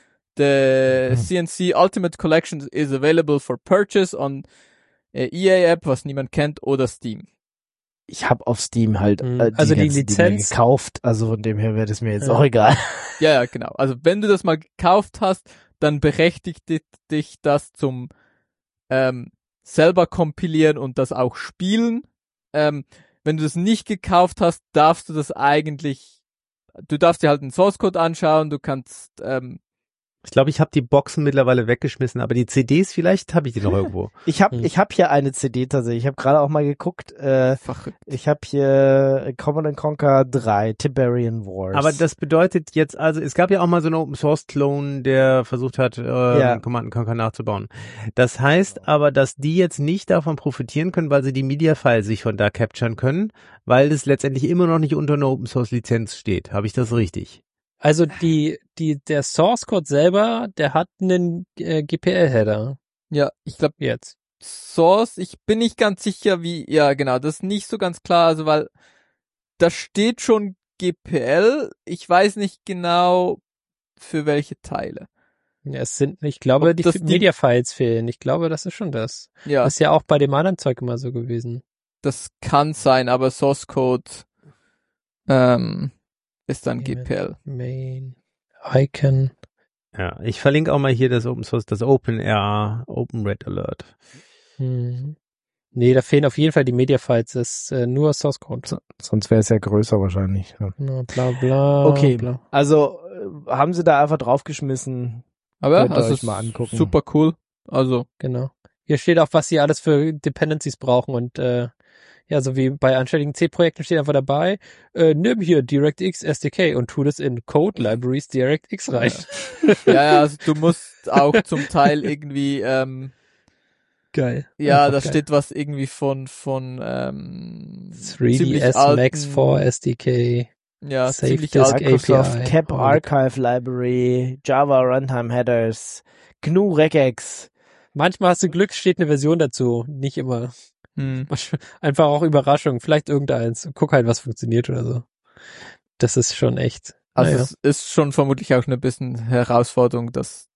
The Mhm. C N C Ultimate Collection is available for purchase on äh, E A App, was niemand kennt, oder Steam. Ich habe auf Steam halt Hm, äh, die also die ganzen Dinge Lizenz- gekauft, also von dem her wäre das mir jetzt Ja. auch egal. Ja, ja, genau. Also wenn du das mal gekauft hast, dann berechtigt di- dich das zum ähm, selber kompilieren und das auch spielen. Ähm, wenn du das nicht gekauft hast, darfst du das eigentlich, du darfst dir halt den Source Code anschauen, du kannst, ähm, Ich glaube, ich habe die Boxen mittlerweile weggeschmissen, aber die C Ds, vielleicht habe ich die noch irgendwo. Ich habe Hm. ich hab hier eine C D tatsächlich. Ich habe gerade auch mal geguckt. Äh, verrückt. ich habe hier Command and Conquer drei, Tiberian Wars. Aber das bedeutet jetzt, also es gab ja auch mal so einen Open Source Clone, der versucht hat, ähm, Ja. Command and Conquer nachzubauen. Das heißt aber, dass die jetzt nicht davon profitieren können, weil sie die Media-File sich von da capturen können, weil es letztendlich immer noch nicht unter einer Open Source Lizenz steht. Habe ich das richtig? Also die, die, der Source Code selber, der hat einen äh, G P L-Header. Ja, ich glaube, Jetzt. Source, ich bin nicht ganz sicher, wie, ja genau, das ist nicht so ganz klar, also weil da steht schon G P L, ich weiß nicht genau für welche Teile. Ja, es sind, ich glaube, Ob die, das die- Media-Files fehlen. Ich glaube, das ist schon das. Ja, Das ist ja auch bei dem anderen Zeug immer so gewesen. das kann sein, aber Source Code ähm, ist dann G Damn it. P L. Main, Icon. Ja, ich verlinke auch mal hier das Open Source, das Open R A, Open Red Alert. Hm. Nee, da fehlen auf jeden Fall die Media-Files. Das ist äh, nur Source Code. So- sonst wäre es ja größer wahrscheinlich. Ja. Na, bla bla. Okay, Bla. also äh, haben sie da einfach draufgeschmissen. Aber Könnt ihr also euch mal angucken. super cool. Also Genau. Hier steht auch, was sie alles für Dependencies brauchen und äh, ja, so wie bei anständigen C-Projekten steht einfach dabei, äh, nimm hier DirectX S D K und tu das in Code Libraries DirectX rein. ja, ja, also du musst auch zum Teil irgendwie ähm, Geil. ja, Einfach da geil. steht was irgendwie von von ähm, drei D ziemlich S alten, Max vier S D K. ja, Safe ziemlich Disk alten, A P I. Microsoft Cap Oh, Archive Library, Java Runtime Headers, G N U Regex. Manchmal hast du Glück, steht eine Version dazu. Nicht immer. hm. Einfach auch Überraschung. Vielleicht irgendeins. Guck halt, was funktioniert oder so. Das ist schon echt. Also naja. es ist schon vermutlich auch eine bisschen Herausforderung, das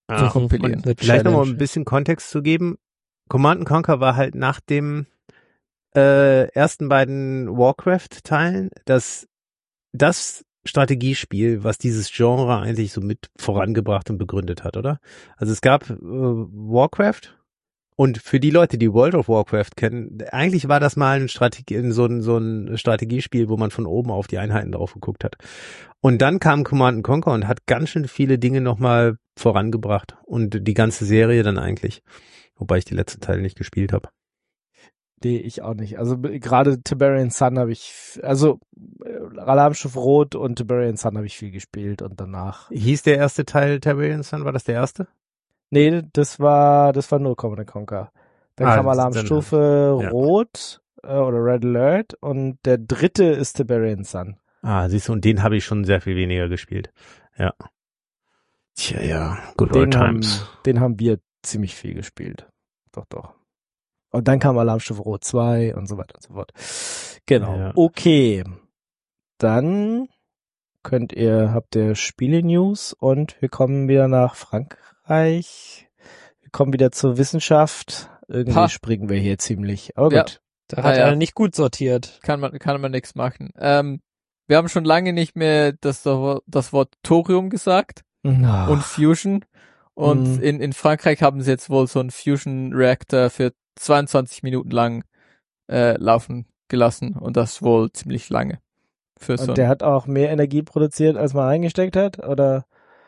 Ja. zu kompilieren. Und vielleicht nochmal ein bisschen Kontext zu geben. Command and Conquer war halt nach dem äh, ersten beiden Warcraft-Teilen das, das Strategiespiel, was dieses Genre eigentlich so mit vorangebracht und begründet hat, oder? Also es gab äh, Warcraft und für die Leute, die World of Warcraft kennen, eigentlich war das mal ein Strategie, so ein, so ein Strategiespiel, wo man von oben auf die Einheiten drauf geguckt hat. Und dann kam Command and Conquer und hat ganz schön viele Dinge nochmal vorangebracht und die ganze Serie dann eigentlich. Wobei ich die letzten Teile nicht gespielt habe. Nee, ich auch nicht. Also b- gerade Tiberian Sun habe ich, f- also äh, Alarmschiff Rot und Tiberian Sun habe ich viel gespielt und danach. Hieß der erste Teil Tiberian Sun? War das der erste? Nee, das war, das war nur Command and Conquer. Dann Ah, kam das- Alarmstufe dann- ja. Rot äh, oder Red Alert und der dritte ist Tiberian Sun. Ah, siehst du, und den habe ich schon sehr viel weniger gespielt. Ja. Tja, ja, good old Den haben, times. den haben wir ziemlich viel gespielt. Doch, doch. Und dann kam Alarmstufe Rot zwei und so weiter und so fort. Genau. Ja. Okay. Dann könnt ihr, habt ihr Spiele-News und wir kommen wieder nach Frankreich. Wir kommen wieder zur Wissenschaft. Irgendwie Ha. springen wir hier ziemlich. Aber Ja. gut. Da hat Ja, ja. er nicht gut sortiert. Kann man, kann man nichts machen. Ähm, wir haben schon lange nicht mehr das, das Wort Thorium gesagt Na. und Fusion. Und Mhm. in, in Frankreich haben sie jetzt wohl so einen Fusion Reactor für zweiundzwanzig Minuten lang äh, laufen gelassen und das wohl ziemlich lange. Für so Und ein, der hat auch mehr Energie produziert, als man eingesteckt hat, oder?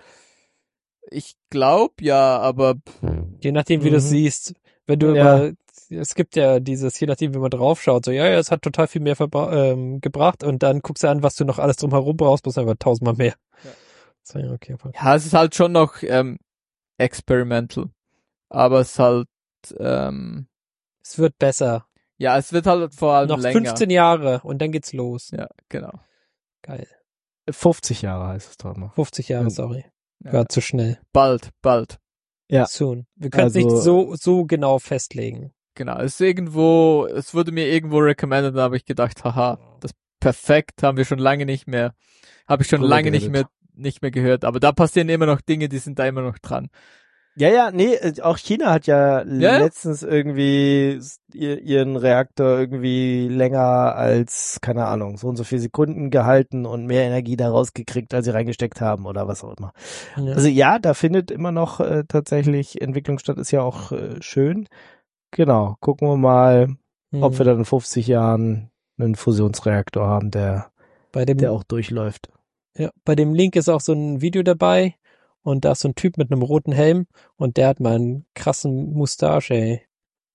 ich glaube ja, aber Je nachdem, wie du es Mhm. siehst. Wenn du Ja. immer, es gibt ja dieses, je nachdem, wie man draufschaut, so, ja, ja, es hat total viel mehr verbra- ähm, gebracht und dann guckst du an, was du noch alles drumherum brauchst, bloß einfach tausendmal mehr. Ja. So, ja, okay, aber ja, es ist halt schon noch ähm, experimental. Aber es ist halt, ähm, es wird besser. ja, es wird halt vor allem Noch länger. fünfzehn Jahre und dann geht's los. Ja, genau. Geil. fünfzig Jahre heißt es doch noch. fünfzig Jahre, Ja. sorry. Ja. War zu schnell. Bald, bald. Ja. Soon. Wir können es Also- nicht so, so genau festlegen. Genau. Es ist irgendwo, es wurde mir irgendwo recommended, da habe ich gedacht, haha, das perfekt, haben wir schon lange nicht mehr, habe ich schon Drüber lange nicht geredet. mehr, nicht mehr gehört. Aber da passieren immer noch Dinge, die sind da immer noch dran. Ja, ja, nee, äh, auch China hat ja, Ja? letztens irgendwie s- ihr, ihren Reaktor irgendwie länger als, keine Ahnung, so und so viele Sekunden gehalten und mehr Energie da rausgekriegt, als sie reingesteckt haben oder was auch immer. Ja. Also ja, da findet immer noch äh, tatsächlich Entwicklung statt, ist ja auch äh, schön. Genau, gucken wir mal, ob Hm. wir dann in fünfzig Jahren einen Fusionsreaktor haben, der, bei dem, der auch durchläuft. ja, bei dem Link ist auch so ein Video dabei und da ist so ein Typ mit einem roten Helm und der hat mal einen krassen Mustache, ey.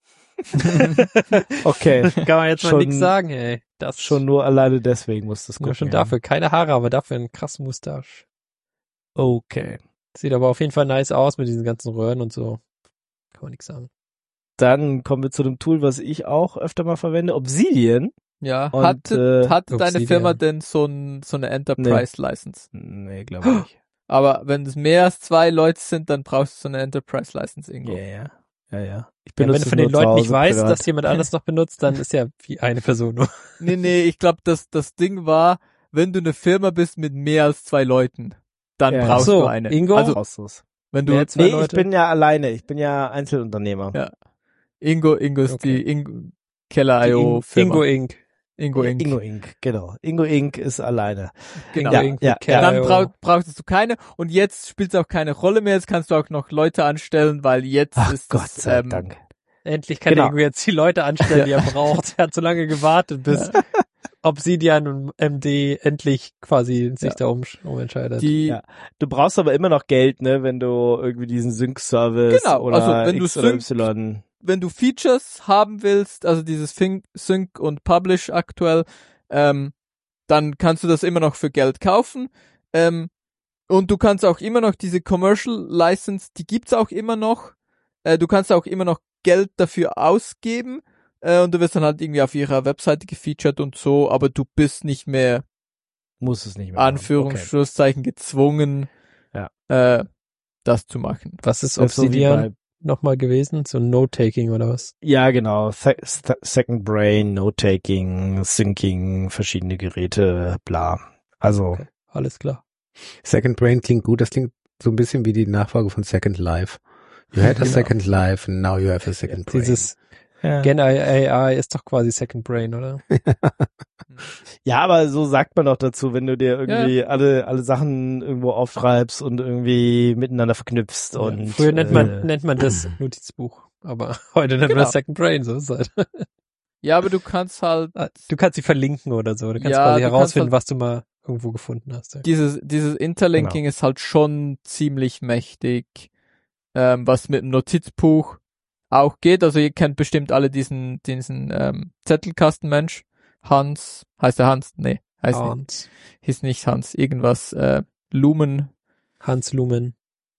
Okay, Kann man jetzt Schon- mal nichts sagen, ey. Das schon nur alleine deswegen muss das nur gucken. schon ja. dafür. Keine Haare, aber dafür einen krassen Mustache. Okay. Sieht aber auf jeden Fall nice aus mit diesen ganzen Röhren und so. Kann man nichts sagen. Dann kommen wir zu dem Tool, was ich auch öfter mal verwende, Obsidian. Ja, Und, hatte, äh, hatte deine Obsidian. Firma denn so, ein, so eine Enterprise-License? Nee, glaube ich nicht. Aber wenn es mehr als zwei Leute sind, dann brauchst du so eine Enterprise-License irgendwo. Ja, ja. Ja, ja. Ich Ja, wenn benutze du von nur den zu Leuten nicht Hause weißt, privat. dass jemand anderes noch benutzt, dann ist ja wie eine Person nur. Nee, nee, ich glaube, das, das Ding war, wenn du eine Firma bist mit mehr als zwei Leuten, dann Ja. brauchst Ach so, du eine. Ingo? Also, Brauchst du's. wenn du Mehr als zwei Nee, Leute? ich bin ja alleine. Ich bin ja Einzelunternehmer. Ja. Ingo, Ingo ist Okay. die Ingo, Keller Die I O In- Firma. Ingo Inc. Ingo Inc. Ingo Inc. Genau. Ingo Inc. ist alleine. Genau. Ja, Inc. ja, mit ja. Dann Keller, brauch, brauchst du keine. Und jetzt spielt es auch keine Rolle mehr. Jetzt kannst du auch noch Leute anstellen, weil jetzt Ach ist Gott es, sei ähm, Dank. Endlich kann Genau. Ingo jetzt die Leute anstellen, die er braucht. Er hat so lange gewartet, bis Obsidian und M D endlich quasi sich Ja. da um, umentscheidet. die, Ja. Du brauchst aber immer noch Geld, ne, wenn du irgendwie diesen Sync-Service Genau, oder also wenn du X oder Sync- Y. wenn du Features haben willst, also dieses Sync, Sync und Publish aktuell, ähm, dann kannst du das immer noch für Geld kaufen. Ähm, und du kannst auch immer noch diese Commercial License, die gibt's auch immer noch. Äh, du kannst auch immer noch Geld dafür ausgeben. Äh, und du wirst dann halt irgendwie auf ihrer Webseite gefeatured und so, aber du bist nicht mehr, Muss es nicht mehr machen. Anführungsschlusszeichen, gezwungen, Ja. äh, das zu machen. Was ist Okay. Das ist so wie Obsidian bei- nochmal gewesen? So Note-Taking oder was? Ja, genau. Se Se Second Brain, Note-Taking, Syncing, verschiedene Geräte, bla. Also, Okay. Alles klar. Second Brain klingt gut. Das klingt so ein bisschen wie die Nachfolge von Second Life. You had a Genau. second life and now you have a second brain. Dieses Ja. Gen A I ist doch quasi Second Brain, oder? Ja, aber so sagt man doch dazu, wenn du dir irgendwie alle alle Sachen irgendwo aufschreibst und irgendwie miteinander verknüpfst Ja, und früher nennt man äh, nennt man das Notizbuch, aber heute nennt Genau. man das Second Brain, so ist es halt. Ja, aber du kannst halt Du kannst sie verlinken oder so, du kannst Ja, quasi du kannst herausfinden, halt- was du mal irgendwo gefunden hast. Ja. dieses dieses Interlinking ist halt schon ziemlich mächtig, ähm, was mit dem Notizbuch auch geht. Also ihr kennt bestimmt alle diesen diesen ähm, Zettelkastenmensch. Hans, heißt er Hans? Nee, heißt nicht. Hans, Hieß nicht Hans. Irgendwas äh, Lumen Hans Lumen.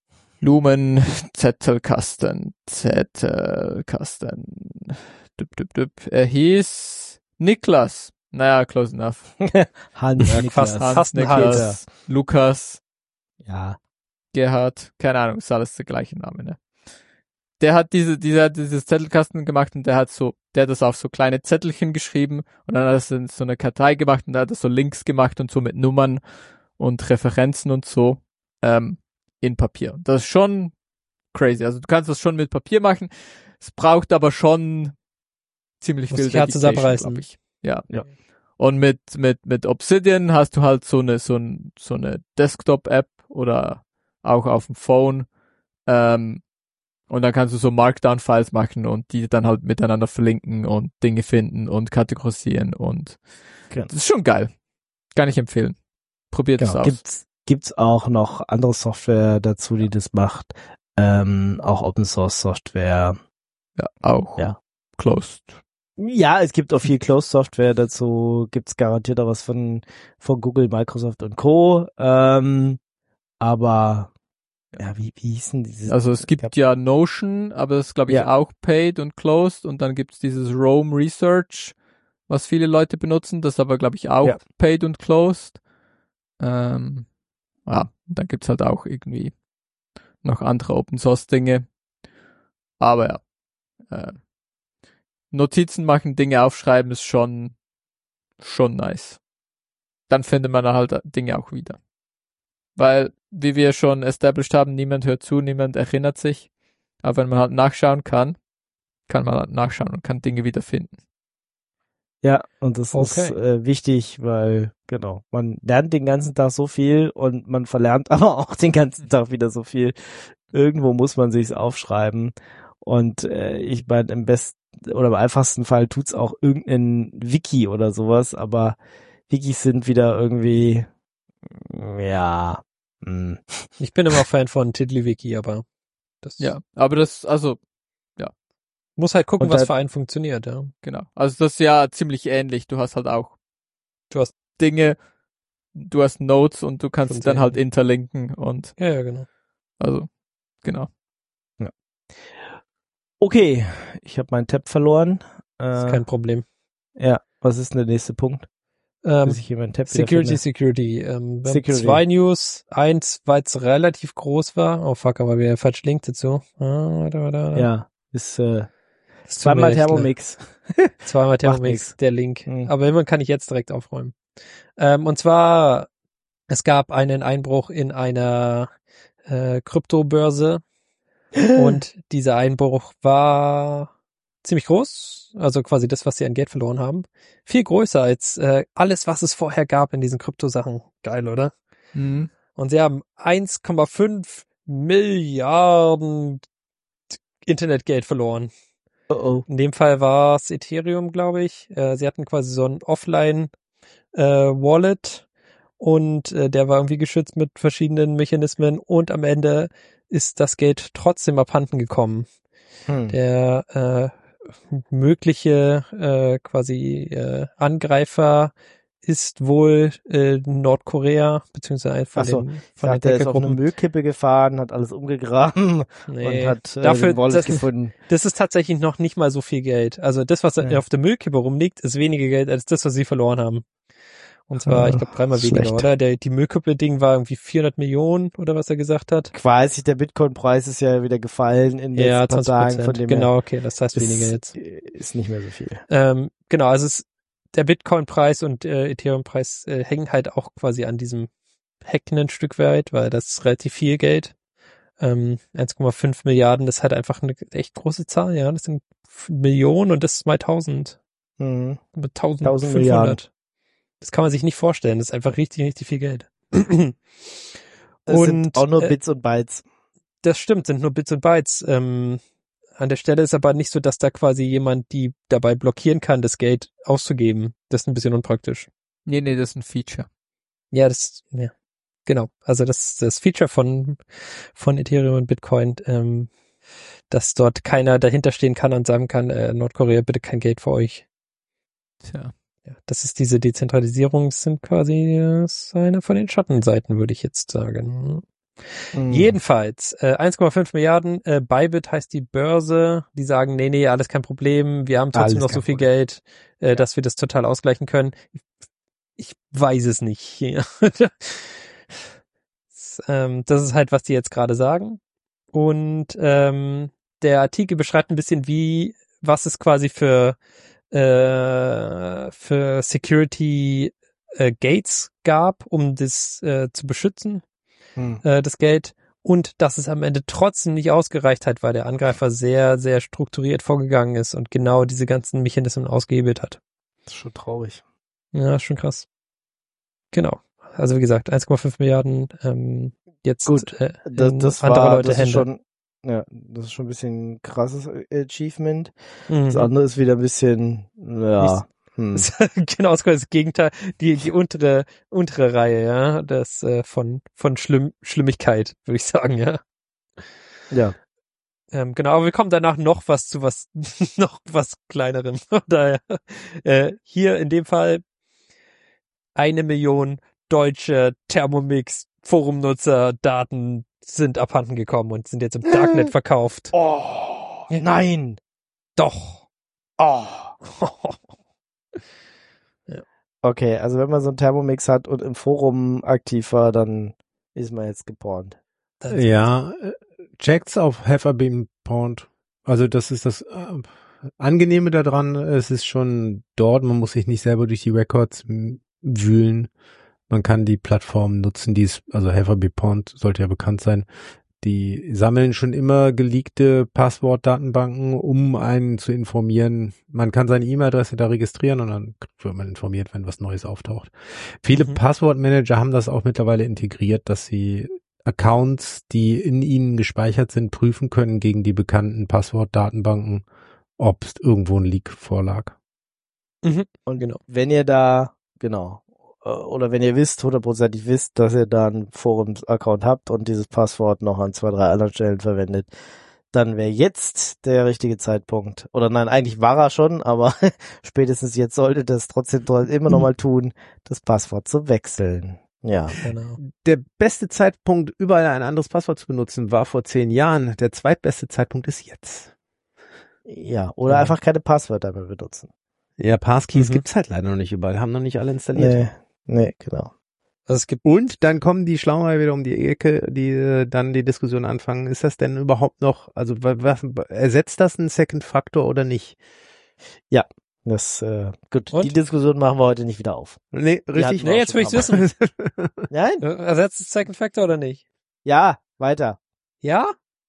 Lumen Zettelkasten Zettelkasten. Düpp, düpp, düpp. Er hieß Niklas. Naja, close enough. Hans, Ja, Niklas. fast- Hans, fast ein Niklas, Lukas, Ja. Gerhard, keine Ahnung, ist alles der gleiche Name, ne? Der hat diese, dieser hat dieses Zettelkasten gemacht und der hat so, der hat das auf so kleine Zettelchen geschrieben und dann hat er es in so eine Kartei gemacht und da hat er so Links gemacht und so mit Nummern und Referenzen und so, ähm, in Papier. Das ist schon crazy. Also du kannst das schon mit Papier machen. Es braucht aber schon ziemlich Muss viel dich hart Dedication, zusammenreißen. glaub ich. Ja. Ja. Und mit, mit, mit Obsidian hast du halt so eine, so, ein, so eine Desktop-App oder auch auf dem Phone. Ähm, und dann kannst du so Markdown-Files machen und die dann halt miteinander verlinken und Dinge finden und kategorisieren und Genau. das ist schon geil. Kann ich empfehlen. Probiert es Genau. aus. Gibt's gibt's auch noch andere Software dazu, die das macht, ähm, auch Open Source Software. Ja, auch. Ja. Closed. Ja, es gibt auch viel Closed Software dazu, gibt's garantiert auch was von von Google, Microsoft und Co. Ähm, aber ja, wie wie hießen diese? Also es gibt gab- ja Notion, aber das ist glaube ich Ja. auch paid und closed und dann gibt's dieses Roam Research, was viele Leute benutzen, das ist aber glaube ich auch Ja. paid und closed. Ähm, ja, dann gibt's halt auch irgendwie noch andere Open Source Dinge. Aber ja, äh, Notizen machen, Dinge aufschreiben ist schon schon nice. Dann findet man halt Dinge auch wieder. Weil, wie wir schon established haben, niemand hört zu, niemand erinnert sich. Aber wenn man halt nachschauen kann, kann man halt nachschauen und kann Dinge wiederfinden. Ja, und das Okay. ist äh, wichtig, weil, genau, man lernt den ganzen Tag so viel und man verlernt aber auch den ganzen Tag wieder so viel. Irgendwo muss man sich's aufschreiben. Und äh, ich meine, im besten oder im einfachsten Fall tut's auch irgendein Wiki oder sowas, aber Wikis sind wieder irgendwie, ja, mh. Ich bin immer Fan von TiddlyWiki, aber das Ja, aber das, also, muss halt gucken, Und was da- für einen funktioniert, ja. genau. Also das ist ja ziemlich ähnlich. Du hast halt auch Du hast Dinge, du hast Notes und du kannst Schon sie dann sehr halt ähnlich. interlinken und, Ja, ja, genau. also, genau. Okay, ich habe meinen Tab verloren. Das ist Äh, kein Problem. ja, was ist denn der nächste Punkt? Ähm, Bis ich hier meinen Tab Security, wiederfinde? Security. Ähm, wir Security. haben zwei News. Eins, weil es relativ groß war. Oh fuck, aber wir falsch linkt dazu. Ah, warte, warte, warte. Ja, ist äh, Das tut mir zweimal echt leid. Thermomix. Zweimal Macht Thermomix, nix. der Link. Hm. Aber immerhin kann ich jetzt direkt aufräumen. Ähm, und zwar, es gab einen Einbruch in einer äh, Kryptobörse und dieser Einbruch war ziemlich groß, also quasi das, was sie an Geld verloren haben. Viel größer als äh, alles, was es vorher gab in diesen Kryptosachen. Geil, oder? Mhm. Und sie haben eins Komma fünf Milliarden Internetgeld verloren. Oh oh. In dem Fall war es Ethereum, glaube ich. Äh, sie hatten quasi so ein Offline-Wallet und äh, der war irgendwie geschützt mit verschiedenen Mechanismen und am Ende ist das Geld trotzdem abhanden gekommen. Hm. Der äh, mögliche äh, quasi äh, Angreifer ist wohl äh, Nordkorea, beziehungsweise von Ach so, den, Ich von den dachte, er ist auf eine Hackergruppen. Müllkippe gefahren, hat alles umgegraben Nee. und hat äh, Dafür, den Wallet das, gefunden. das ist tatsächlich noch nicht mal so viel Geld. Also das, was Ja. auf der Müllkippe rumliegt, ist weniger Geld als das, was sie verloren haben. Und zwar, ich glaube, dreimal weniger, Schlecht. oder? Der, die Müllkippe-Ding war irgendwie vierhundert Millionen oder was er gesagt hat. Quasi, der Bitcoin-Preis ist ja wieder gefallen in den Ja, letzten paar zwanzig Tagen, von Prozent. dem Genau, okay, das heißt her weniger ist, jetzt. ist nicht mehr so viel. Ähm, genau, also es, der Bitcoin-Preis und äh, Ethereum-Preis äh, hängen halt auch quasi an diesem hacken ein Stück weit, weil das ist relativ viel Geld. Ähm, eins Komma fünf Milliarden, das ist halt einfach eine echt große Zahl, ja. Das sind Millionen und das ist mal tausend. Mhm. Mit Tausend eintausendfünfhundert. Milliarden. Das kann man sich nicht vorstellen. Das ist einfach richtig, richtig viel Geld. Das sind Und, auch nur äh, Bits und Bytes. Das stimmt, sind nur Bits und Bytes. Ähm, an der Stelle ist aber nicht so, dass da quasi jemand die dabei blockieren kann, das Geld auszugeben. Das ist ein bisschen unpraktisch. Nee, nee, das ist ein Feature. Ja, das, ja, genau. Also das das Feature von von Ethereum und Bitcoin, ähm, dass dort keiner dahinter stehen kann und sagen kann, äh, Nordkorea, bitte kein Geld für euch. Tja. Ja, das ist diese Dezentralisierung, das sind quasi äh, ist eine von den Schattenseiten, würde ich jetzt sagen. Mhm. Jedenfalls, äh, eins Komma fünf Milliarden, äh, Bybit heißt die Börse, die sagen, nee, nee, alles kein Problem, wir haben trotzdem Alles noch so kein viel Problem. Geld, äh, dass wir das total ausgleichen können. Ich weiß es nicht. das, ähm, das ist halt, was die jetzt gerade sagen. Und ähm, der Artikel beschreibt ein bisschen, wie, was es quasi für äh, für Security äh, Gates gab, um das äh, zu beschützen, Mhm. äh, das Geld, und dass es am Ende trotzdem nicht ausgereicht hat, weil der Angreifer sehr, sehr strukturiert vorgegangen ist und genau diese ganzen Mechanismen ausgehebelt hat. Das ist schon traurig. Ja, ist schon krass. Genau. Also wie gesagt, eins Komma fünf Milliarden ähm, jetzt Gut, äh, Das, in das andere war, Leute das ist Hände. schon, ja, das ist schon ein bisschen ein krasses Achievement. Mhm. Das andere ist wieder ein bisschen, ja, hm. Das ist genau das Gegenteil, die die untere untere Reihe, ja, das äh, von von Schlimm, Schlimmigkeit, würde ich sagen, ja. Ja. Ähm, genau, aber wir kommen danach noch was zu was noch was kleinerem. Daher äh, hier in dem Fall eine Million deutsche Thermomix Forumnutzer Daten sind abhanden gekommen und sind jetzt im Darknet verkauft. Oh, Ja. nein. Doch. Oh. Ja. Okay, also wenn man so einen Thermomix hat und im Forum aktiv war, dann ist man jetzt gepornt. Das Ja, äh, checkt's auf Have I Been Pawned. Also das ist das äh, Angenehme daran. Es ist schon dort, man muss sich nicht selber durch die Records m, wühlen. Man kann die Plattform nutzen, die ist, also Have I Been Pawned sollte ja bekannt sein. Die sammeln schon immer geleakte Passwortdatenbanken, um einen zu informieren. Man kann seine E-Mail-Adresse da registrieren und dann wird man informiert, wenn was Neues auftaucht. Viele Mhm. Passwortmanager haben das auch mittlerweile integriert, dass sie Accounts, die in ihnen gespeichert sind, prüfen können gegen die bekannten Passwortdatenbanken, ob es irgendwo ein Leak vorlag. Mhm. Und Genau. wenn ihr da, genau, äh, oder wenn ihr wisst, hundertprozentig wisst, dass ihr da einen Forums-Account habt und dieses Passwort noch an zwei, drei anderen Stellen verwendet, dann wäre jetzt der richtige Zeitpunkt. Oder nein, eigentlich war er schon, aber spätestens jetzt solltet ihr es trotzdem immer noch mal tun, das Passwort zu wechseln. Ja. Genau. Der beste Zeitpunkt, überall ein anderes Passwort zu benutzen, war vor zehn Jahren. Der zweitbeste Zeitpunkt ist jetzt. Ja, oder Ja. einfach keine Passwörter mehr benutzen. Ja, Passkeys Mhm. gibt's halt leider noch nicht überall, haben noch nicht alle installiert. Nee, nee, genau. Also es gibt Und dann kommen die Schlauer wieder um die Ecke, die äh, dann die Diskussion anfangen. Ist das denn überhaupt noch, also was, ersetzt das einen Second Factor oder nicht? Das, äh, gut, Und? die Diskussion machen wir heute nicht wieder auf. Nee, richtig. hatten wir Nee, auch jetzt will ich's schon wissen. Nein? Ersetzt es Second Factor oder nicht? Ja, weiter. Ja?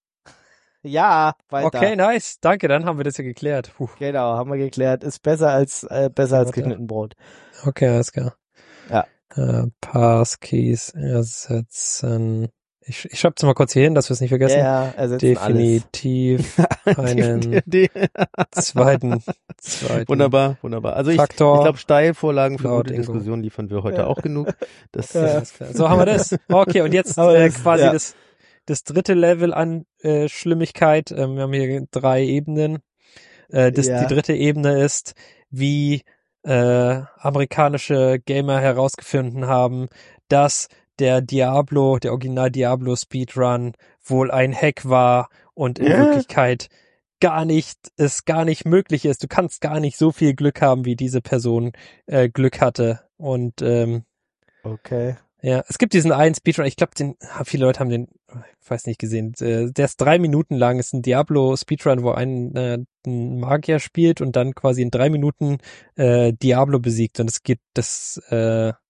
Ja, weiter. Okay, nice. Danke, dann haben wir das ja geklärt. Puh. Genau, haben wir geklärt. Ist besser als, äh, besser als Warte. geschnitten Brot. Okay, alles klar. Ja. Äh, Passkeys ersetzen. Ich, ich schreib's mal kurz hier hin, dass wir es nicht vergessen. Ja, ja, ersetzen Definitiv einen Die- die- zweiten, zweiten Wunderbar, wunderbar. Also ich, ich Faktor. glaube, Steilvorlagen für Laut gute Ingo. Diskussionen liefern wir heute Ja. auch genug. Das, Ja, äh, alles klar. So haben wir das. Okay, und jetzt Aber äh, das- quasi ja. das, das dritte Level an äh, Schlimmigkeit. Ähm, wir haben hier drei Ebenen. Äh, das, Ja. Die dritte Ebene ist, wie äh, amerikanische Gamer herausgefunden haben, dass der Diablo, der Original Diablo Speedrun wohl ein Hack war und in Ja. Wirklichkeit gar nicht, es gar nicht möglich ist. Du kannst gar nicht so viel Glück haben, wie diese Person äh, Glück hatte. Und ähm, Okay. ja, es gibt diesen einen Speedrun, ich glaube, den viele Leute haben den, ich weiß nicht, gesehen. äh, Der ist drei Minuten lang, ist ein Diablo-Speedrun, wo ein, äh, ein Magier spielt und dann quasi in drei Minuten äh, Diablo besiegt. Und es geht, das äh,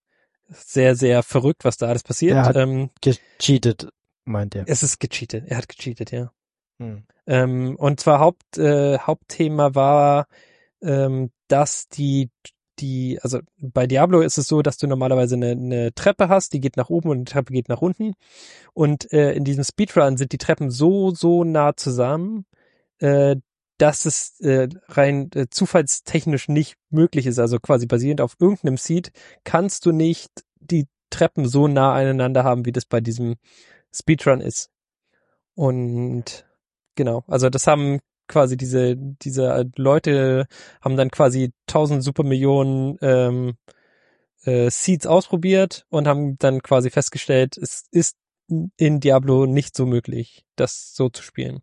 sehr, sehr verrückt, was da alles passiert. Er hat ähm, gecheatet, meint er. es ist gecheatet. Er hat gecheatet, ja. Hm. Ähm, und zwar Haupt, äh, Hauptthema war, ähm, dass die, die, also bei Diablo ist es so, dass du normalerweise eine, eine Treppe hast, die geht nach oben und die Treppe geht nach unten. Und äh, in diesem Speedrun sind die Treppen so, so nah zusammen, äh, dass es äh, rein äh, zufallstechnisch nicht möglich ist. Also quasi basierend auf irgendeinem Seed kannst du nicht die Treppen so nah aneinander haben, wie das bei diesem Speedrun ist. Und genau, also das haben quasi diese diese Leute haben dann quasi tausend Supermillionen ähm, äh, Seeds ausprobiert und haben dann quasi festgestellt, es ist in Diablo nicht so möglich, das so zu spielen.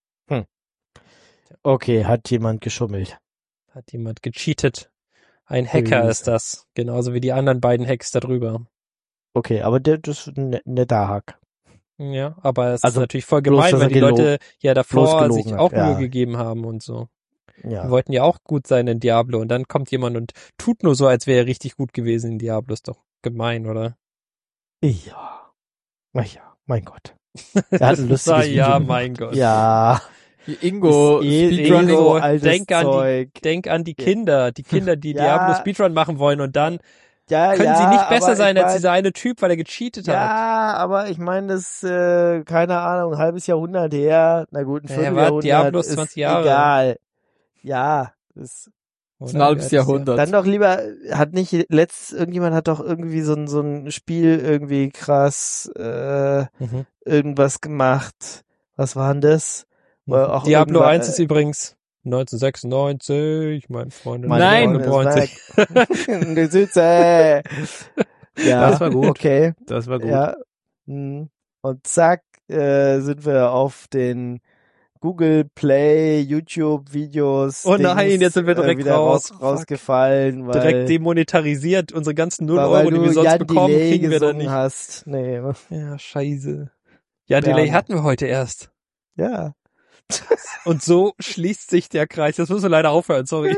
Okay, hat jemand geschummelt. Hat jemand gecheatet. Ein Hacker Böse. ist das, genauso wie die anderen beiden Hacks da drüber. Okay, aber der, das ist ein ne- netter Hack. Ja, aber es Also ist natürlich voll bloß, gemein, dass weil er die gelo- Leute ja bloß davor gelogen sich hat, auch ja. Mühe gegeben haben und so. Die Ja. wollten ja auch gut sein in Diablo und dann kommt jemand und tut nur so, als wäre er richtig gut gewesen in Diablo. Ist doch gemein, oder? Ja. Na ja, mein Gott. Er hat ein lustiges ja, Video mein gemacht. Gott. Ja. Ingo, Ist eh- Speedrunning. eh so Ingo, altes denk an die, Zeug. denk an die Ja. Kinder, die Kinder, die Ja. Diablo Speedrun machen wollen und dann Ja, können ja, sie nicht besser aber sein ich als mein, dieser eine Typ, weil er gecheatet hat. Ja, aber ich meine, das, äh, keine Ahnung, ein halbes Jahrhundert her, na gut, ein Ja, war Vierteljahrhundert Diablo ist ist zwanzig Jahre. egal. Ja, das Ein halbes Jahrhundert. dann doch lieber, hat nicht letztes, irgendjemand hat doch irgendwie so ein, so ein Spiel irgendwie krass, äh, Mhm. irgendwas gemacht. Was war denn das? Wo er auch Diablo irgendwann- eins ist übrigens neunzehnhundertsechsundneunzig, mein Freund. Meine Nein. Freundin ist weg. Die Süße. Ja, Das war gut. okay. Das war gut. Ja. Hm. Und zack, äh, sind wir auf den Google Play, YouTube Videos. Oh nein, Dings, jetzt sind wir direkt äh, wieder raus. raus, rausgefallen, weil, Direkt demonetarisiert. Unsere ganzen null weil, weil Euro, die du wir sonst Jan bekommen, Delay kriegen wir dann gesungen nicht. hast. Nee. Ja, scheiße. Ja, Delay Ja. hatten wir heute erst. Ja. Und so schließt sich der Kreis. Das müssen wir leider aufhören, sorry.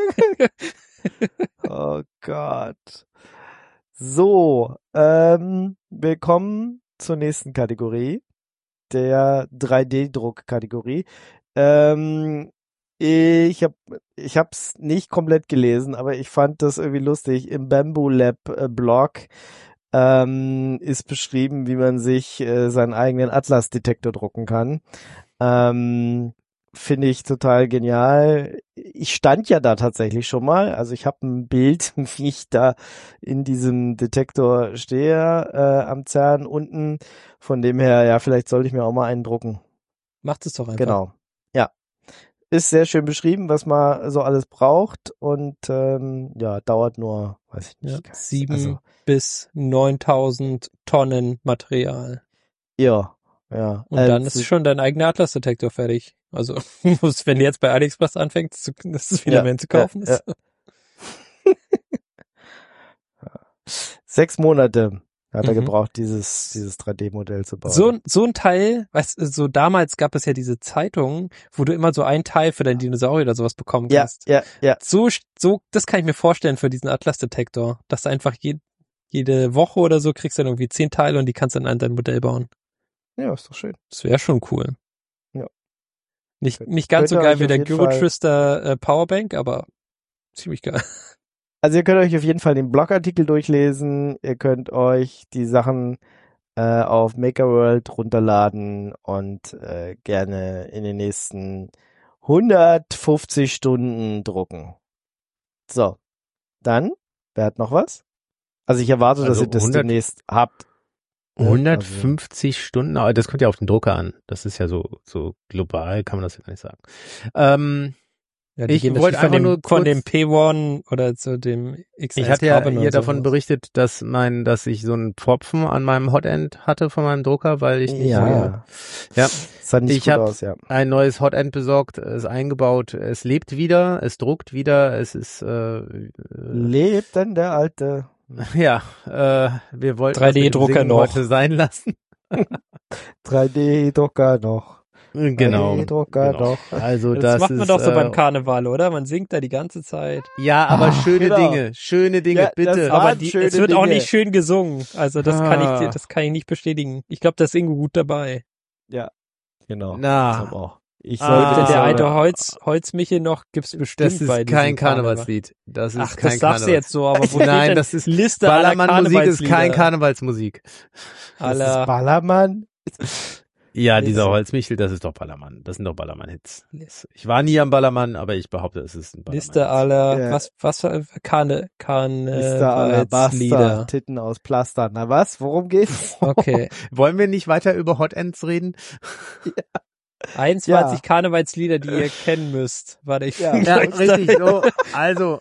Oh Gott. So, ähm, wir kommen zur nächsten Kategorie, der drei D-Druck-Kategorie. Ähm, ich hab, ich hab's nicht komplett gelesen, aber ich fand das irgendwie lustig. Im Bamboo Lab äh, Blog ähm, ist beschrieben, wie man sich äh, seinen eigenen Atlas-Detektor drucken kann. Ähm, Finde ich total genial. Ich stand ja da tatsächlich schon mal. Also ich habe ein Bild, wie ich da in diesem Detektor stehe äh, am CERN unten. Von dem her, ja, vielleicht sollte ich mir auch mal einen drucken. Macht es doch einfach. Genau. Ja. Ist sehr schön beschrieben, was man so alles braucht. Und ähm, ja, dauert nur, weiß ich Ja, nicht. sieben Also, bis neuntausend Tonnen Material. ja. Ja. Und dann Also, ist schon dein eigener Atlas-Detektor fertig. Also, wenn du jetzt bei AliExpress anfängst, zu- dass es wieder Ja, mehr zu kaufen ja, ist. sechs Monate hat er Mhm. gebraucht, dieses dieses drei D-Modell zu bauen. So, so ein Teil, weißt du, so damals gab es ja diese Zeitungen, wo du immer so ein Teil für dein Dinosaurier oder sowas bekommen ja, kannst. ja, ja. So, so, das kann ich mir vorstellen für diesen Atlas-Detektor, dass du einfach je, jede Woche oder so kriegst du dann irgendwie zehn Teile und die kannst du dann an dein Modell bauen. Ja, ist doch schön. Das wäre schon cool. Ja. Nicht, Könnt- nicht ganz so könnt ihr geil euch wie auf der jeden Gyro Fall- Twister äh, Powerbank, aber ziemlich geil. Also ihr könnt euch auf jeden Fall den Blogartikel durchlesen. Ihr könnt euch die Sachen äh, auf MakerWorld runterladen und äh, gerne in den nächsten hundertfünfzig Stunden drucken. So, dann, wer hat noch was? Also ich erwarte, dass Also ihr das hundert demnächst habt. hundertfünfzig Stunden, aber das kommt ja auf den Drucker an. Das ist ja so so global, kann man das ja gar nicht sagen. Ähm, Ja, die Ich gehen wollte natürlich von einfach dem, nur von kurz- dem P eins oder zu dem X eins ich hatte ja Carbon hier und davon sowas. berichtet, dass mein, dass ich so einen Pfropfen an meinem Hotend hatte von meinem Drucker, weil ich nicht Ja, so, ja. ja, Sah nicht Ich gut hab- aus, ja. ein neues Hotend besorgt, es eingebaut, es lebt wieder, es druckt wieder, es ist äh, äh, Lebt denn der alte? ja, äh, wir wollten drei das mit dem D-Drucker Singen noch. heute sein lassen. drei D-Drucker noch. Genau. Hey, Drucker, genau. doch. Also Das, das, macht man ist, doch so äh, beim Karneval, oder? Man singt da die ganze Zeit. Ja, aber Ah, schöne genau. Dinge, schöne Dinge, Ja, das bitte. war- Aber Waren die, schöne es wird auch Dinge. nicht schön gesungen. Also das kann ich, Ah. das kann ich nicht bestätigen. Ich glaube, da ist Ingo gut dabei. Ja, genau. Na. Ich glaub auch. Ich Ah. sollte Gibt denn es der Ah. alte aber- Holz, Holzmichel noch? Gibt's bestimmt Das ist bei kein diesem Karneval. Karnevalslied. Das ist Ach, kein das sagst du Karneval- jetzt so, aber wo steht Nein, denn das ist Liste aller Ballermann-Musik ist kein Karnevalslieder? Karnevalsmusik. Das Aller ist Ballermann. Ja, Liste. dieser Holzmichel, das ist doch Ballermann. Das sind doch Ballermann-Hits. Ich war nie am Ballermann, aber ich behaupte, es ist ein Ballermann. Liste aller, Ja. was, was für Karne, Mister Alabaster, Karnevalslieder. Titten aus Pflaster. Na was? Worum geht's? Okay. Wollen wir nicht weiter über Hot Ends reden? einundzwanzig Ja. Karnevalslieder, die ihr kennen müsst. Warte, ich Ja. füge Ja, euch richtig. da- So, also.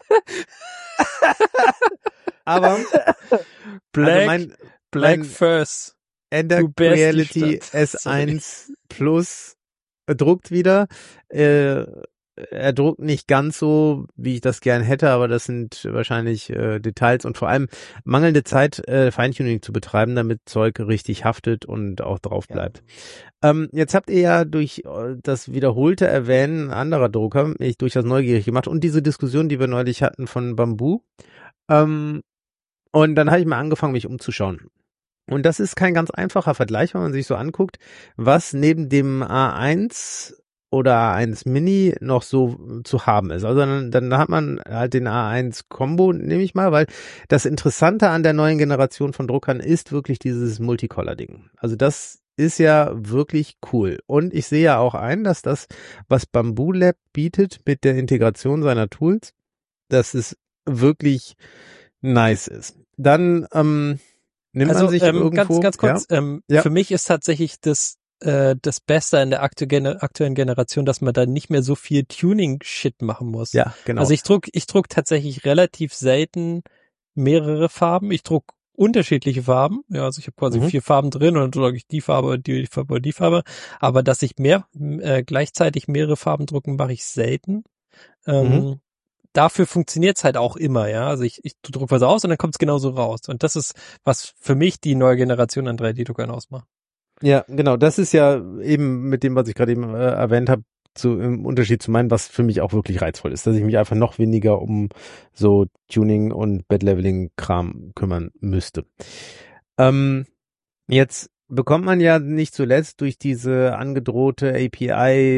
Aber Black, also mein, Black mein First. Ender Du bist die Reality Stadt. S eins Plus druckt wieder. Äh, er druckt nicht ganz so, wie ich das gern hätte, aber das sind wahrscheinlich äh, Details und vor allem mangelnde Zeit, äh, Feintuning zu betreiben, damit Zeug richtig haftet und auch drauf bleibt. Ähm, jetzt habt ihr ja durch äh, das wiederholte Erwähnen anderer Drucker mich durchaus neugierig gemacht und diese Diskussion, die wir neulich hatten von Bambu. Ähm, und dann habe ich mal angefangen, mich umzuschauen. Und das ist kein ganz einfacher Vergleich, wenn man sich so anguckt, was neben dem A eins oder A eins Mini noch so zu haben ist. Also dann, dann hat man halt den A eins Combo, nehme ich mal, weil das Interessante an der neuen Generation von Druckern ist wirklich dieses Multicolor-Ding. Also das ist ja wirklich cool. Und ich sehe ja auch ein, dass das, was Bambu Lab bietet mit der Integration seiner Tools, dass es wirklich nice ist. Dann ähm, nimmt Also man sich ähm, irgendwo... ganz, ganz kurz, ähm, Ja. für mich ist tatsächlich das äh, das Beste in der aktu- aktuellen Generation, dass man da nicht mehr so viel Tuning-Shit machen muss. Ja, genau. Also ich druck, ich druck tatsächlich relativ selten mehrere Farben. Ich druck unterschiedliche Farben. Ja, also ich habe quasi Mhm. vier Farben drin und dann drucke ich die Farbe, die Farbe, die Farbe. Aber dass ich mehr äh, gleichzeitig mehrere Farben drucken, mache ich selten. Ähm, Mhm. Dafür funktioniert's halt auch immer, ja. Also ich, ich druck was aus und dann kommt's genauso raus. Und das ist, was für mich die neue Generation an drei D-Druckern ausmacht. Ja, genau. Das ist ja eben mit dem, was ich gerade eben äh, erwähnt habe, zu, im Unterschied zu meinem, was für mich auch wirklich reizvoll ist, dass ich mich einfach noch weniger um so Tuning und Bed-Leveling-Kram kümmern müsste. Ähm, jetzt bekommt man ja nicht zuletzt durch diese angedrohte A P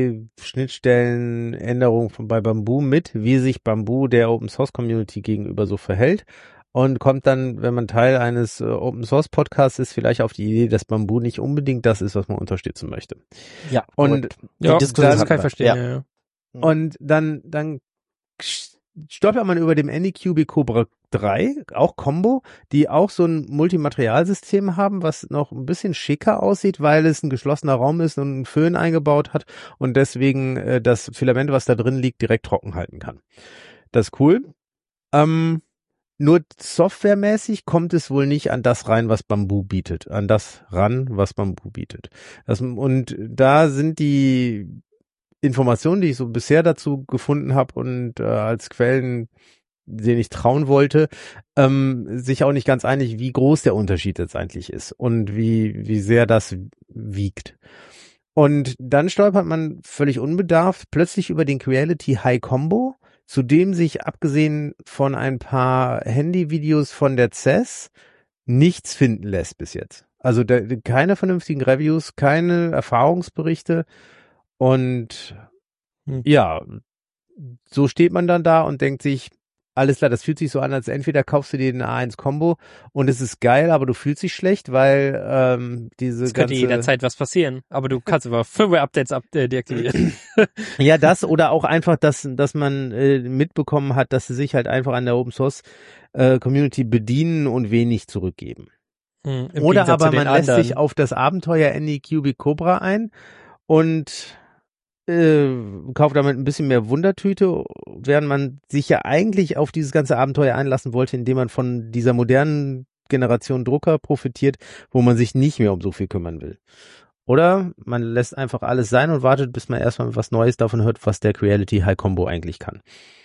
I-Schnittstellenänderung von bei Bambu mit, wie sich Bambu der Open-Source-Community gegenüber so verhält. Und kommt dann, wenn man Teil eines äh, Open-Source-Podcasts ist, vielleicht auf die Idee, dass Bambu nicht unbedingt das ist, was man unterstützen möchte. Ja, Und korrekt. Ja, Diskussion das hatten kann ich wir. verstehen. Ja. Ja. Ja. Und dann, dann stolpert man über dem Anycubic Cobra drei, auch Combo, die auch so ein Multimaterialsystem haben, was noch ein bisschen schicker aussieht, weil es ein geschlossener Raum ist und einen Föhn eingebaut hat und deswegen äh, das Filament, was da drin liegt, direkt trocken halten kann. Das ist cool. Ähm, nur softwaremäßig kommt es wohl nicht an das rein, was Bambu bietet, an das ran, was Bambu bietet. Das, und da sind die Informationen, die ich so bisher dazu gefunden habe und äh, als Quellen, denen ich trauen wollte, ähm, sich auch nicht ganz einig, wie groß der Unterschied jetzt eigentlich ist und wie wie sehr das wiegt. Und dann stolpert man völlig unbedarft plötzlich über den Creality High Combo, zu dem sich abgesehen von ein paar Handyvideos von der C E S nichts finden lässt bis jetzt. Also da, keine vernünftigen Reviews, keine Erfahrungsberichte. Und Hm. ja, so steht man dann da und denkt sich, alles klar, das fühlt sich so an, als entweder kaufst du dir den A eins Combo und es ist geil, aber du fühlst dich schlecht, weil ähm, diese Es könnte ganze... jederzeit was passieren, aber du kannst aber Firmware-Updates ab äh, deaktivieren. Ja, das oder auch einfach, dass dass man äh, mitbekommen hat, dass sie sich halt einfach an der Open Source äh, Community bedienen und wenig zurückgeben. Hm, im Oder Gegensatz aber zu den man lässt anderen. sich auf das Abenteuer Anycubic Cobra ein und äh, kauft damit ein bisschen mehr Wundertüte, während man sich ja eigentlich auf dieses ganze Abenteuer einlassen wollte, indem man von dieser modernen Generation Drucker profitiert, wo man sich nicht mehr um so viel kümmern will. Oder man lässt einfach alles sein und wartet, bis man erstmal was Neues davon hört, was der Creality High Combo eigentlich kann.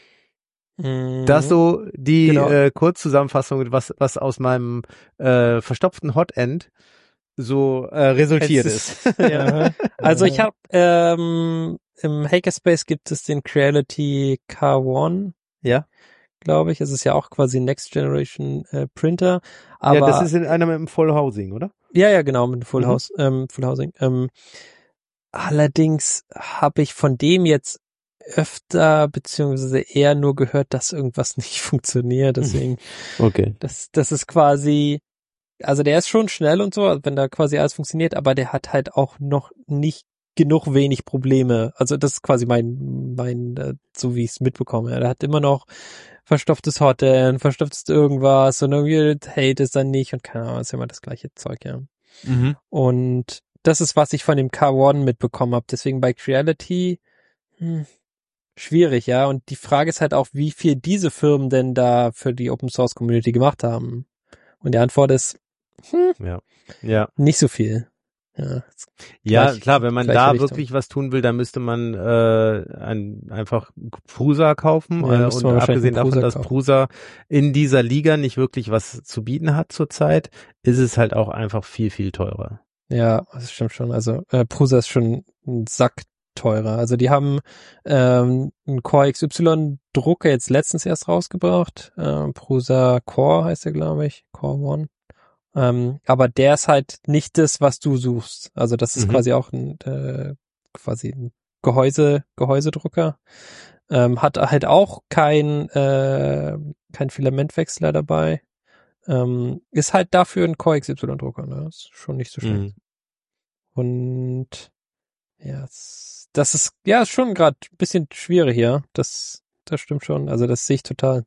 Mhm. Das so die Genau. äh, Kurzzusammenfassung, was was aus meinem äh, verstopften Hotend so äh, resultiert Es ist. ja. Also ich habe ähm, im Hackerspace gibt es den Creality K eins, Ja. glaube ich. Es ist ja auch quasi Next Generation äh, Printer. Aber Ja, das ist in einer mit dem Full Housing, oder? ja, ja, genau, mit Full Mhm. House, ähm, Full Housing. Ähm, allerdings habe ich von dem jetzt öfter beziehungsweise eher nur gehört, dass irgendwas nicht funktioniert. Deswegen, Okay. das, das ist quasi, also der ist schon schnell und so, wenn da quasi alles funktioniert, aber der hat halt auch noch nicht genug wenig Probleme. Also das ist quasi mein, mein, äh, so wie ich es mitbekomme. Ja. Der hat immer noch verstopftes Hotend, verstopftes irgendwas und irgendwie hält es dann nicht und keine Ahnung, ist immer das gleiche Zeug, ja. Mhm. Und das ist, was ich von dem K eins mitbekommen habe. Deswegen bei Creality, hm, schwierig, ja. Und die Frage ist halt auch, wie viel diese Firmen denn da für die Open Source Community gemacht haben. Und die Antwort ist, hm, Ja. Ja. nicht so viel. Ja, Ja, Gleich- klar, wenn man gleiche da Richtung. wirklich was tun will, dann müsste man äh, ein, einfach Prusa kaufen. Ja, äh, müsste und man wahrscheinlich abgesehen einen Prusa davon, dass kaufen. Prusa in dieser Liga nicht wirklich was zu bieten hat zurzeit, ist es halt auch einfach viel, viel teurer. Ja, das stimmt schon. Also äh, Prusa ist schon ein Sack teurer. Also die haben ähm, einen Core X Y Drucker jetzt letztens erst rausgebracht. Ähm, Prusa Core heißt der, glaube ich. Core One. Ähm, aber der ist halt nicht das, was du suchst. Also das ist Mhm. quasi auch ein äh, quasi ein Gehäuse, Gehäusedrucker. Ähm, hat halt auch kein äh, kein Filamentwechsler dabei. Ähm, ist halt dafür ein Core X Y Drucker. Ne? Ist schon nicht so schlecht. Mhm. Und ja, es- das ist ja ist schon gerade ein bisschen schwierig hier. Das das stimmt schon. Also das sehe ich total.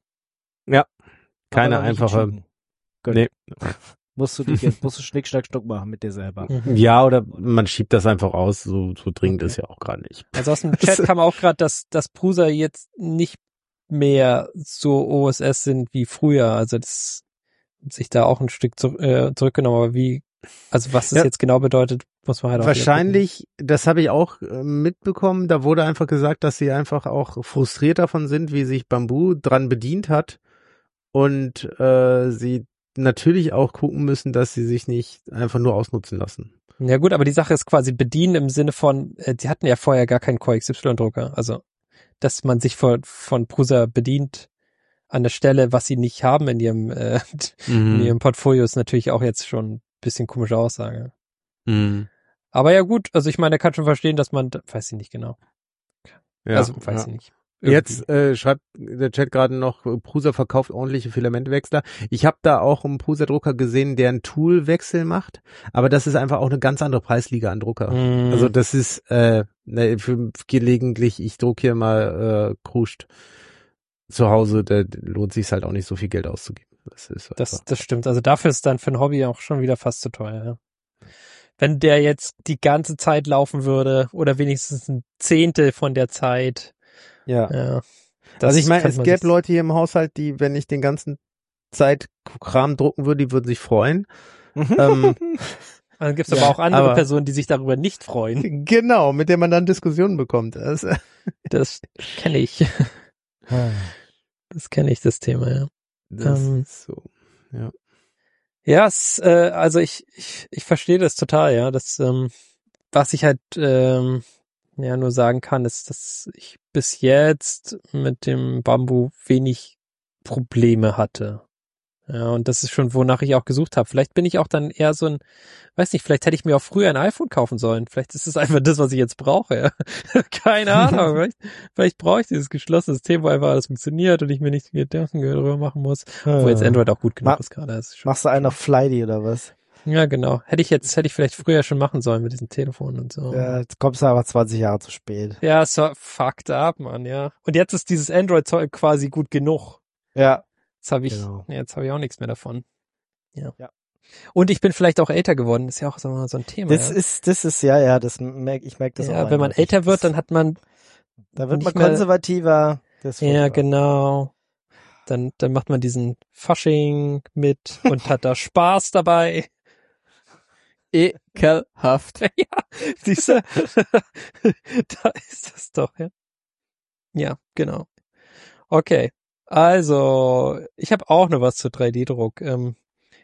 Keine Aber noch nicht einfache. entschieden. Gut. Nee. Musst du dich jetzt, musst du Schnick, Schnack, Schnuck machen mit dir selber. Mhm. Ja, oder man schiebt das einfach aus, so, so dringend Okay. ist ja auch gerade nicht. Also aus dem Chat kam auch gerade, dass dass Prusa jetzt nicht mehr so O S S sind wie früher. Also das hat sich da auch ein Stück zu, äh, zurückgenommen. Aber wie, also was das Ja. jetzt genau bedeutet, muss man halt auch wieder Wahrscheinlich, das habe ich auch äh, mitbekommen, da wurde einfach gesagt, dass sie einfach auch frustriert davon sind, wie sich Bamboo dran bedient hat und äh, sie natürlich auch gucken müssen, dass sie sich nicht einfach nur ausnutzen lassen. gucken. Ja gut, aber die Sache ist quasi bedienen im Sinne von, äh, die hatten ja vorher gar keinen Core X Y Drucker. Also dass man sich von, von Prusa bedient an der Stelle, was sie nicht haben in ihrem äh, in ihrem Portfolio, ist natürlich auch jetzt schon ein bisschen komische Aussage. Mhm. Aber ja gut, also ich meine, er kann schon verstehen, dass man, weiß ich nicht genau. Ja, also weiß ja. ich nicht. Irgendwie. Jetzt äh, schreibt der Chat gerade noch, Prusa verkauft ordentliche Filamentwechsler. Ich habe da auch einen Prusa-Drucker gesehen, der einen Toolwechsel macht, aber das ist einfach auch eine ganz andere Preisliga an Drucker. Mm. Also das ist äh, ne, für gelegentlich, ich druck hier mal äh, Kruscht zu Hause, da lohnt sich halt auch nicht so viel Geld auszugeben. Das ist Das, einfach. das stimmt. Also dafür ist dann für ein Hobby auch schon wieder fast zu teuer. Ja. Wenn der jetzt die ganze Zeit laufen würde oder wenigstens ein Zehntel von der Zeit. Ja. Ja, das Also ich meine, kann es man gäbe sich- Leute hier im Haushalt, die, wenn ich den ganzen Zeit Kram drucken würde, die würden sich freuen. ähm, Dann gibt es Ja, aber auch andere aber- Personen, die sich darüber nicht freuen. Genau, mit der man dann Diskussionen bekommt. Das, Das kenne ich. Das kenne ich, das Thema, ja. das Ähm. ist so. Ja. Ja, es, äh, also ich, ich, ich verstehe das total, ja. Das, ähm, was ich halt ähm, ja nur sagen kann, ist, dass ich bis jetzt mit dem Bamboo wenig Probleme hatte. Ja, und das ist schon, wonach ich auch gesucht habe. Vielleicht bin ich auch dann eher so ein, weiß nicht, vielleicht hätte ich mir auch früher ein iPhone kaufen sollen. Vielleicht ist es einfach das, was ich jetzt brauche. Ja. Keine Ahnung. vielleicht vielleicht brauche ich dieses geschlossene System, wo einfach alles funktioniert und ich mir nicht Gedanken darüber machen muss. Wo jetzt Android auch gut genug Ma- ist gerade. Das ist schon- Machst du einen auf Flighty oder was? Ja, genau. Hätte ich jetzt, hätte ich vielleicht früher schon machen sollen mit diesem Telefon und so. Ja, jetzt kommst du aber zwanzig Jahre zu spät. Ja, es war fucked up, Mann, ja. Und jetzt ist dieses Android-Zeug quasi gut genug. Ja. Jetzt habe ich, Genau. nee, jetzt habe ich auch nichts mehr davon. Ja. Ja. Und ich bin vielleicht auch älter geworden. Das ist ja auch so, so ein Thema. Das ja. ist, das ist, ja, ja, das merk, ich merke das auch. ja, wenn man eindeutig. älter wird, Das- dann hat man, da wird man nicht mehr- konservativer. Das ist ja, furchtbar. genau. Dann, dann macht man diesen Fasching mit und hat da Spaß dabei. Ekelhaft. Ja, siehst du? Da ist das doch, ja. Ja, genau. Okay. Also, ich habe auch noch was zu drei D Druck. Ähm,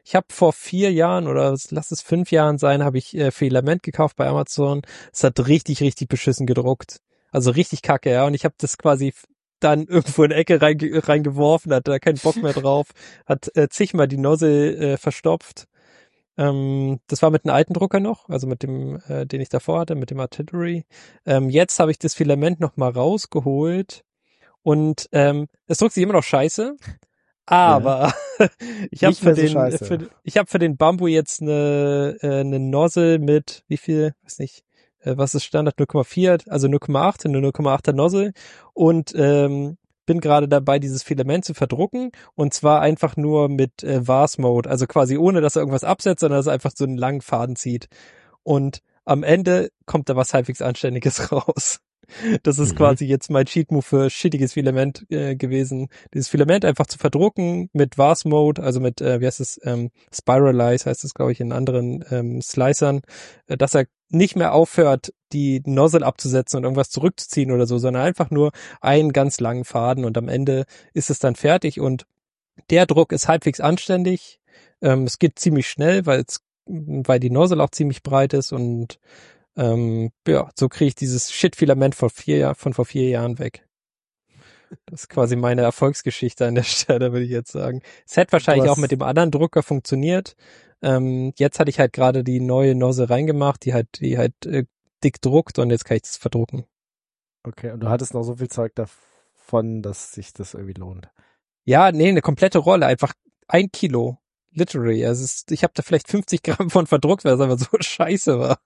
Ich habe vor vier Jahren oder lass es fünf Jahren sein, habe ich äh, Filament gekauft bei Amazon. Es hat richtig, richtig beschissen gedruckt. Also richtig kacke, ja. Und ich habe das quasi dann irgendwo in eine Ecke reinge- reingeworfen, hatte da keinen Bock mehr drauf, hat äh, zigmal die Nozzle äh, verstopft. Ähm, das war mit einem alten Drucker noch, also mit dem, äh, den ich davor hatte, mit dem Artillery. Ähm, jetzt habe ich das Filament noch mal rausgeholt und ähm, es druckt sich immer noch scheiße, aber ja. ich habe für den, so für, ich habe für den Bambu jetzt eine, äh, eine Nozzle mit, wie viel, weiß nicht, äh, was ist Standard, null Komma vier, also null Komma acht, eine null Komma achter Nozzle und ähm, bin gerade dabei, dieses Filament zu verdrucken und zwar einfach nur mit äh, Vars Mode, also quasi ohne, dass er irgendwas absetzt, sondern dass er einfach so einen langen Faden zieht. Und am Ende kommt da was halbwegs Anständiges raus. Das ist mhm. quasi jetzt mein Cheat-Move für shittiges Filament äh, gewesen. Dieses Filament einfach zu verdrucken mit Vars Mode, also mit, äh, wie heißt es, ähm, Spiralize heißt es, glaube ich, in anderen ähm, Slicern, äh, dass er nicht mehr aufhört, die Nozzle abzusetzen und irgendwas zurückzuziehen oder so, sondern einfach nur einen ganz langen Faden und am Ende ist es dann fertig und der Druck ist halbwegs anständig. Ähm, es geht ziemlich schnell, weil es, weil die Nozzle auch ziemlich breit ist und ähm, ja, so kriege ich dieses Shit-Filament von vier, von vor vier Jahren weg. Das ist quasi meine Erfolgsgeschichte an der Stelle, würde ich jetzt sagen. Es hätte wahrscheinlich auch mit dem anderen Drucker funktioniert. Ähm, jetzt hatte ich halt gerade die neue Nozzle reingemacht, die halt, die halt äh, dick druckt und jetzt kann ich das verdrucken. Okay, und du hattest noch so viel Zeug davon, dass sich das irgendwie lohnt. Ja, nee, eine komplette Rolle, einfach ein Kilo. Literally. Also es ist, ich habe da vielleicht fünfzig Gramm von verdruckt, weil es einfach so scheiße war.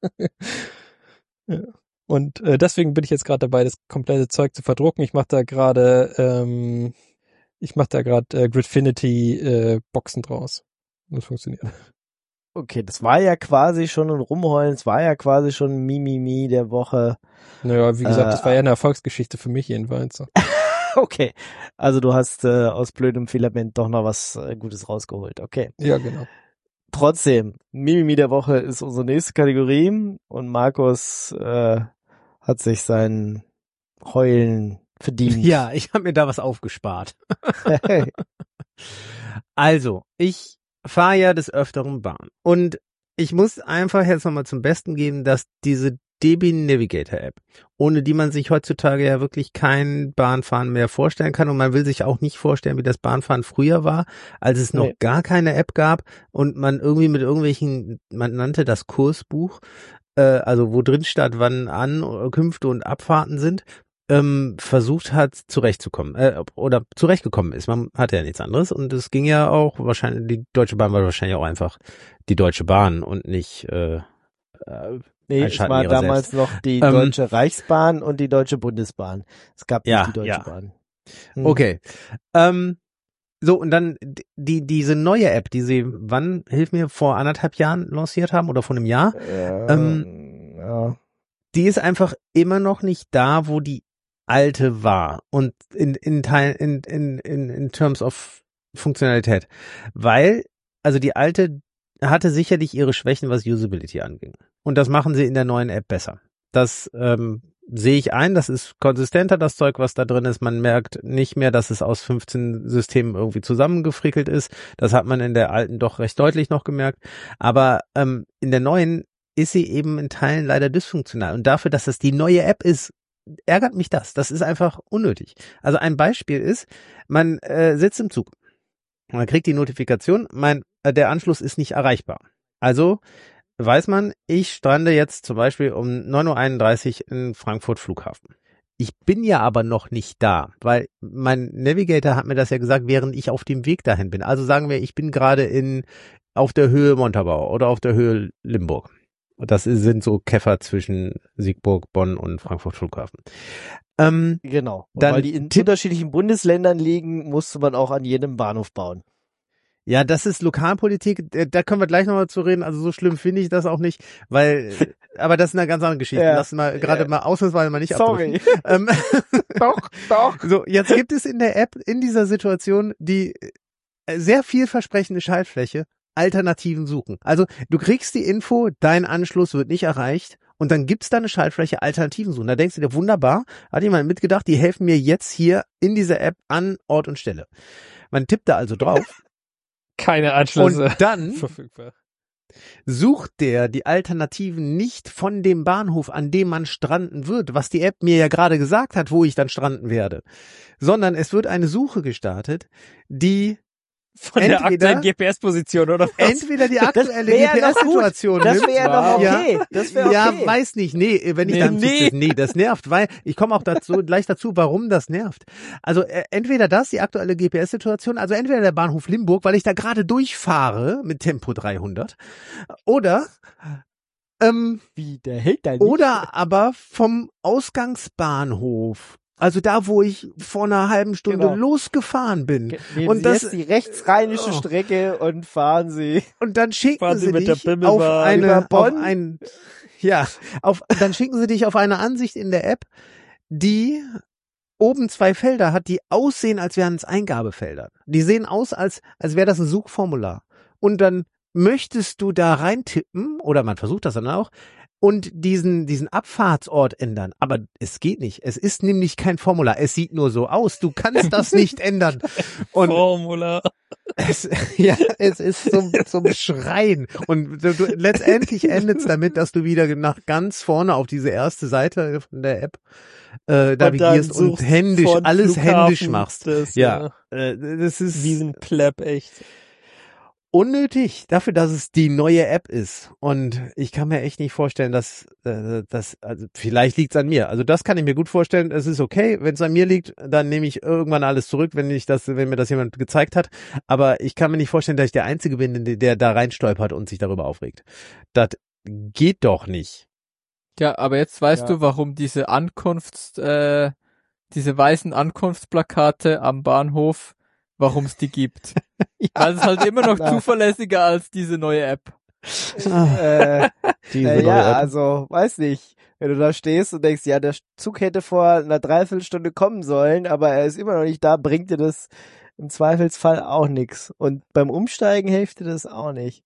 Ja. Und äh, deswegen bin ich jetzt gerade dabei, das komplette Zeug zu verdrucken. Ich mache da gerade, ähm, ich mache da gerade äh, Gridfinity äh, Boxen draus. Und das funktioniert. Okay, das war ja quasi schon ein Rumheulen, es war ja quasi schon ein Mimimi der Woche. Naja, wie gesagt, äh, das war ja eine Erfolgsgeschichte für mich jedenfalls. Okay, also du hast äh, aus blödem Filament doch noch was äh, Gutes rausgeholt, okay. Ja, genau. Trotzdem, Mimimi der Woche ist unsere nächste Kategorie und Markus äh, hat sich sein Heulen verdient. Ja, ich habe mir da was aufgespart. Also, ich fahre ja des Öfteren Bahn und ich muss einfach jetzt nochmal zum Besten geben, dass diese D B Navigator App, ohne die man sich heutzutage ja wirklich kein Bahnfahren mehr vorstellen kann und man will sich auch nicht vorstellen, wie das Bahnfahren früher war, als es noch nee. gar keine App gab und man irgendwie mit irgendwelchen, man nannte das Kursbuch, äh, also wo drin stand, wann Ankünfte und Abfahrten sind, ähm, versucht hat, zurechtzukommen äh, oder zurechtgekommen ist. Man hatte ja nichts anderes und es ging ja auch, wahrscheinlich, die Deutsche Bahn war wahrscheinlich auch einfach die Deutsche Bahn und nicht äh, äh, Nee, es war damals selbst. noch die ähm, Deutsche Reichsbahn und die Deutsche Bundesbahn. Es gab nicht ja, die Deutsche ja. Bahn. Hm. Okay. Ähm, so, und dann die diese neue App, die sie, wann, hilf mir, vor anderthalb Jahren lanciert haben oder vor einem Jahr, ja, ähm, ja. die ist einfach immer noch nicht da, wo die alte war. Und in in Teil in in in in terms of Funktionalität. Weil, also die alte hatte sicherlich ihre Schwächen, was Usability anging. Und das machen sie in der neuen App besser. Das ähm, sehe ich ein, das ist konsistenter, das Zeug, was da drin ist. Man merkt nicht mehr, dass es aus fünfzehn Systemen irgendwie zusammengefrickelt ist. Das hat man in der alten doch recht deutlich noch gemerkt. Aber ähm, in der neuen ist sie eben in Teilen leider dysfunktional. Und dafür, dass es die neue App ist, ärgert mich das. Das ist einfach unnötig. Also ein Beispiel ist, man äh, sitzt im Zug. Man kriegt die Notifikation, mein, äh, der Anschluss ist nicht erreichbar. Also weiß man, ich strande jetzt zum Beispiel um neun Uhr einunddreißig in Frankfurt Flughafen. Ich bin ja aber noch nicht da, weil mein Navigator hat mir das ja gesagt, während ich auf dem Weg dahin bin. Also sagen wir, ich bin gerade in auf der Höhe Montabaur oder auf der Höhe Limburg. Und das sind so Käfer zwischen Siegburg, Bonn und Frankfurt Flughafen. Ähm, genau. Und dann weil die in unterschiedlichen Bundesländern liegen, musste man auch an jedem Bahnhof bauen. Ja, das ist Lokalpolitik, da können wir gleich nochmal zu reden, also so schlimm finde ich das auch nicht, weil, aber das ist eine ganz andere Geschichte, ja, lass mal gerade ja. mal ausnahmsweise mal nicht Sorry. ähm, Doch, doch. So, jetzt gibt es in der App, in dieser Situation, die sehr vielversprechende Schaltfläche, Alternativen suchen. Also du kriegst die Info, dein Anschluss wird nicht erreicht und dann gibt's da eine Schaltfläche, Alternativen suchen. Da denkst du dir, wunderbar, hat jemand mitgedacht, die helfen mir jetzt hier in dieser App an Ort und Stelle. Man tippt da also drauf. Keine Anschlüsse Und dann verfügbar. sucht der die Alternativen nicht von dem Bahnhof, an dem man stranden wird, was die App mir ja gerade gesagt hat, wo ich dann stranden werde, sondern es wird eine Suche gestartet, die Von der entweder- aktuellen G P S-Position, oder was? entweder die aktuelle wär G P ja noch gut. S-Situation Das nimmt. wäre ja noch Ja. okay. Das wäre okay. Ja, weiß nicht. Nee, wenn ich Nee, dann nee. nee. nee, das nervt, weil ich komme auch dazu gleich dazu, warum das nervt. Also äh, entweder das, die aktuelle G P S-Situation, also entweder der Bahnhof Limburg, weil ich da gerade durchfahre mit Tempo dreihundert, oder ähm, Wie, der hält da nicht. oder aber vom Ausgangsbahnhof. Also da, wo ich vor einer halben Stunde Genau. losgefahren bin. Nehmen Und Sie das- jetzt die rechtsrheinische Oh. Strecke und fahren Sie. Und dann schicken Fahren Sie sie mit der dich Bimmelbahn auf eine, über auf Bonn? ein, ja, auf, dann schicken sie dich auf eine Ansicht in der App, die oben zwei Felder hat, die aussehen, als wären es Eingabefelder. Die sehen aus, als, als wäre das ein Suchformular. Und dann möchtest du da reintippen, oder man versucht das dann auch, und diesen, diesen Abfahrtsort ändern. Aber es geht nicht. Es ist nämlich kein Formular. Es sieht nur so aus. Du kannst das nicht ändern. Und Formular. es, ja, es ist zum, zum Schreien. Und du, du, letztendlich endet es damit, dass du wieder nach ganz vorne auf diese erste Seite von der App äh, navigierst und, suchst händisch, von alles Flughafen händisch machst. Das, Ja, äh, das ist Wie ein Pleb, echt. unnötig dafür, dass es die neue App ist. Und ich kann mir echt nicht vorstellen, dass äh, das, also vielleicht liegt's an mir. Also das kann ich mir gut vorstellen. Es ist okay, wenn es an mir liegt, dann nehme ich irgendwann alles zurück, wenn ich das, wenn mir das jemand gezeigt hat. Aber ich kann mir nicht vorstellen, dass ich der Einzige bin, der, der da reinstolpert und sich darüber aufregt. Das geht doch nicht. Ja, aber jetzt weißt Ja. du, warum diese Ankunfts, äh, diese weißen Ankunftsplakate am Bahnhof, warum es die gibt. Weil es halt immer noch Na. zuverlässiger als diese neue App. äh, Diese äh, neue ja, App. also, weiß nicht. Wenn du da stehst und denkst, ja, der Zug hätte vor einer Dreiviertelstunde kommen sollen, aber er ist immer noch nicht da, bringt dir das im Zweifelsfall auch nix. Und beim Umsteigen hilft dir das auch nicht.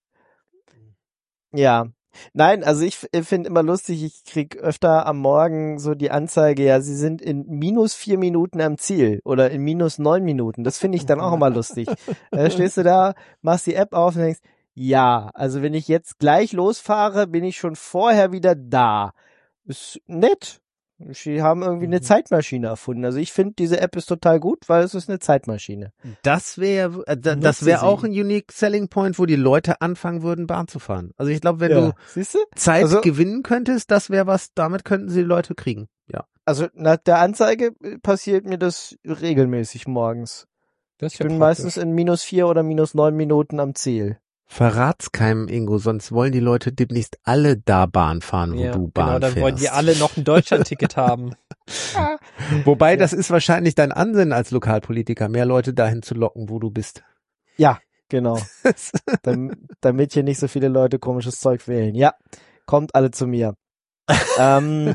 Ja. Nein, also ich f- finde immer lustig, ich krieg öfter am Morgen so die Anzeige, ja, sie sind in minus vier Minuten am Ziel oder in minus neun Minuten. Das finde ich dann auch immer lustig. Da stehst du da, machst die App auf und denkst, ja, also wenn ich jetzt gleich losfahre, bin ich schon vorher wieder da. Ist nett. Sie haben irgendwie eine Zeitmaschine erfunden. Also ich finde, diese App ist total gut, weil es ist eine Zeitmaschine. Das wäre, äh, da- Nutze das wäre sie. auch ein unique selling point, wo die Leute anfangen würden, Bahn zu fahren. Also ich glaube, wenn du Siehst du? Zeit Also- gewinnen könntest, das wäre was, damit könnten sie die Leute kriegen. Ja. Also nach der Anzeige äh, passiert mir das regelmäßig morgens. Das ist Ich ja bin praktisch. meistens in minus vier oder minus neun Minuten am Ziel. Verrat's keinem, Ingo, sonst wollen die Leute demnächst alle da Bahn fahren, wo Ja, du Bahn genau, dann fährst. wollen die alle noch ein Deutschlandticket haben. Wobei, das ist wahrscheinlich dein Ansinnen als Lokalpolitiker, mehr Leute dahin zu locken, wo du bist. Ja, genau. Dam- damit hier nicht so viele Leute komisches Zeug wählen. Ja, kommt alle zu mir. ähm,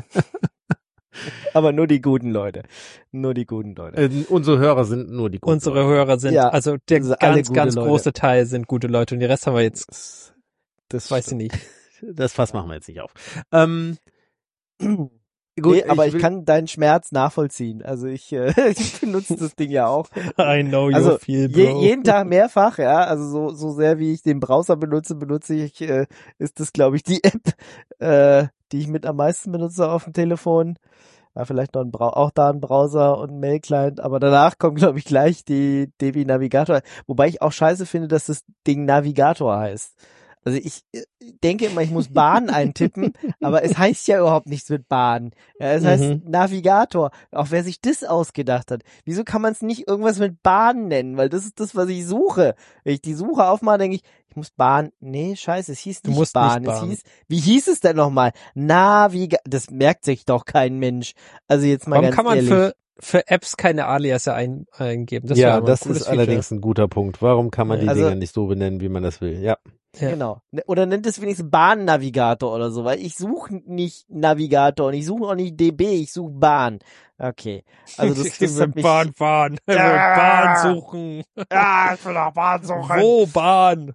aber nur die guten Leute. Nur die guten Leute. Äh, unsere Hörer sind nur die guten Unsere Leute. Hörer sind, Ja, also der also alle ganz, gute ganz Leute. große Teil sind gute Leute und die Rest haben wir jetzt, Das, das weiß ich nicht. Das Fass machen wir jetzt nicht auf. Ähm, Gut, gut, nee, aber ich, will- kann deinen Schmerz nachvollziehen. Also ich, äh, ich benutze das Ding ja auch. I know you Also feel, je, bro. jeden Tag mehrfach, ja. Also so so sehr wie ich den Browser benutze, benutze ich, äh, ist das glaube ich die App, äh, die ich mit am meisten benutze auf dem Telefon. Ja, vielleicht noch ein Brau auch da ein Browser und ein Mail-Client, aber danach kommt glaube ich gleich die D B Navigator. Wobei ich auch scheiße finde, dass das Ding Navigator heißt. Also ich äh, denke immer, ich muss Bahn eintippen, aber es heißt ja überhaupt nichts mit Bahn. Ja, es heißt Mhm. Navigator. Auch wer sich das ausgedacht hat. Wieso kann man es nicht irgendwas mit Bahn nennen? Weil das ist das, was ich suche. Wenn ich die Suche aufmache, denke ich, ich muss Bahn. Nee, scheiße, es hieß Du nicht musst Bahn. nicht Es Bahn. hieß, wie hieß es denn nochmal? Navigator. Das merkt sich doch kein Mensch. Also jetzt mal Warum ganz kann man ehrlich. für, für Apps keine Aliasse ein, eingeben? Das wäre ja, aber ein das cooles ist Feature. allerdings ein guter Punkt. Warum kann man die Also- Dinger nicht so benennen, wie man das will? Ja. Ja. Genau. Ne- Oder nennt es wenigstens Bahnnavigator oder so, weil ich suche nicht Navigator und ich suche auch nicht D B, ich suche Bahn. Okay. Also das, das hat mich, Bahn fahren, Ja. Bahn suchen. Ja, ich will auch Bahn suchen. Wo Bahn?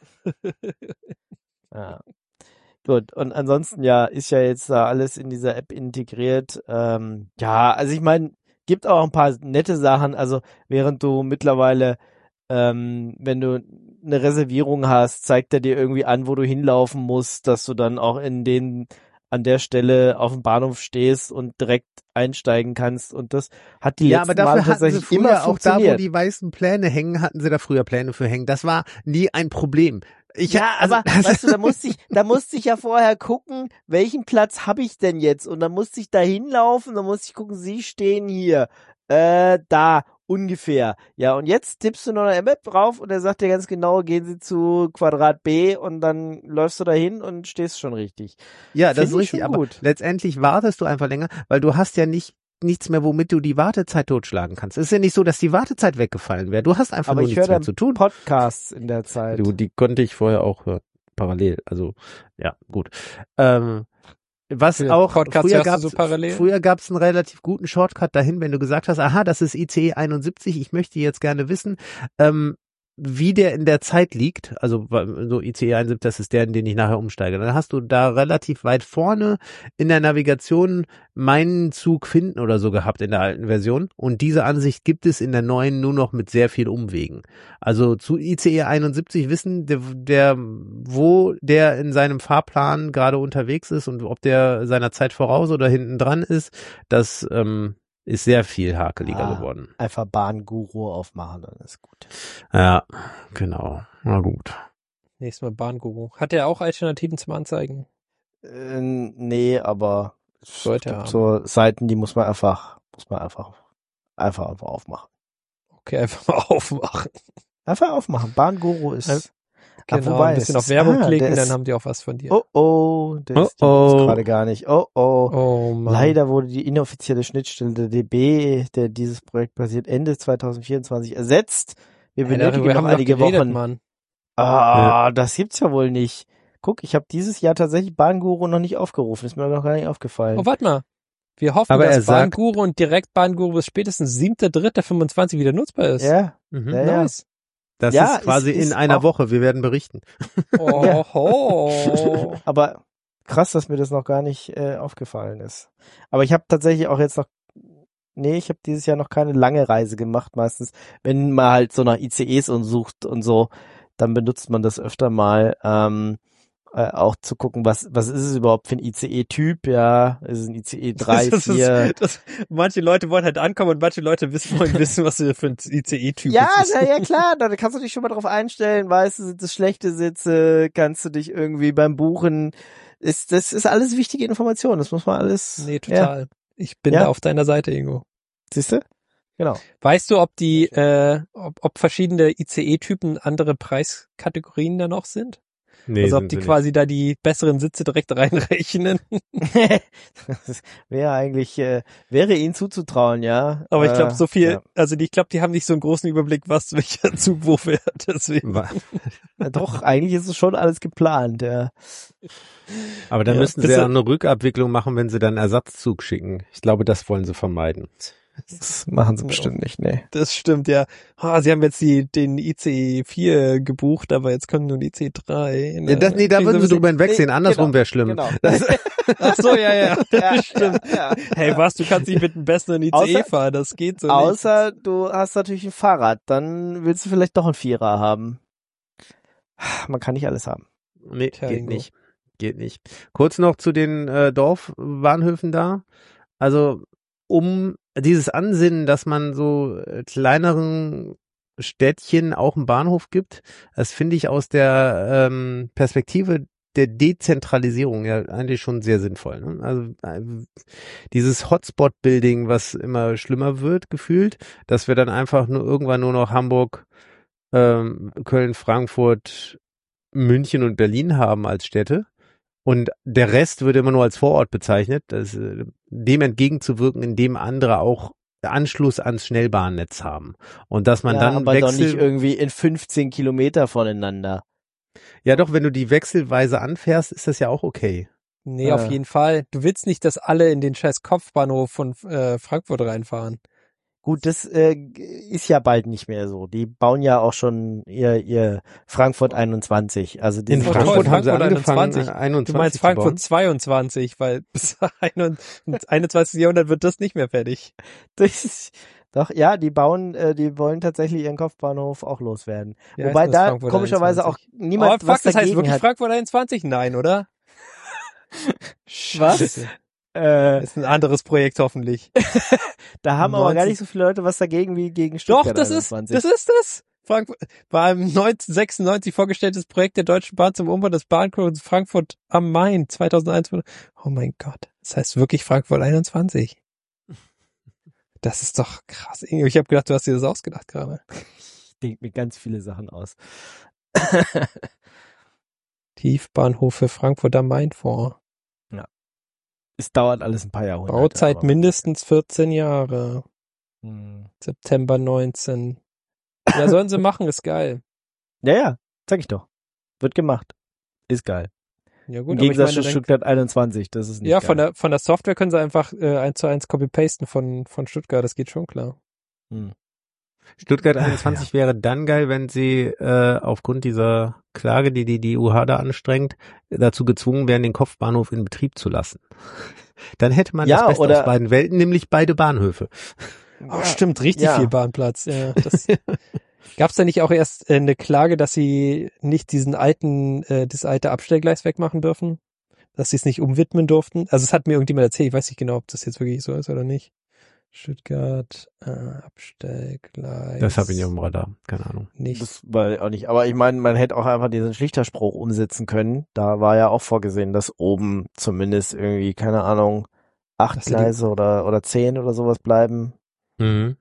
Ja. Gut, und ansonsten ja, ist ja jetzt da alles in dieser App integriert. Ähm, ja, also ich meine, gibt auch ein paar nette Sachen. Also während du mittlerweile ähm, wenn du eine Reservierung hast, zeigt er dir irgendwie an, wo du hinlaufen musst, dass du dann auch in den an der Stelle auf dem Bahnhof stehst und direkt einsteigen kannst und das hat die Ja, letzten aber dafür Male hatten sie tatsächlich früher immer auch da, wo funktioniert. die weißen Pläne hängen, hatten sie da früher Pläne für hängen. Das war nie ein Problem. Ich, ja, also, aber weißt du, da musste ich, da musste ich ja vorher gucken, welchen Platz habe ich denn jetzt? Und dann musste ich da hinlaufen, dann musste ich gucken, sie stehen hier, äh, da, ungefähr. Ja, und jetzt tippst du noch eine Map drauf und er sagt dir ganz genau, gehen Sie zu Quadrat B und dann läufst du da hin und stehst schon richtig. ja, das Find ist ich richtig, schon aber gut. letztendlich wartest du einfach länger, weil du hast ja nicht nichts mehr, womit du die Wartezeit totschlagen kannst. Es ist ja nicht so, dass die Wartezeit weggefallen wäre. Du hast einfach Aber nur ich höre nichts mehr dann zu tun. Podcasts in der Zeit. Du, die konnte ich vorher auch hören, parallel. Also ja, gut. Ähm, was Für auch Podcasts früher hörst du gab's, so parallel? früher gab's einen relativ guten Shortcut dahin, wenn du gesagt hast, aha, das ist I C E einundsiebzig, ich möchte jetzt gerne wissen, ähm, wie der in der Zeit liegt, also so I C E einundsiebzig, das ist der, in den ich nachher umsteige. Dann hast du da relativ weit vorne in der Navigation meinen Zug finden oder so gehabt in der alten Version und diese Ansicht gibt es in der neuen nur noch mit sehr viel Umwegen. Also zu I C E einundsiebzig wissen, der, der wo der in seinem Fahrplan gerade unterwegs ist und ob der seiner Zeit voraus oder hinten dran ist, das ähm, ist sehr viel hakeliger Ah. geworden. Einfach Bahnguru aufmachen, dann ist gut. Ja, genau. Na gut. Nächstes Mal Bahnguru. Hat der auch Alternativen zum Anzeigen? Äh, nee, aber es Sollte gibt haben. so Seiten, die muss man einfach, muss man einfach, einfach, einfach aufmachen. Okay, einfach mal aufmachen. Einfach aufmachen. Bahnguru ist, Also, Ah, Genau, wobei, ein bisschen es auf ist- Werbung ah, der klicken, ist- dann haben die auch was von dir. oh oh, der Oh ist, die oh. gibt's gerade gar nicht. Oh oh. Oh Mann. Leider wurde die inoffizielle Schnittstelle der D B, der dieses Projekt basiert, Ende zwanzig vierundzwanzig ersetzt. Wir Ja, benötigen darüber noch haben wir doch einige geredet, Wochen. Mann. Ah, das gibt's ja wohl nicht. Guck, ich habe dieses Jahr tatsächlich Bahnguru noch nicht aufgerufen. Ist mir noch gar nicht aufgefallen. Oh, warte mal. Wir hoffen, Aber er dass sagt- Bahnguru und Direktbahnguru bis spätestens siebter dritter fünfundzwanzig wieder nutzbar ist. Ja, Mhm. ja, ja. Nice. Das Ja, ist quasi ist- ist in einer auch- Woche. Wir werden berichten. Oh, ho. Aber krass, dass mir das noch gar nicht äh, aufgefallen ist. Aber ich habe tatsächlich auch jetzt noch, nee, ich habe dieses Jahr noch keine lange Reise gemacht. Meistens, wenn man halt so nach I C Es und sucht und so, dann benutzt man das öfter mal, ähm, äh, auch zu gucken, was was ist es überhaupt für ein I C E-Typ? Ja, ist es ein I C E drei, Das ist- vier? das, manche Leute wollen halt ankommen und manche Leute wissen, wollen wissen, was sie für ein I C E-Typ Ja, ist. na, ja klar, da kannst du dich schon mal drauf einstellen, weißt du, sind das schlechte Sitze, kannst du dich irgendwie beim Buchen, ist, das ist alles wichtige Information, das muss man alles, Nee, ja, total. Ich bin Ja. da auf deiner Seite, Ingo. siehst du? Genau. Weißt du, ob die, äh, ob, ob verschiedene I C E-Typen andere Preiskategorien da noch sind? Nee, also ob sind die sie quasi da die besseren Sitze direkt reinrechnen? Das wäre eigentlich, äh, wäre ihnen zuzutrauen, ja. Aber ich glaube, Äh, so viel, ja. also die, ich glaube, die haben nicht so einen großen Überblick, was welcher Zug wo fährt. Deswegen. Wa- Ja, doch, eigentlich ist es schon alles geplant, ja. Aber dann Ja, müssten sie bist ja du- eine Rückabwicklung machen, wenn sie dann Ersatzzug schicken. Ich glaube, das wollen sie vermeiden. Das machen sie Ja. bestimmt nicht, nee. Das stimmt, ja. Ah, sie haben jetzt die, den I C vier gebucht, aber jetzt kommt nur ein I C drei. Ja, das, nee, da Kriegen würden sie ein drüber hinwegsehen. nee, Andersrum genau, wäre schlimm. Genau. Das, Ach so, ja, ja. Ja, Stimmt. ja, ja. Hey, was, du kannst nicht mit einem besseren I C E Außer- fahren, das geht so Außer du hast natürlich ein Fahrrad, dann willst du vielleicht doch ein Vierer haben. Man kann nicht alles haben. nee, Tja, geht Ingo. nicht. Geht nicht. Kurz noch zu den äh, Dorfbahnhöfen da. Also, um dieses Ansinnen, dass man so äh, kleineren Städtchen auch einen Bahnhof gibt, das finde ich aus der ähm, Perspektive der Dezentralisierung ja eigentlich schon sehr sinnvoll. Ne? Also äh, dieses Hotspot-Building, was immer schlimmer wird, gefühlt, dass wir dann einfach nur irgendwann nur noch Hamburg, ähm, Köln, Frankfurt, München und Berlin haben als Städte. Und der Rest wird immer nur als Vorort bezeichnet, das, äh, dem entgegenzuwirken, indem andere auch Anschluss ans Schnellbahnnetz haben. Und dass man ja, dann aber doch nicht Wechsel, irgendwie in fünfzehn Kilometer voneinander. ja doch, wenn du die wechselweise anfährst, ist das ja auch okay. Nee, Ja. auf jeden Fall. Du willst nicht, dass alle in den scheiß Kopfbahnhof von äh, Frankfurt reinfahren. Gut, das äh, ist ja bald nicht mehr so. Die bauen ja auch schon ihr, ihr Frankfurt einundzwanzig. Also die In sind Frankfurt schon- haben sie Frankfurt angefangen, einundzwanzig. äh, einundzwanzig Du meinst zu Frankfurt bauen. zweiundzwanzig, weil bis einundzwanzigsten Jahrhundert wird das nicht mehr fertig. das ist, Doch, ja, die bauen, äh, die wollen tatsächlich ihren Kopfbahnhof auch loswerden. Ja, Wobei heißt das da Frankfurt komischerweise einundzwanzig? auch niemand Oh, fuck, was das heißt dagegen wirklich hat. Frankfurt einundzwanzig? Nein, oder? Scheiße. Äh, Das ist ein anderes Projekt hoffentlich. da haben aber gar neunzig nicht so viele Leute was dagegen wie gegen Stuttgart Doch, das ist, einundzwanzig. das ist es. Frankfurt war im neunzehnhundertsechsundneunzig vorgestelltes Projekt der Deutschen Bahn zum Umbau des Bahnknotens Frankfurt am Main zweitausendeins. Oh mein Gott, das heißt wirklich Frankfurt einundzwanzig. Das ist doch krass. Ingo, ich habe gedacht, du hast dir das ausgedacht gerade. Ich denke mir ganz viele Sachen aus. Tiefbahnhof für Frankfurt am Main vor. Es dauert alles ein paar Jahrhunderte. Bauzeit aber- mindestens vierzehn Jahre. Hm. September neunzehn. Ja, sollen sie machen, ist geil. Ja, ja, sag ich doch. Wird gemacht. Ist geil. Ja Im gut, Gegensatz aber zu ich meine, Stuttgart einundzwanzig, das ist dann, nicht ja, geil. von der von der Software können sie einfach äh, eins zu eins copy-pasten von von Stuttgart, das geht schon klar. Hm. Stuttgart Ach, einundzwanzig wäre dann geil, wenn sie äh, aufgrund dieser Klage, die die, die U H da anstrengt, dazu gezwungen wären, den Kopfbahnhof in Betrieb zu lassen. Dann hätte man Ja, das Beste oder- aus beiden Welten, nämlich beide Bahnhöfe. Oh, stimmt, richtig ja. viel Bahnplatz. Ja, das gab's da nicht auch erst äh, eine Klage, dass sie nicht diesen alten, äh, das alte Abstellgleis wegmachen dürfen? Dass sie es nicht umwidmen durften? Also es hat mir irgendjemand erzählt, ich weiß nicht genau, ob das jetzt wirklich so ist oder nicht. Stuttgart, äh, Abstellgleis. Das habe ich nicht auf dem Radar, keine Ahnung. Nicht. Das war auch nicht. Aber ich meine, man hätte auch einfach diesen Schlichterspruch umsetzen können. Da war ja auch vorgesehen, dass oben zumindest irgendwie, keine Ahnung, acht Dass sie die- Gleise oder, oder zehn oder sowas bleiben. Mhm.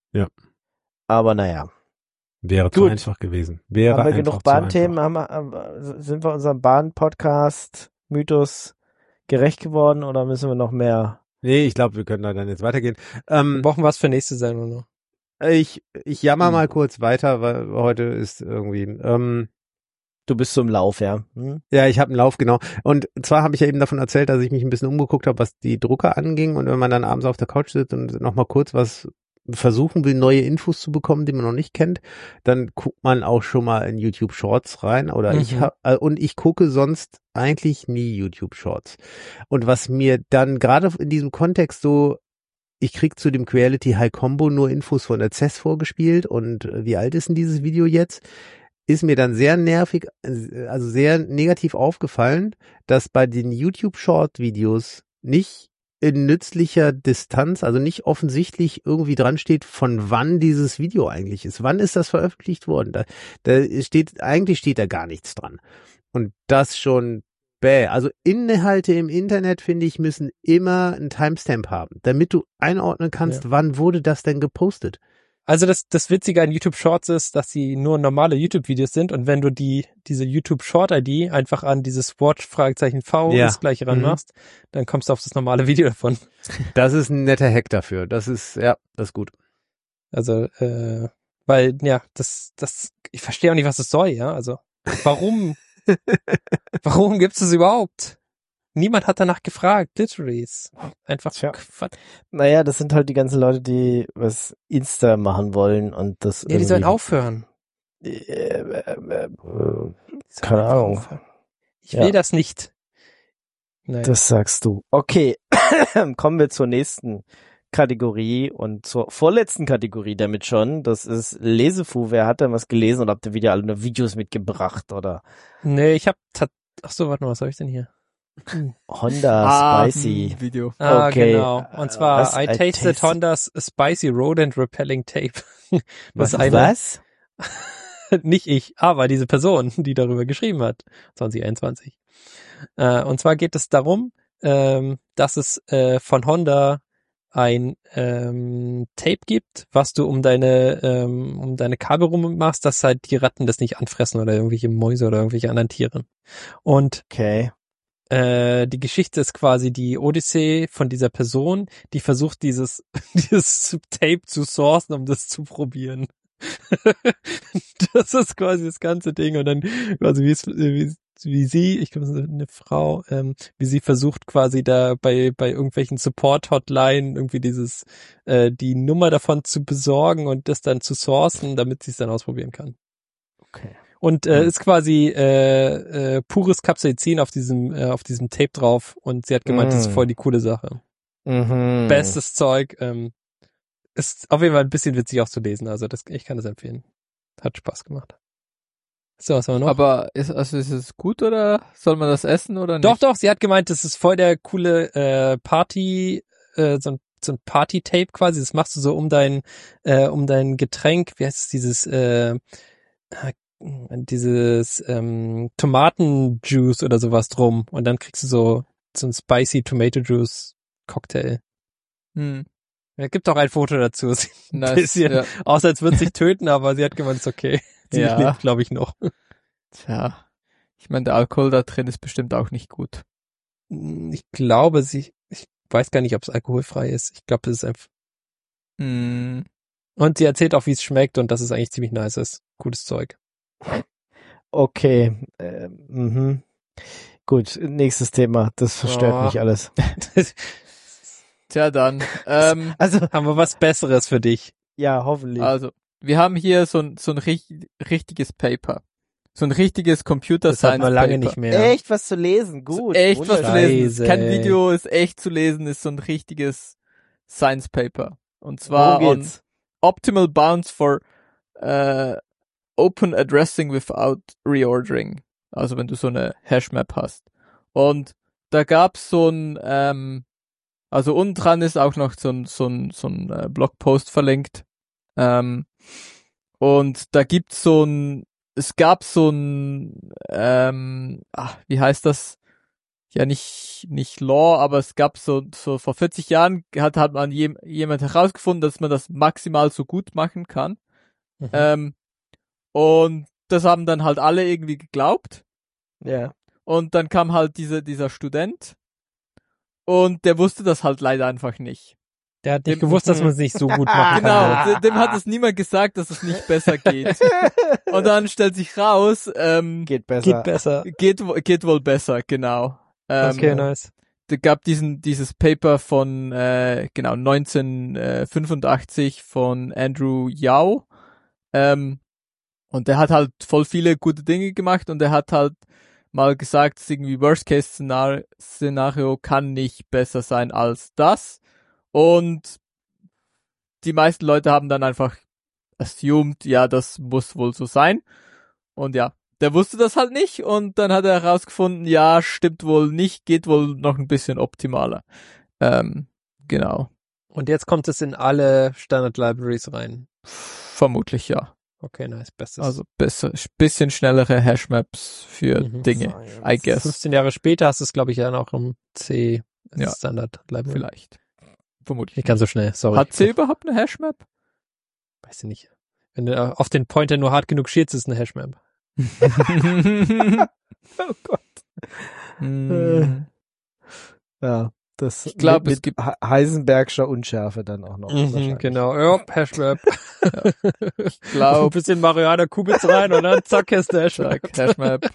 Aber naja. Wäre zu Gut. einfach gewesen. Wäre Haben wir einfach genug zu Bahnthemen? einfach. Haben wir, sind wir unserem Bahn-Podcast-Mythos gerecht geworden oder müssen wir noch mehr? Nee, ich glaube, wir können da dann jetzt weitergehen. Ähm, Wir brauchen was für nächste Sendung noch. ich ich jammer Hm. mal kurz weiter, weil heute ist irgendwie ähm, Du bist so im Lauf, ja. Hm? ja, ich habe einen Lauf, genau. Und zwar habe ich ja eben davon erzählt, dass ich mich ein bisschen umgeguckt habe, was die Drucker anging. Und wenn man dann abends auf der Couch sitzt und nochmal kurz was versuchen will, neue Infos zu bekommen, die man noch nicht kennt, dann guckt man auch schon mal in YouTube Shorts rein. Oder Mhm. ich hab, äh, und ich gucke sonst eigentlich nie YouTube Shorts. Und was mir dann gerade in diesem Kontext so, ich krieg zu dem Creality High Combo nur Infos von der C E S vorgespielt und äh, wie alt ist denn dieses Video jetzt? Ist mir dann sehr nervig, äh, also sehr negativ aufgefallen, dass bei den YouTube-Short-Videos nicht in nützlicher Distanz, also nicht offensichtlich irgendwie dran steht, von wann dieses Video eigentlich ist. Wann ist das veröffentlicht worden? Da, da steht, eigentlich steht da gar nichts dran. Und das schon bäh. Also Inhalte im Internet, finde ich, müssen immer einen Timestamp haben, damit du einordnen kannst, Ja. wann wurde das denn gepostet. Also das, das Witzige an YouTube Shorts ist, dass sie nur normale YouTube-Videos sind und wenn du die, diese YouTube Short-I D einfach an dieses Watch-Fragezeichen V Ja. das gleiche ranmachst, dann kommst du auf das normale Video davon. Das ist ein netter Hack dafür. Das ist, ja, das ist gut. Also, äh, weil, ja, das, das, ich verstehe auch nicht, was das soll, ja, also, warum, warum gibt's das überhaupt? Niemand hat danach gefragt, literally. Ist einfach Tja. Quatsch. Naja, das sind halt die ganzen Leute, die was Insta machen wollen und das Ja, die sollen irgendwie- aufhören. Äh, äh, äh, äh, Die sollen Keine einfach Ahnung. aufhören. Ich Ja. will das nicht. Nein. Das sagst du. Okay, kommen wir zur nächsten Kategorie und zur vorletzten Kategorie damit schon. Das ist Lesefu. Wer hat denn was gelesen oder habt ihr wieder alle nur Videos mitgebracht oder Nee, ich hab, tat- ach so, warte mal, was habe ich denn hier? Honda Spicy? hm, Video. Ah, Okay. genau. Und zwar, Was? I I tasted tasted- Honda's Spicy Rodent Repelling Tape. Das ist eine, Was? nicht ich, aber diese Person, die darüber geschrieben hat, zwanzig einundzwanzig. Äh, und zwar geht es darum, ähm, dass es äh, von Honda ein ähm, Tape gibt, was du um deine ähm, um deine Kabel rum machst, dass halt die Ratten das nicht anfressen oder irgendwelche Mäuse oder irgendwelche anderen Tiere. Und Okay. äh, die Geschichte ist quasi die Odyssee von dieser Person, die versucht, dieses dieses Tape zu sourcen, um das zu probieren. Das ist quasi das ganze Ding und dann quasi wie es wie, wie sie, ich glaube, es ist eine Frau, ähm, wie sie versucht quasi da bei bei irgendwelchen Support-Hotline irgendwie dieses äh, die Nummer davon zu besorgen und das dann zu sourcen, damit sie es dann ausprobieren kann. Okay. Und äh, Hm. ist quasi äh, äh, pures Capsaicin auf diesem äh, auf diesem Tape drauf und sie hat gemeint, das ist Mm. voll die coole Sache. Mhm. Bestes Zeug. Ähm, ist auf jeden Fall ein bisschen witzig auch zu lesen, also das, ich kann das empfehlen. Hat Spaß gemacht. So, was haben wir noch? Aber ist, also ist es gut oder soll man das essen oder nicht? Doch, doch, sie hat gemeint, das ist voll der coole äh, Party, äh, so ein, so ein Party-Tape quasi, das machst du so um dein, äh, um dein Getränk, wie heißt es, dieses, äh, dieses ähm, Tomatenjuice oder sowas drum und dann kriegst du so, so ein spicy Tomato Juice Cocktail. Hm. Es gibt auch ein Foto dazu, sieht ein Nice, bisschen ja. aus, als würde sich töten, aber sie hat gemeint, ist okay. Sie Ja. lebt, glaube ich, noch. Tja, ich meine, der Alkohol da drin ist bestimmt auch nicht gut. Ich glaube, sie, ich weiß gar nicht, ob es alkoholfrei ist. Ich glaube, es ist einfach. Hm. Und sie erzählt auch, wie es schmeckt und dass es eigentlich ziemlich nice ist. Gutes Zeug. Okay. Äh, mhm. Gut, nächstes Thema. Das verstört Oh. mich alles. Tja, dann. Ähm, Also, Haben wir was Besseres für dich? ja, hoffentlich. also, wir haben hier so ein, so ein richt- richtiges Paper. So ein richtiges Computer Das hat Science man lange Paper. nicht mehr. Echt was zu lesen, gut. Echt was zu wunderschön. lesen. Ist kein Scheiße, ey. Video, ist echt zu lesen, ist so ein richtiges Science Paper. Und zwar Worum on geht's? Optimal Bounds for äh, Open Addressing without Reordering. Also wenn du so eine Hashmap hast. Und da gab's so ein, ähm, also unten dran ist auch noch so ein, so ein, so ein äh, Blogpost verlinkt. Ähm, und da gibt's so ein, es gab so ein, ähm, ach, wie heißt das? Ja, nicht, nicht Law, aber es gab so, so vor vierzig Jahren hat, hat man jem, jemand herausgefunden, dass man das maximal so gut machen kann. Mhm. Ähm, und das haben dann halt alle irgendwie geglaubt. Ja. Und dann kam halt dieser, dieser Student. Und der wusste das halt leider einfach nicht. Der hat nicht Dem- gewusst, dass man es nicht so gut machen Genau, kann. de- dem hat es niemand gesagt, dass es nicht besser geht. Und dann stellt sich raus, ähm, Geht besser. Geht besser. geht, wo- geht wohl besser, genau. Ähm, Okay, nice. da gab diesen dieses Paper von äh, genau neunzehnhundertfünfundachtzig von Andrew Yao, ähm, und der hat halt voll viele gute Dinge gemacht und er hat halt mal gesagt, dass irgendwie Worst Case Szenario, Szenario kann nicht besser sein als das, und die meisten Leute haben dann einfach assumed, ja, das muss wohl so sein, und ja, der wusste das halt nicht und dann hat er herausgefunden, ja, stimmt wohl nicht, geht wohl noch ein bisschen optimaler. Ähm, genau. Und jetzt kommt es in alle Standard Libraries rein. Vermutlich ja. Okay, nice. Bestes. Also besser, bisschen schnellere Hashmaps für Mhm. Dinge, I guess. fünfzehn Jahre später hast du es, glaube ich, ja noch im C Ja. Standard Library. Vielleicht. Vermutlich. Nicht ganz so schnell, sorry. Hat sie überhaupt eine Hashmap? Weiß ich nicht. Wenn du auf den Pointer nur hart genug schielst, ist eine Hashmap. Oh Gott. Hm. Ja, das Ich glaub, mit, es mit gibt- He- Heisenbergscher Unschärfe dann auch noch. Mhm, wahrscheinlich. genau, ja, Hashmap. Ich Ein glaube, bisschen Mariana Kubitz rein und dann zack, ist der Hashmap. Hashmap.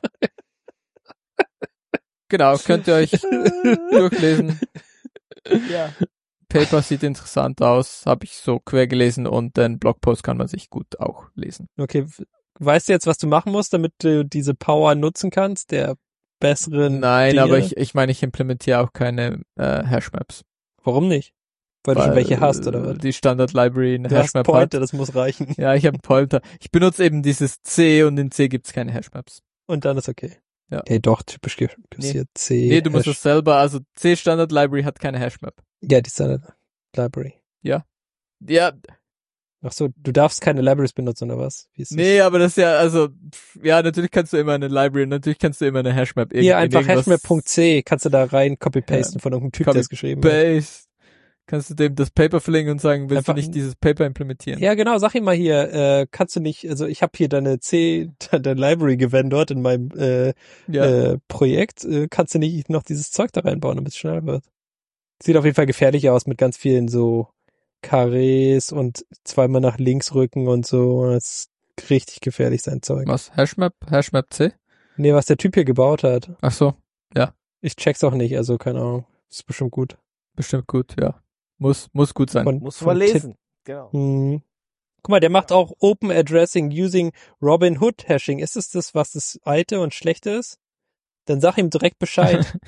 Genau, könnt ihr euch durchlesen. Ja. Paper sieht interessant aus, habe ich so quer gelesen, und den Blogpost kann man sich gut auch lesen. Okay, weißt du jetzt, was du machen musst, damit du diese Power nutzen kannst, der besseren Nein, Dinge? aber ich ich meine, ich implementiere auch keine äh, Hashmaps. Warum nicht? Weil, du schon welche hast, oder was? Die Standard Library eine Du hast Hashmap Pointer, hat. das muss reichen. Ja, ich habe einen Pointer. Ich benutze eben dieses C, und in C gibt's keine Hashmaps. Und dann ist okay. Ja. Hey, doch, typisch ge- passiert C. Nee, du musst Hash- es selber, also C Standard Library hat keine Hashmap. Ja, die Standard Library. Ja, Ach so, du darfst keine Libraries benutzen, oder was? Wie ist das? nee, aber das ist ja, also, pff, ja, natürlich kannst du immer eine Library, natürlich kannst du immer eine Hashmap. Hier einfach hashmap.c, kannst du da rein copy-pasten Ja. von irgendeinem Typ, der es geschrieben hat. Paste. Kannst du dem das Paper verlinken und sagen, willst Einfach- du nicht dieses Paper implementieren? Ja, genau, sag ihm mal hier, äh, kannst du nicht, also ich habe hier deine C, deine Library gewendert in meinem äh, Ja. äh, Projekt, äh, kannst du nicht noch dieses Zeug da reinbauen, damit es schneller wird? Sieht auf jeden Fall gefährlich aus mit ganz vielen so Karrees und zweimal nach links rücken und so. Das ist richtig gefährlich, sein Zeug. Was? Hashmap? Hashmap C? Nee, was der Typ hier gebaut hat. Ach so, Ich check's auch nicht, also keine Ahnung. Ist bestimmt gut. bestimmt gut, ja. Muss, muss gut sein. Von, Muss von man Tim- lesen. Genau. Hm. Guck mal, der macht auch Open Addressing using Robinhood Hashing. Ist es das, was das alte und schlechte ist? Dann sag ihm direkt Bescheid.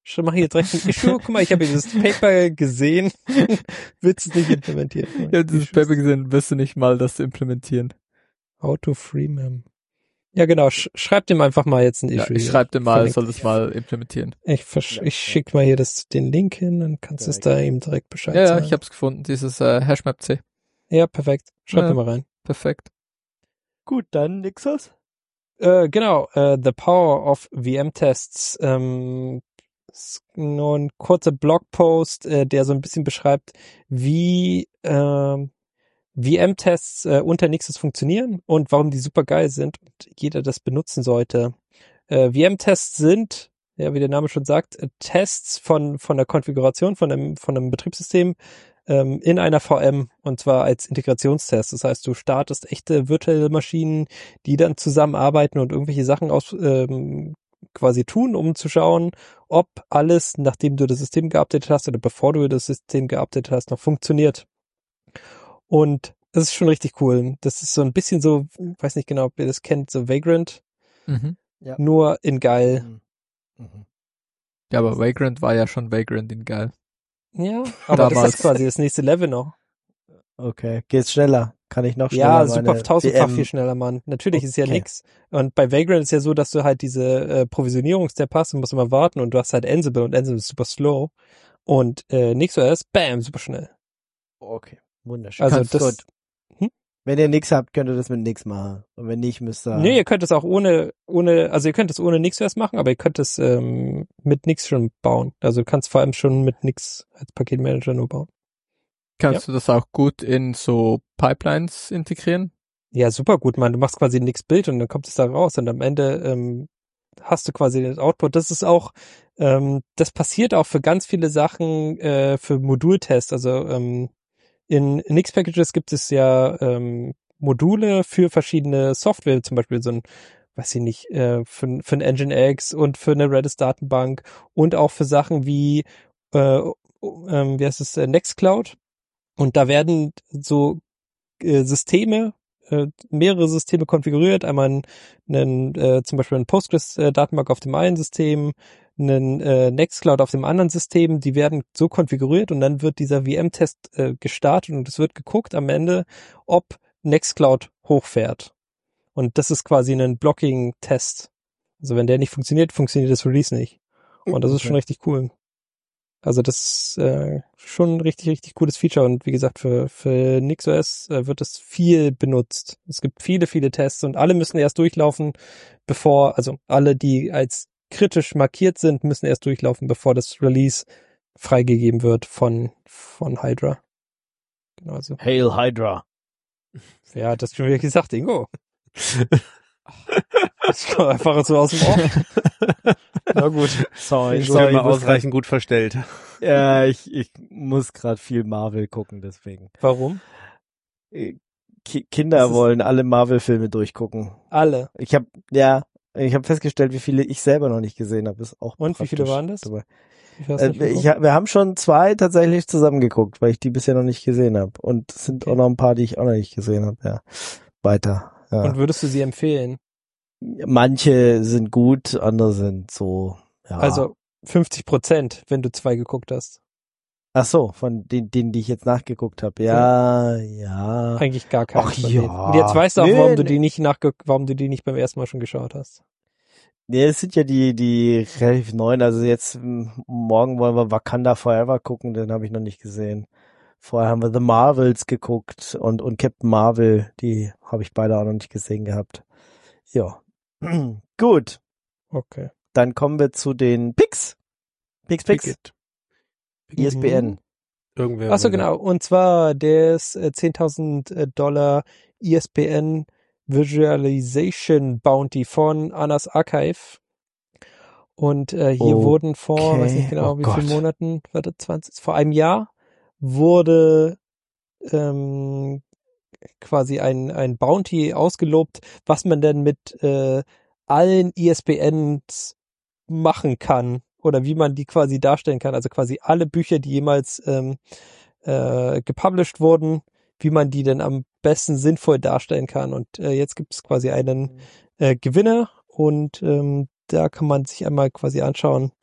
Schon mach hier direkt ein Issue. Guck mal, ich habe hier das Paper gesehen. Willst du es nicht implementieren? Ich habe dieses Paper gesehen, wirst du nicht mal das implementieren. Auto Freemem. Ja, genau. Sch schreib dem einfach mal jetzt ein Ja, Issue. ich schreib dir mal, Verlinkt. soll das mal implementieren. Ich, versch ich schick mal hier das, den Link hin, dann kannst du es da ihm direkt Bescheid Ja, ja, sagen. ich hab's gefunden, dieses äh, Hashmap C. Ja, perfekt. Schreib Ja. mir mal rein. Perfekt. Gut, dann Nixos. Äh, genau, äh, The Power of V M-Tests. Ähm, ist nur ein kurzer Blogpost, äh, der so ein bisschen beschreibt, wie ähm, V M-Tests äh, unter Nixos funktionieren und warum die super geil sind und jeder das benutzen sollte. Äh, V M-Tests sind, ja, wie der Name schon sagt, äh, Tests von von der Konfiguration von einem von einem Betriebssystem ähm, in einer V M und zwar als Integrationstest. Das heißt, du startest echte virtuelle Maschinen, die dann zusammenarbeiten und irgendwelche Sachen aus ähm, quasi tun, um zu schauen, ob alles, nachdem du das System geupdatet hast oder bevor du das System geupdatet hast, noch funktioniert. Und das ist schon richtig cool. Das ist so ein bisschen so, weiß nicht genau, ob ihr das kennt, so Vagrant, Mhm. nur in geil. Mhm. Ja, aber Vagrant war ja schon Vagrant in geil. Ja, aber Damals. das ist quasi das nächste Level noch. Okay, geht's schneller? Kann ich noch schneller Ja, meine super tausendfach V M viel schneller, Mann. Natürlich ist ja Okay. nix. Und bei Vagrant ist ja so, dass du halt diese äh, Provisionierungsstep hast und musst immer warten und du hast halt Ansible und Ansible ist super slow. Und äh, NixOS, bam, super schnell. Okay, wunderschön. Also Kannst- das, gut. Hm? Wenn ihr nix habt, könnt ihr das mit nix machen. Und wenn nicht, müsst ihr... nee, ihr könnt es auch ohne, ohne, also ihr könnt es ohne NixOS machen, aber ihr könnt es ähm, mit Nix schon bauen. Also du kannst vor allem schon mit Nix als Paketmanager nur bauen. Kannst du das auch gut in so Pipelines integrieren? Ja, super gut, man. Du machst quasi nix Bild und dann kommt es da raus und am Ende ähm, hast du quasi den Output. Das ist auch, ähm, das passiert auch für ganz viele Sachen äh, für Modultests. Also ähm, in Nix-Packages gibt es ja ähm, Module für verschiedene Software, zum Beispiel so ein, weiß ich nicht, äh, für, für ein Nginx und für eine Redis-Datenbank und auch für Sachen wie, äh, ähm, wie heißt es, äh, Nextcloud. Und da werden so äh, Systeme, äh, mehrere Systeme konfiguriert. Einmal einen, einen äh, zum Beispiel ein Postgres-Datenbank auf dem einen System, einen äh, Nextcloud auf dem anderen System. Die werden so konfiguriert und dann wird dieser V M-Test äh, gestartet und es wird geguckt am Ende, ob Nextcloud hochfährt. Und das ist quasi ein Blocking-Test. Also wenn der nicht funktioniert, funktioniert das Release nicht. Und das ist schon richtig cool. Also das ist äh, schon ein richtig, richtig cooles Feature und wie gesagt, für, für NixOS äh, wird es viel benutzt. Es gibt viele, viele Tests und alle müssen erst durchlaufen, bevor, also alle, die als kritisch markiert sind, müssen erst durchlaufen, bevor das Release freigegeben wird von, von Hydra. Genau, also, Hail Hydra. wer hat das schon wieder gesagt, Ingo? Das kommt einfach so aus dem Ohr. Na gut. Sorry, Ich sorry. bin mal ich muss ausreichend gut verstellt. grad- Ja, ich, ich muss gerade viel Marvel gucken, deswegen. Warum? Ki Kinder Das ist- wollen alle Marvel-Filme durchgucken. Alle. Ich habe ja, ich habe festgestellt, wie viele ich selber noch nicht gesehen habe. Ist auch Und wie viele praktisch waren das? dabei. Ich weiß Äh, nicht, ich, ha- wir haben schon zwei tatsächlich zusammengeguckt, weil ich die bisher noch nicht gesehen habe. Und es sind Okay. auch noch ein paar, die ich auch noch nicht gesehen habe. Ja, weiter. Ja. Und würdest du sie empfehlen? Manche sind gut, andere sind so. Ja. Also fünfzig Prozent, wenn du zwei geguckt hast. Ach so, von den, denen, die ich jetzt nachgeguckt habe. Ja, ja. Eigentlich gar keine. Ach von ja. denen. Und jetzt weißt du auch, Nee, warum du nee. die nicht nachge warum du die nicht beim ersten Mal schon geschaut hast. Nee, es sind ja die, die relativ neuen. Also jetzt m, morgen wollen wir Wakanda Forever gucken, den habe ich noch nicht gesehen. Vorher haben wir The Marvels geguckt und, und Captain Marvel, die habe ich beide auch noch nicht gesehen gehabt. Ja. Gut, Okay. dann kommen wir zu den Picks. Picks, Picks. Picket. I S B N. Irgendwer. Achso, will genau. Und zwar des äh, zehntausend Dollar I S B N Visualization Bounty von Anna's Archive. Und äh, hier Okay. wurden vor, weiß nicht genau, Oh wie Gott. vielen Monaten, warte, zwanzig, vor einem Jahr wurde ähm, quasi ein, ein Bounty ausgelobt, was man denn mit äh, allen I S B Ns machen kann oder wie man die quasi darstellen kann. Also quasi alle Bücher, die jemals ähm, äh, gepublished wurden, wie man die denn am besten sinnvoll darstellen kann. Und äh, jetzt gibt es quasi einen äh, Gewinner und ähm, da kann man sich einmal quasi anschauen,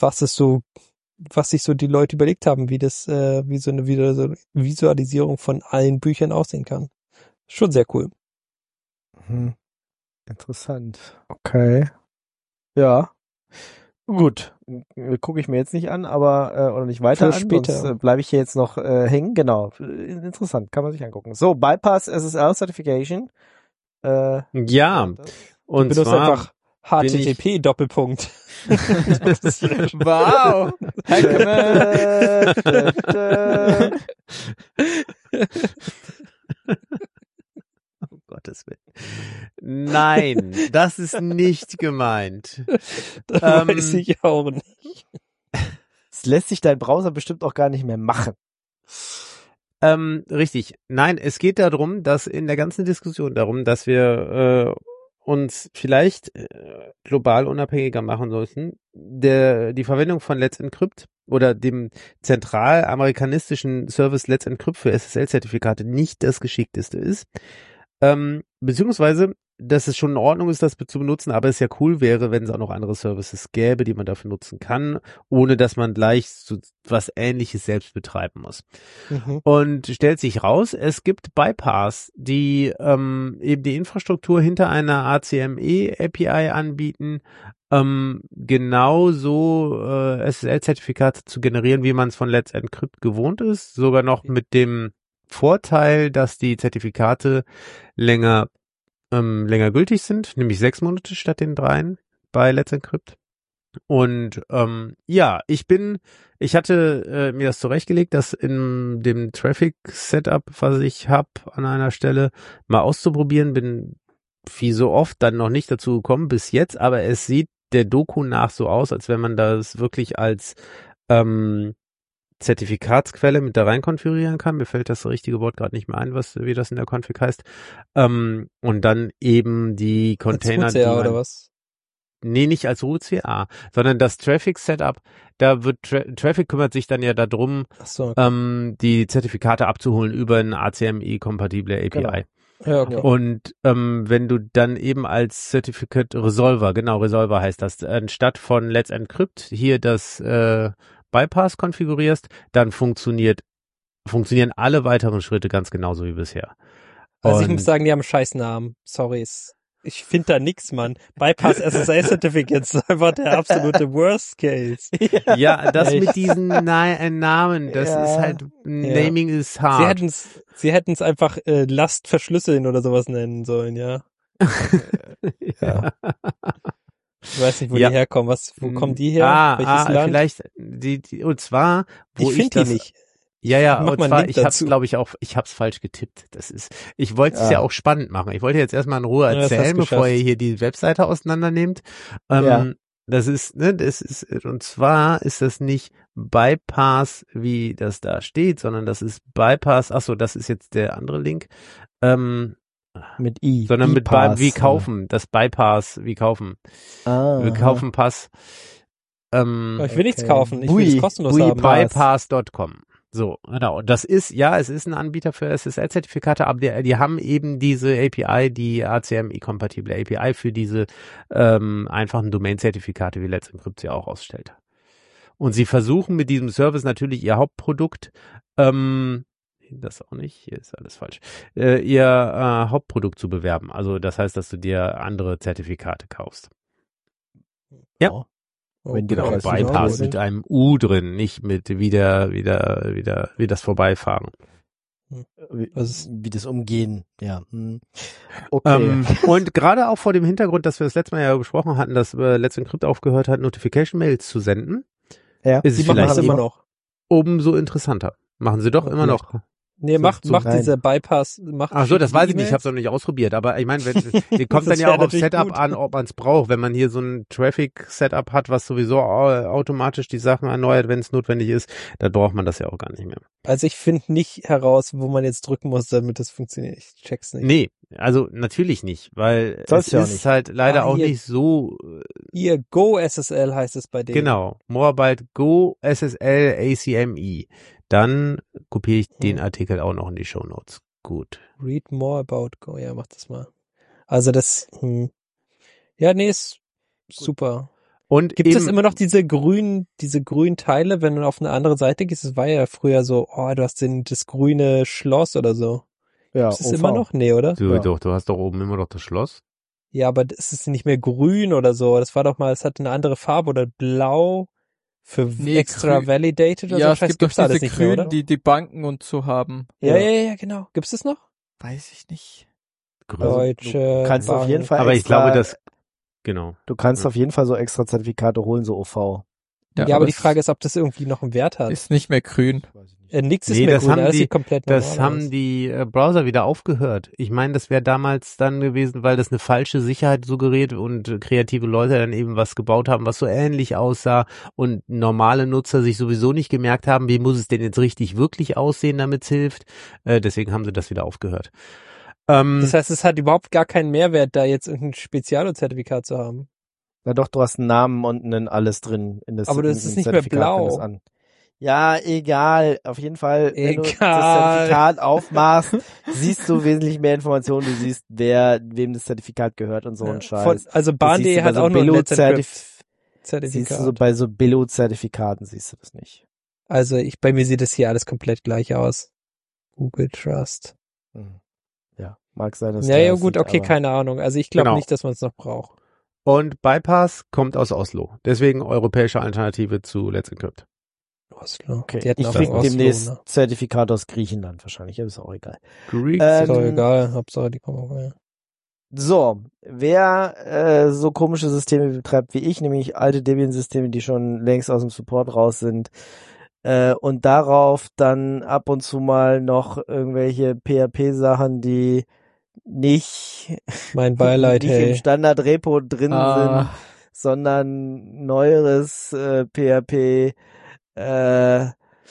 was es so, was sich so die Leute überlegt haben, wie das, äh, wie so eine Visualisierung von allen Büchern aussehen kann. Schon sehr cool. Hm. Interessant. Okay. Ja. Gut. Gucke ich mir jetzt nicht an, aber äh, oder nicht weiter Für an, später. sonst äh, bleibe ich hier jetzt noch äh, hängen. Genau. Interessant, kann man sich angucken. So, Bypass S S L Certification. Äh, Ja, das- Du und benutzt zwar einfach H T T P Doppelpunkt. Wow! Hackman! um Gottes Willen. Nein, das ist nicht gemeint. Das Ähm, weiß ich auch nicht. Das lässt sich dein Browser bestimmt auch gar nicht mehr machen. Ähm, richtig. Nein, es geht darum, dass in der ganzen Diskussion darum, dass wir äh, uns vielleicht äh, global unabhängiger machen sollten, der die Verwendung von Let's Encrypt oder dem zentralamerikanistischen Service Let's Encrypt für S S L-Zertifikate nicht das geschickteste ist. Ähm, beziehungsweise, dass es schon in Ordnung ist, das zu benutzen, aber es ja cool wäre, wenn es auch noch andere Services gäbe, die man dafür nutzen kann, ohne dass man gleich so was Ähnliches selbst betreiben muss. Mhm. Und stellt sich raus, es gibt Bypass, die ähm, eben die Infrastruktur hinter einer A C M E A P I anbieten, ähm, genauso äh, S S L-Zertifikate zu generieren, wie man es von Let's Encrypt gewohnt ist, sogar noch mit dem Vorteil, dass die Zertifikate länger ähm, länger gültig sind, nämlich sechs Monate statt den dreien bei Let's Encrypt. Und ähm, ja, ich bin, ich hatte äh, mir das zurechtgelegt, das in dem Traffic-Setup, was ich habe, an einer Stelle mal auszuprobieren. Bin wie so oft dann noch nicht dazu gekommen bis jetzt, aber es sieht der Doku nach so aus, als wenn man das wirklich als ähm, Zertifikatsquelle mit da rein konfigurieren kann. Mir fällt das richtige Wort gerade nicht mehr ein, was wie das in der Config heißt. Ähm, und dann eben die Container, Als die U C A man, oder was? nee, nicht als U C A, sondern das Traffic Setup, da wird Tra Traffic kümmert sich dann ja darum, Ach so, okay. ähm, die Zertifikate abzuholen über eine A C M E-kompatible A P I. Genau. Ja, okay. Und ähm, wenn du dann eben als Certificate Resolver, genau, Resolver heißt das, anstatt von Let's Encrypt hier das äh, Bypass konfigurierst, dann funktioniert funktionieren alle weiteren Schritte ganz genauso wie bisher. Also ich Und- muss sagen, die haben einen scheiß Namen. Sorry. Ich finde da nix, Mann. Bypass S S L Certificates ist einfach der absolute Worst Case. Ja, das Echt. mit diesen Na äh, Namen, das Ja. ist halt, Naming ist Sie hart. hätten's, sie hätten's einfach äh, Last verschlüsseln oder sowas nennen sollen, ja. ja. Ich weiß nicht, wo Ja. die herkommen. Was, wo kommen die her? Ah, Welches ah, Land? vielleicht, die, die, und zwar, wo ich ich, finde das, die nicht. Ja, ja, Mach und mal einen zwar, Link ich hab's, dazu. glaube ich, auch, ich hab's falsch getippt. Das ist, ich wollte es Ja. ja auch spannend machen. Ich wollte jetzt erstmal in Ruhe Ja, das hast erzählen, du bevor ihr geschafft. hier die Webseite auseinandernehmt. Ähm, Ja. Das ist, ne, das ist, und zwar ist das nicht Bypass, wie das da steht, sondern das ist Bypass, ach so, das ist jetzt der andere Link, ähm, Mit I. sondern mit I-Pass, By, wie kaufen, das Bypass, wie kaufen. Ah, Wir kaufen Pass. Ähm, Aber ich will nichts Okay. kaufen. Ich will Bui. es kostenlos Bui haben. Pass. bypass Punkt com. So, genau. Das ist, ja, es ist ein Anbieter für S S L-Zertifikate, aber die, die haben eben diese A P I, die A C M E-kompatible A P I für diese ähm, einfachen Domain-Zertifikate, wie Let's Encrypt sie auch ausstellt. Und sie versuchen mit diesem Service natürlich ihr Hauptprodukt, ähm, das auch nicht, hier ist alles falsch, äh, ihr äh, Hauptprodukt zu bewerben. Also das heißt, dass du dir andere Zertifikate kaufst. Ja. Oh, Wenn die Genau, Preis okay. nicht Bypass sind. mit einem U drin, nicht mit wieder, wieder, wieder, wie das Vorbeifahren. Wie, Was ist- wie das Umgehen, ja. Hm. Okay. Ähm, und gerade auch vor dem Hintergrund, dass wir das letzte Mal ja besprochen hatten, dass äh, Let's Encrypt aufgehört hat, Notification-Mails zu senden, ja. ist Die es machen vielleicht das immer eben noch. umso interessanter. Machen sie doch Ja, immer vielleicht. noch. Nee, So- macht, so macht rein. dieser Bypass, macht Ach so, das schickt die weiß ich nicht, ich habe es E-Mails. noch nicht ausprobiert, aber ich meine, wenn die kommt dann Das ja wär auch auf natürlich Setup gut. an, ob man es braucht, wenn man hier so ein Traffic-Setup hat, was sowieso au- automatisch die Sachen erneuert, wenn es notwendig ist, dann braucht man das ja auch gar nicht mehr. Also ich finde nicht heraus, wo man jetzt drücken muss, damit das funktioniert. Ich check's nicht. Nee, also natürlich nicht, weil Soll's es ja auch ist nicht. halt leider Ah, auch hier- nicht so, Hier, Go S S L heißt es bei denen. genau, Morebyte Go S S L A C M E. Dann kopiere ich den Hm. Artikel auch noch in die Shownotes. Gut. Read more about Go. Ja, mach das mal. Also das, hm. Ja, nee, ist super. Und Gibt eben, es immer noch diese grünen, diese grünen Teile, wenn du auf eine andere Seite gehst? Es war ja früher so, oh, du hast den, das grüne Schloss oder so. Ja, Ist es O V. immer noch? Nee, oder? du, Ja. doch, du hast doch oben immer noch das Schloss. Ja, aber ist es nicht mehr grün oder so? Das war doch mal, es hatte eine andere Farbe oder blau für Nee, extra grün. validated oder Ja, so. es Scheiß, gibt doch gibt's alles diese nicht mehr, Grünen, oder? die die Banken und so haben. Ja, Ja. ja, ja, genau. Gibt's das noch? Weiß ich nicht. Grün. Also, Deutsche du kannst auf jeden Bank. Fall Aber ich extra, glaube, das, genau. du kannst Ja. auf jeden Fall so extra Zertifikate holen, so O V. Ja, aber die es Frage ist, ob das irgendwie noch einen Wert hat. ist nicht mehr grün. Äh, nix ist Nee, mehr das grün, haben alles die- sieht komplett normal Das haben aus. die äh, Browser wieder aufgehört. Ich meine, das wäre damals dann gewesen, weil das eine falsche Sicherheit suggeriert und äh, kreative Leute dann eben was gebaut haben, was so ähnlich aussah und normale Nutzer sich sowieso nicht gemerkt haben, wie muss es denn jetzt richtig wirklich aussehen, damit es hilft. Äh, deswegen haben sie das wieder aufgehört. Ähm, Das heißt, es hat überhaupt gar keinen Mehrwert, da jetzt irgendein Spezialzertifikat zu haben. Na doch, du hast einen Namen und ein alles drin. In das, Aber das in ist dem nicht mehr Zertifikat blau. fängt das an. Ja, egal. Auf jeden Fall, wenn du das Egal. Zertifikat aufmachst, siehst du wesentlich mehr Informationen. Du siehst, wer, wem das Zertifikat gehört und so ein Scheiß. Von, also Das Bahn.de siehst du bei hat so auch nur ein Let's Encrypt Billo-Zertif- Zertifikat. Siehst du so bei so Billo-Zertifikaten siehst du das nicht. Also ich, bei mir sieht das hier alles komplett gleich aus. Google Trust. Hm. Ja, mag sein, dass Ja, der ja, das gut, sieht, okay, aber- keine Ahnung. Also ich glaube Genau. nicht, dass man es noch braucht. und Bypass kommt aus Oslo. Deswegen europäische Alternative zu Let's Encrypt. Oslo. Okay, Die hatten ich auch krieg Oslo, demnächst ne? Zertifikat aus Griechenland wahrscheinlich, aber ist auch egal. Greek Ähm, Ist doch egal, Hauptsache die kommen auch her. So, wer äh, so komische Systeme betreibt wie ich, nämlich alte Debian-Systeme, die schon längst aus dem Support raus sind, äh, und darauf dann ab und zu mal noch irgendwelche P H P-Sachen, die nicht, Mein Beileid, nicht im hey. Standard-Repo drin Ah. sind, sondern neueres äh, P H P äh,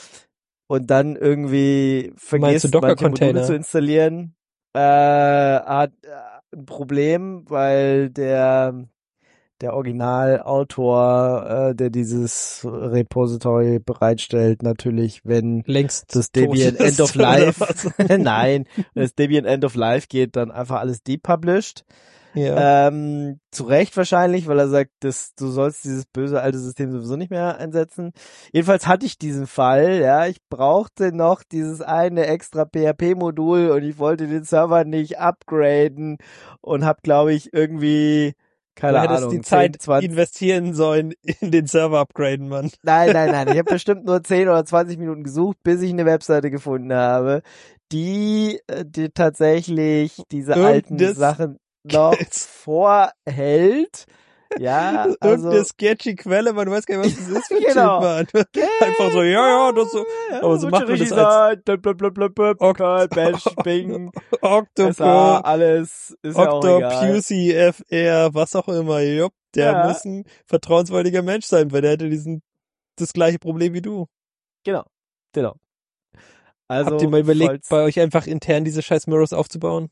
und dann irgendwie Meinst du vergisst, manche Docker-Container? Module zu installieren, äh, hat äh, ein Problem, weil der der Originalautor, äh, der dieses Repository bereitstellt, natürlich, wenn Längst das tot Debian ist, End of oder Life, was? nein, wenn das Debian End of Life geht, dann einfach alles depublished. Ja. Ähm, zu Recht wahrscheinlich, weil er sagt, dass du sollst dieses böse alte System sowieso nicht mehr einsetzen. Jedenfalls hatte ich diesen Fall, ja, ich brauchte noch dieses eine extra P H P-Modul und ich wollte den Server nicht upgraden und habe, glaube ich, irgendwie, keine Du hättest Ahnung, die Zeit zehn, zwanzig, investieren sollen in den Server upgraden, Mann. nein, nein, nein, ich habe bestimmt nur zehn oder zwanzig Minuten gesucht, bis ich eine Webseite gefunden habe, die, äh, die tatsächlich diese alten Irgendes Sachen noch vorhält. Ja, also Irgendeine sketchy Quelle, man weiß gar nicht, was das ist für ein Genau. Shit, Mann. Einfach so, ja, ja, das so. Aber so wird macht schon man das richtig als sein. Blablabla, Oct- Perl, Bash, Bing, S A, Octopo, alles ist ja auch egal. Octopussy, F R, was auch immer. Jupp, der Ja. muss ein vertrauenswürdiger Mensch sein, weil der hätte diesen, das gleiche Problem wie du. Genau, genau. Also, Habt ihr mal überlegt, falls- bei euch einfach intern diese scheiß Mirrors aufzubauen?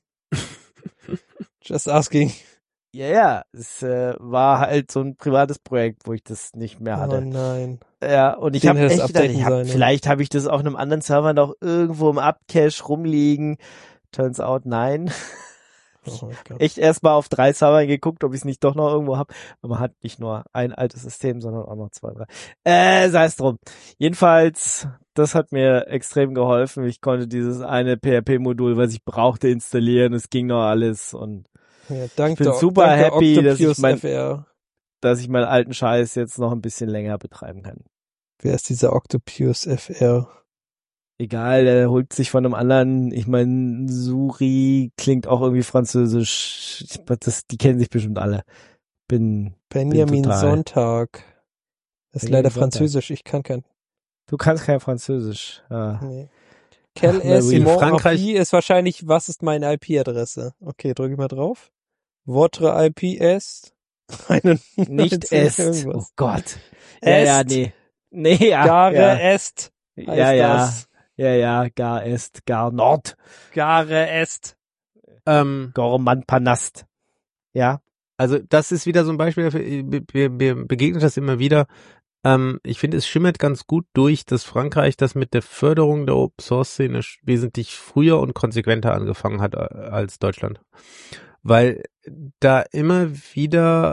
Just asking. ja, ja, es äh, war halt so ein privates Projekt, wo ich das nicht mehr Oh hatte. nein. Ja, und ich Den habe hätte es echt gedacht, updaten ich hab, sollen, ja. vielleicht habe ich das auf einem anderen Server noch irgendwo im Upcache rumliegen. Turns out, nein. Oh mein Gott. Echt erstmal auf drei Servern geguckt, ob ich es nicht doch noch irgendwo habe. Aber man hat nicht nur ein altes System, sondern auch noch zwei, drei. Äh, sei es drum. Jedenfalls, das hat mir extrem geholfen. Ich konnte dieses eine P H P-Modul, was ich brauchte, installieren. Es ging noch alles und Ja, danke, bin super danke happy, dass ich Octopus mein- F R. dass ich meinen alten Scheiß jetzt noch ein bisschen länger betreiben kann. Wer ist dieser Octopus F R? Egal, der holt sich von einem anderen, ich meine, Suri klingt auch irgendwie französisch. Ich- Das, die kennen sich bestimmt alle. Bin, Benjamin total- Sonntag. Das ist Benjamin leider Sonntag. Französisch, ich kann kein. du kannst kein Französisch. Ah. Nee. Quelle na est oui. In mon Frankreich- I P ist wahrscheinlich, was ist meine I P-Adresse? Okay, drücke ich mal drauf. Votre I P ist eine Nicht est. Oh irgendwas. Gott. Ja, ja, Est. nee. Nee, ja. Gare ja. est. heißt Ja, ja. das. Ja, ja, gar est, gar nord. Gare est. Ähm, Gorman Panast. Ja. Also das ist wieder so ein Beispiel, dafür, mir, mir begegnet das immer wieder. Ähm, ich finde, es schimmert ganz gut durch, dass Frankreich das mit der Förderung der Open-Source-Szene sch- wesentlich früher und konsequenter angefangen hat äh, als Deutschland. Weil da immer wieder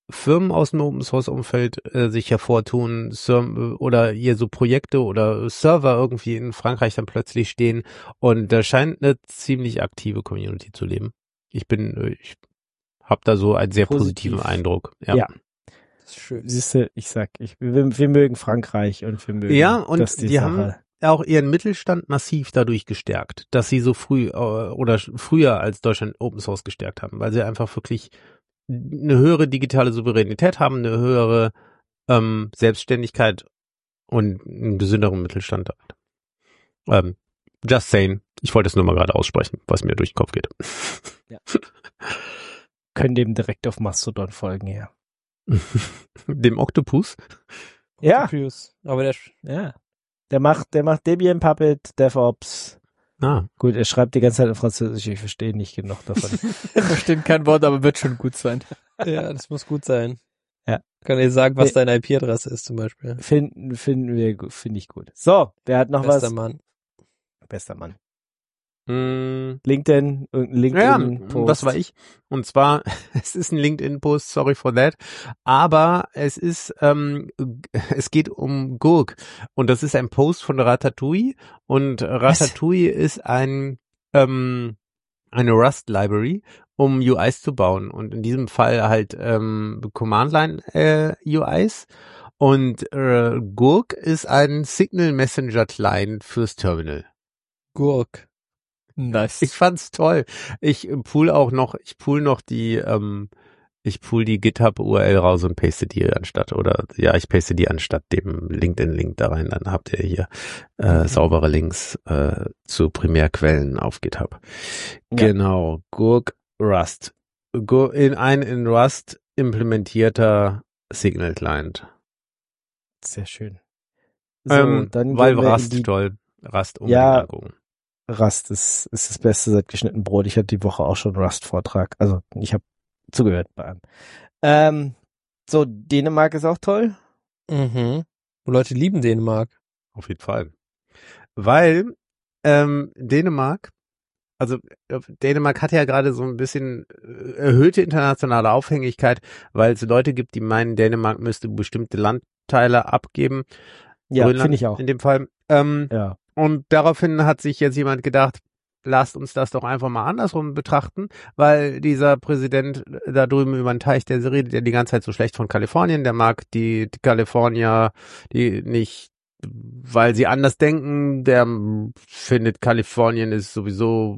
Firmen aus dem Open-Source-Umfeld äh, sich hervortun Ser- oder hier so Projekte oder Server irgendwie in Frankreich dann plötzlich stehen und da scheint eine ziemlich aktive Community zu leben. Ich bin, äh, ich habe da so einen sehr Positiv. positiven Eindruck. Ja, Ja. Das ist schön. Siehst du, ich sag, ich, wir, wir mögen Frankreich und wir mögen ja und das die, die Sache. haben auch ihren Mittelstand massiv dadurch gestärkt, dass sie so früh äh, oder sch- früher als Deutschland Open Source gestärkt haben, weil sie einfach wirklich eine höhere digitale Souveränität haben, eine höhere ähm, Selbstständigkeit und einen gesünderen Mittelstand. Ähm, just saying. Ich wollte es nur mal gerade aussprechen, was mir durch den Kopf geht. Ja. Können dem direkt auf Mastodon folgen, ja. Dem Octopus? Ja, Octopus. Aber der, ja. der macht, der macht Debian Puppet, DevOps. Ah. Gut, er schreibt die ganze Zeit in Französisch, ich verstehe nicht genug davon. Versteht kein Wort, aber wird schon gut sein. Ja, das muss gut sein. Ja. Kann ich sagen, was Nee. deine I P-Adresse ist zum Beispiel. Finden, finden wir, gu- finde ich gut. So, wer hat noch Bester was? Mann. Bester Mann. Mm, LinkedIn, irgendein ja, LinkedIn-Post. das war ich. Und zwar, es ist ein LinkedIn-Post, sorry for that. Aber es ist, ähm, es geht um Gurk. Und das ist ein Post von Ratatouille. Und Ratatouille ist ein, ähm, eine Rust-Library, um U Is zu bauen. Und in diesem Fall halt ähm, Command-Line-U Is. Und äh, Gurk ist ein Signal-Messenger-Client fürs Terminal. Gurk. Nice. Ich fand's toll. Ich pool auch noch, ich pool noch die, ähm, ich pool die GitHub-U R L raus und paste die anstatt, oder ja, ich paste die anstatt dem LinkedIn-Link da rein. Dann habt ihr hier äh, Mhm. saubere Links äh, zu Primärquellen auf GitHub. Ja. Genau, Gurk Rust. Gur- in ein in Rust implementierter Signal-Client. Sehr schön. So, ähm, dann weil gehen wir in Rust die toll. Rust Ja. unbedingt angucken. Rust ist, ist das Beste seit geschnitten Brot. Ich hatte die Woche auch schon Rust-Vortrag. Also ich habe zugehört bei einem. Ähm, so, Dänemark ist auch toll. Mhm. Und Leute lieben Dänemark. Auf jeden Fall. Weil ähm, Dänemark, also äh, Dänemark hat ja gerade so ein bisschen äh, erhöhte internationale Aufhängigkeit, weil es Leute gibt, die meinen, Dänemark müsste bestimmte Landteile abgeben. Ja, Grönland finde ich auch. in dem Fall. Ähm, Ja. und daraufhin hat sich jetzt jemand gedacht, lasst uns das doch einfach mal andersrum betrachten, weil dieser Präsident da drüben über den Teich, der redet ja die ganze Zeit so schlecht von Kalifornien, der mag die, die Kalifornier, die nicht, weil sie anders denken, der findet Kalifornien ist sowieso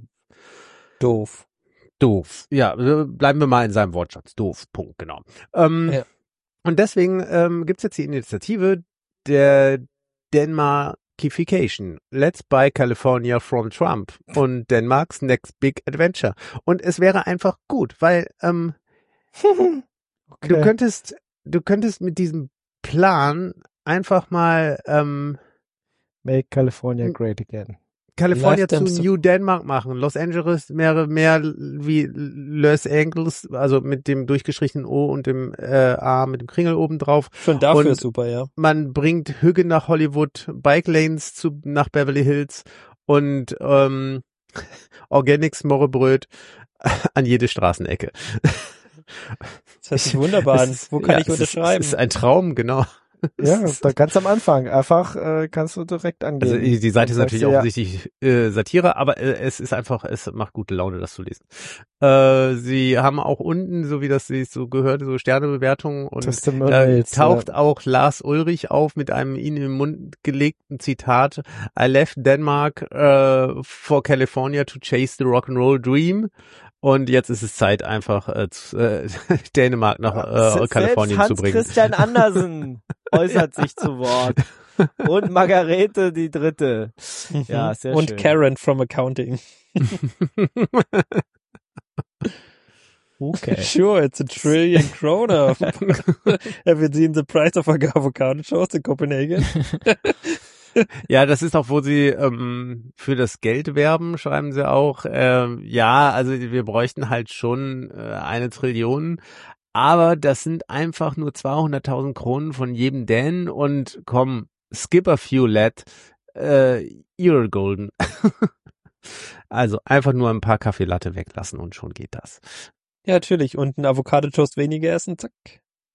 Doof. doof. Ja, bleiben wir mal in seinem Wortschatz. Doof, Punkt, genau. Ähm, Ja. Und deswegen ähm, gibt's jetzt die Initiative der Denmarkification. Let's buy California from Trump. Und Denmark's next big adventure. Und es wäre einfach gut, weil ähm, Okay. du könntest, du könntest mit diesem Plan einfach mal ähm, Make California great again. California Life zu Dams- New Denmark machen. Los Angeles mehr, mehr wie Los Angeles, also mit dem durchgestrichenen O und dem äh, A mit dem Kringel oben drauf. Schon dafür Und- ist super, ja. Man bringt Hügge nach Hollywood, Bike Lanes zu, nach Beverly Hills und ähm, Organics Morrebröt an jede Straßenecke. Das hört sich wunderbar an. Es ist- Wo kann ja, ich es ist- unterschreiben? Es ist ein Traum, genau. Ja, da ganz am Anfang. Einfach äh, kannst du direkt angehen. Also die Seite ist Und natürlich sagst dir, offensichtlich äh, Satire, aber äh, es ist einfach, es macht gute Laune, das zu lesen. Äh, sie haben auch unten, so wie das sich so gehört, so Sternebewertungen und da Testimonials, taucht ja. auch Lars Ulrich auf mit einem ihnen im Mund gelegten Zitat: I left Denmark uh, for California to chase the rock'n'roll dream. Und jetzt ist es Zeit, einfach äh, zu, äh, Dänemark nach äh, Selbst Kalifornien zu bringen. Hans-Christian Andersen äußert sich zu Wort. Und Margarete die Dritte. Ja, sehr Und schön. Karen from Accounting. Okay. Sure, it's a trillion kroner. Have you seen the price of avocado toast in Copenhagen? Ja, das ist auch, wo sie ähm, für das Geld werben, schreiben sie auch. Ähm, ja, also wir bräuchten halt schon äh, eine Trillion, aber das sind einfach nur zweihunderttausend Kronen von jedem Dänen und komm, skip a few lad, äh, you're golden. Also einfach nur ein paar Kaffeelatte weglassen und schon geht das. Ja, natürlich. Und ein Avocado-Toast weniger essen, zack.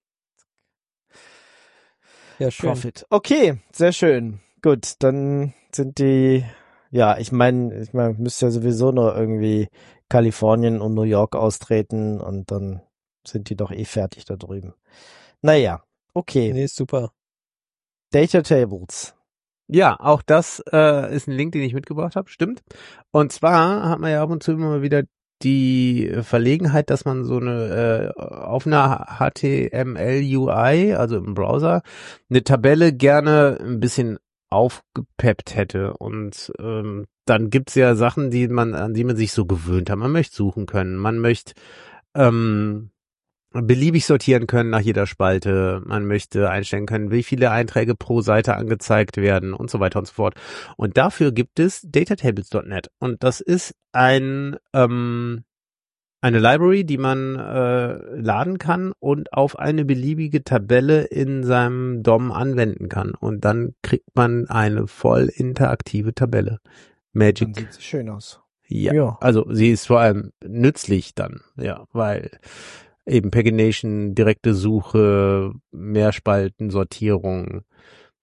Ja, schön. Profit. Okay, sehr schön. Gut, dann sind die, ja, ich meine, ich meine, müsste ja sowieso nur irgendwie Kalifornien und New York austreten und dann sind die doch eh fertig da drüben. Naja, okay. Nee, ist super. Data Tables. Ja, auch das äh, ist ein Link, den ich mitgebracht habe, stimmt. Und zwar hat man ja ab und zu immer mal wieder die Verlegenheit, dass man so eine äh, auf einer H T M L U I, also im Browser, eine Tabelle gerne ein bisschen aufgepeppt hätte. Und ähm, dann gibt's ja Sachen, die man, an die man sich so gewöhnt hat. Man möchte suchen können, man möchte ähm, beliebig sortieren können nach jeder Spalte. Man möchte einstellen können, wie viele Einträge pro Seite angezeigt werden und so weiter und so fort. Und dafür gibt es datatables Punkt net. Und das ist ein ähm, eine Library, die man äh, laden kann und auf eine beliebige Tabelle in seinem D O M anwenden kann. Und dann kriegt man eine voll interaktive Tabelle. Magic. Dann sieht sie schön aus. Ja, Ja. also sie ist vor allem nützlich dann, ja, weil eben Pagination, direkte Suche, Mehrspalten-Sortierung,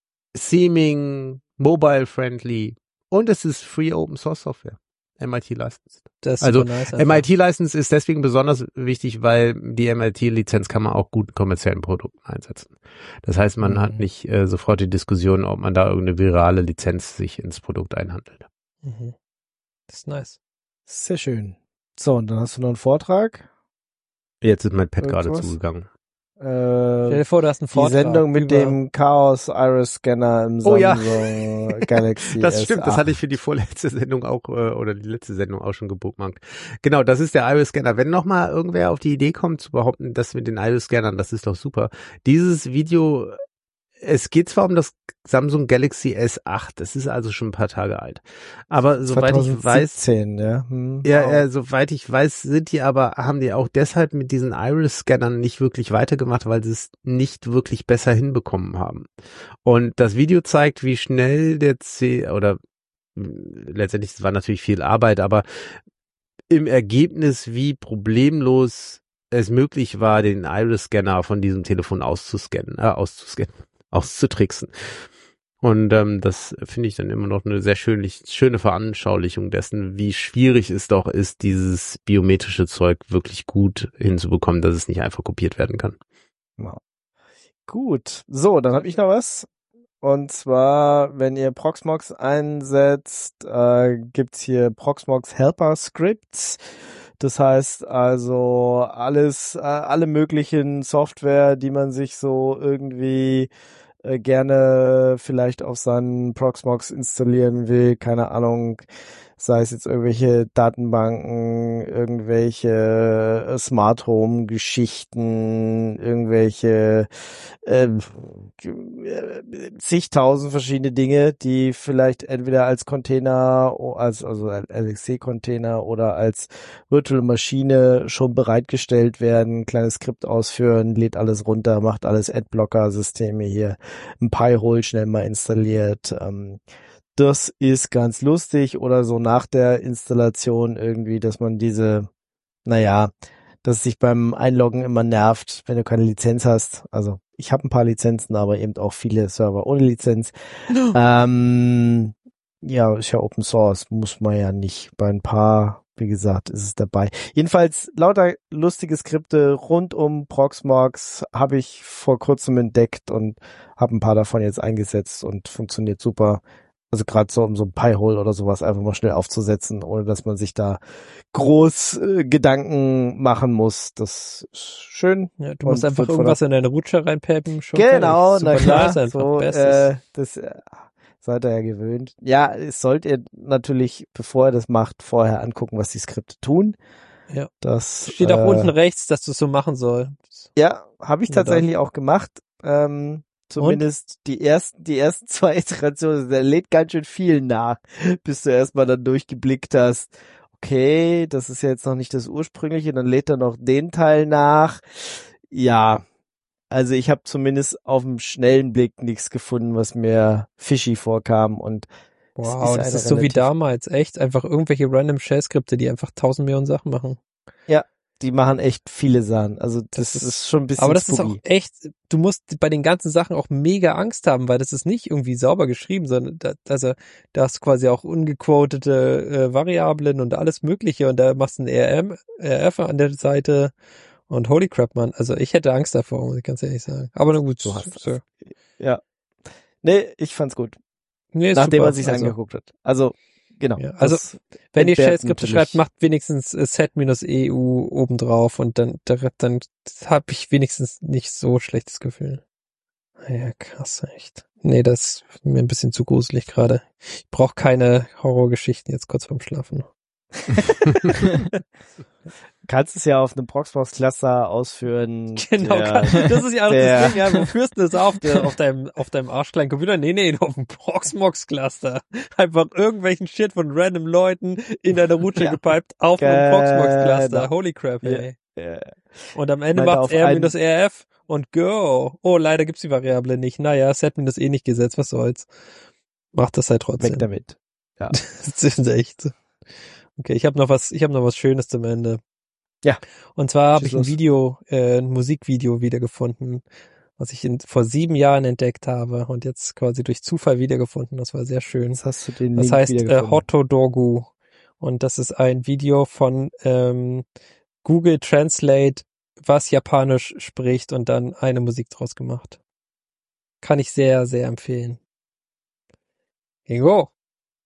Theming, mobile-friendly und es ist Free Open Source Software, M I T licensed. Das ist Also super nice. M I T-License ist deswegen besonders wichtig, weil die M I T-Lizenz kann man auch gut in kommerziellen Produkten einsetzen. Das heißt, man Mhm. hat nicht äh, sofort die Diskussion, ob man da irgendeine virale Lizenz sich ins Produkt einhandelt. Mhm. Das ist nice. Sehr schön. So, und dann hast du noch einen Vortrag. Jetzt ist mein Pad gerade Irgendwas? zugegangen. Stell Äh, dir vor, du hast einen die Vortrag Sendung mit über dem Chaos Iris Scanner im Oh ja. Samsung Galaxy Das S stimmt, das acht. hatte ich für die vorletzte Sendung auch, äh, oder die letzte Sendung auch schon gebookmarkt. Genau, das ist der Iris-Scanner. Wenn nochmal irgendwer auf die Idee kommt, zu behaupten, dass mit den Iris-Scannern, das ist doch super. Dieses Video, es geht zwar um das Samsung Galaxy S acht, das ist also schon ein paar Tage alt. Aber soweit ich weiß, zweitausendsiebzehn, ja. Hm. ja, äh, soweit ich weiß, sind die aber, haben die auch deshalb mit diesen Iris-Scannern nicht wirklich weitergemacht, weil sie es nicht wirklich besser hinbekommen haben. Und das Video zeigt, wie schnell der C, oder mh, letztendlich, es war natürlich viel Arbeit, aber im Ergebnis, wie problemlos es möglich war, den Iris-Scanner von diesem Telefon auszuscannen, äh, auszuscannen, auszutricksen. Und ähm, das finde ich dann immer noch eine sehr schön, schöne Veranschaulichung dessen, wie schwierig es doch ist, dieses biometrische Zeug wirklich gut hinzubekommen, dass es nicht einfach kopiert werden kann. Genau. Gut, so, dann habe ich noch was. Und zwar, wenn ihr Proxmox einsetzt, äh, gibt's hier Proxmox Helper Scripts. Das heißt also alles, äh, alle möglichen Software, die man sich so irgendwie äh, gerne vielleicht auf seinen Proxmox installieren will, keine Ahnung, sei es jetzt irgendwelche Datenbanken, irgendwelche äh, Smart Home Geschichten, irgendwelche äh, zigtausend verschiedene Dinge, die vielleicht entweder als Container, als also als L X C-Container oder als Virtual Maschine schon bereitgestellt werden, kleines Skript ausführen, lädt alles runter, macht alles Adblocker-Systeme hier, ein Pi-Hole schnell mal installiert. Ähm, das ist ganz lustig oder so nach der Installation irgendwie, dass man diese, naja, dass es sich beim Einloggen immer nervt, wenn du keine Lizenz hast. Also ich habe ein paar Lizenzen, aber eben auch viele Server ohne Lizenz. ähm, ja, ist ja Open Source, muss man ja nicht. Bei ein paar, wie gesagt, ist es dabei. Jedenfalls lauter lustige Skripte rund um Proxmox habe ich vor kurzem entdeckt und habe ein paar davon jetzt eingesetzt und funktioniert super. Also gerade so um so ein Pi-Hole oder sowas einfach mal schnell aufzusetzen, ohne dass man sich da groß äh, Gedanken machen muss. Das ist schön. Ja, du Und musst einfach wird von irgendwas in deine Rutsche reinpappen. Schon Genau, fertig. na Super klar, nice einfach. so, Bestes. äh, das äh, seid ihr ja gewöhnt. Ja, es sollt ihr natürlich, bevor ihr das macht, vorher angucken, was die Skripte tun. Ja. Das Steht auch äh, unten rechts, dass du es so machen sollst. Ja, habe ich Ja, tatsächlich auch gemacht. Ähm, zumindest die ersten, die ersten zwei Iterationen, der lädt ganz schön viel nach, bis du erstmal dann durchgeblickt hast. Okay, das ist ja jetzt noch nicht das ursprüngliche, dann lädt er noch den Teil nach. Ja, also ich habe zumindest auf dem schnellen Blick nichts gefunden, was mir fishy vorkam und Wow, ist das eine ist so wie relativ- damals. Echt? Einfach irgendwelche random Shell-Skripte, die einfach tausend Millionen Sachen machen. ja, die machen echt viele Sachen. Also das, Das ist- ist schon ein bisschen Aber das ist spooky. auch echt, du musst bei den ganzen Sachen auch mega Angst haben, weil das ist nicht irgendwie sauber geschrieben, sondern da, also da hast du quasi auch ungequotete äh, Variablen und alles Mögliche und da machst du ein R M, R F an der Seite und holy crap, Mann. Also ich hätte Angst davor, muss ich ganz ehrlich sagen. Aber na gut, Du hast das. so. Ja. Nee, ich fand's gut. Nee, ist Nachdem super. man sich's also, angeguckt hat. Also, genau. Ja, also, das wenn ihr entbehrt Shell-Skripte natürlich- schreibt, macht wenigstens äh, set-E U obendrauf und dann, dann, dann habe ich wenigstens nicht so schlechtes Gefühl. Ja, krass, echt. Nee, das ist mir ein bisschen zu gruselig gerade. Ich brauche keine Horrorgeschichten jetzt kurz vorm Schlafen. kannst es ja auf einem Proxmox-Cluster ausführen. Genau, der, das ist ja auch der- das Ding, ja, wo führst du das auf, der, auf deinem, auf deinem arschkleinen Computer? Nee, nee, auf dem Proxmox-Cluster. Einfach irgendwelchen Shit von random Leuten in deine Route Ja. gepiped auf einem Proxmox-Cluster. Genau. Holy crap, Ja. ey. äh, Und am Ende Meinte macht's auf R einen- minus R F und go. Oh, leider gibt's die Variable nicht. Naja, set minus E nicht gesetzt, was soll's. Macht das halt trotzdem. weg damit. Das ist echt. Okay, ich habe noch was, ich habe noch was Schönes zum Ende. Ja. Und zwar habe Schieß ich ein los. Video, äh, ein Musikvideo wiedergefunden, was ich in, vor sieben Jahren entdeckt habe und jetzt quasi durch Zufall wiedergefunden. Das war sehr schön. Jetzt hast du den Das Link heißt äh, wiedergefunden. Hotodogu und das ist ein Video von ähm, Google Translate, was Japanisch spricht und dann eine Musik draus gemacht. Kann ich sehr, sehr empfehlen. Ingo.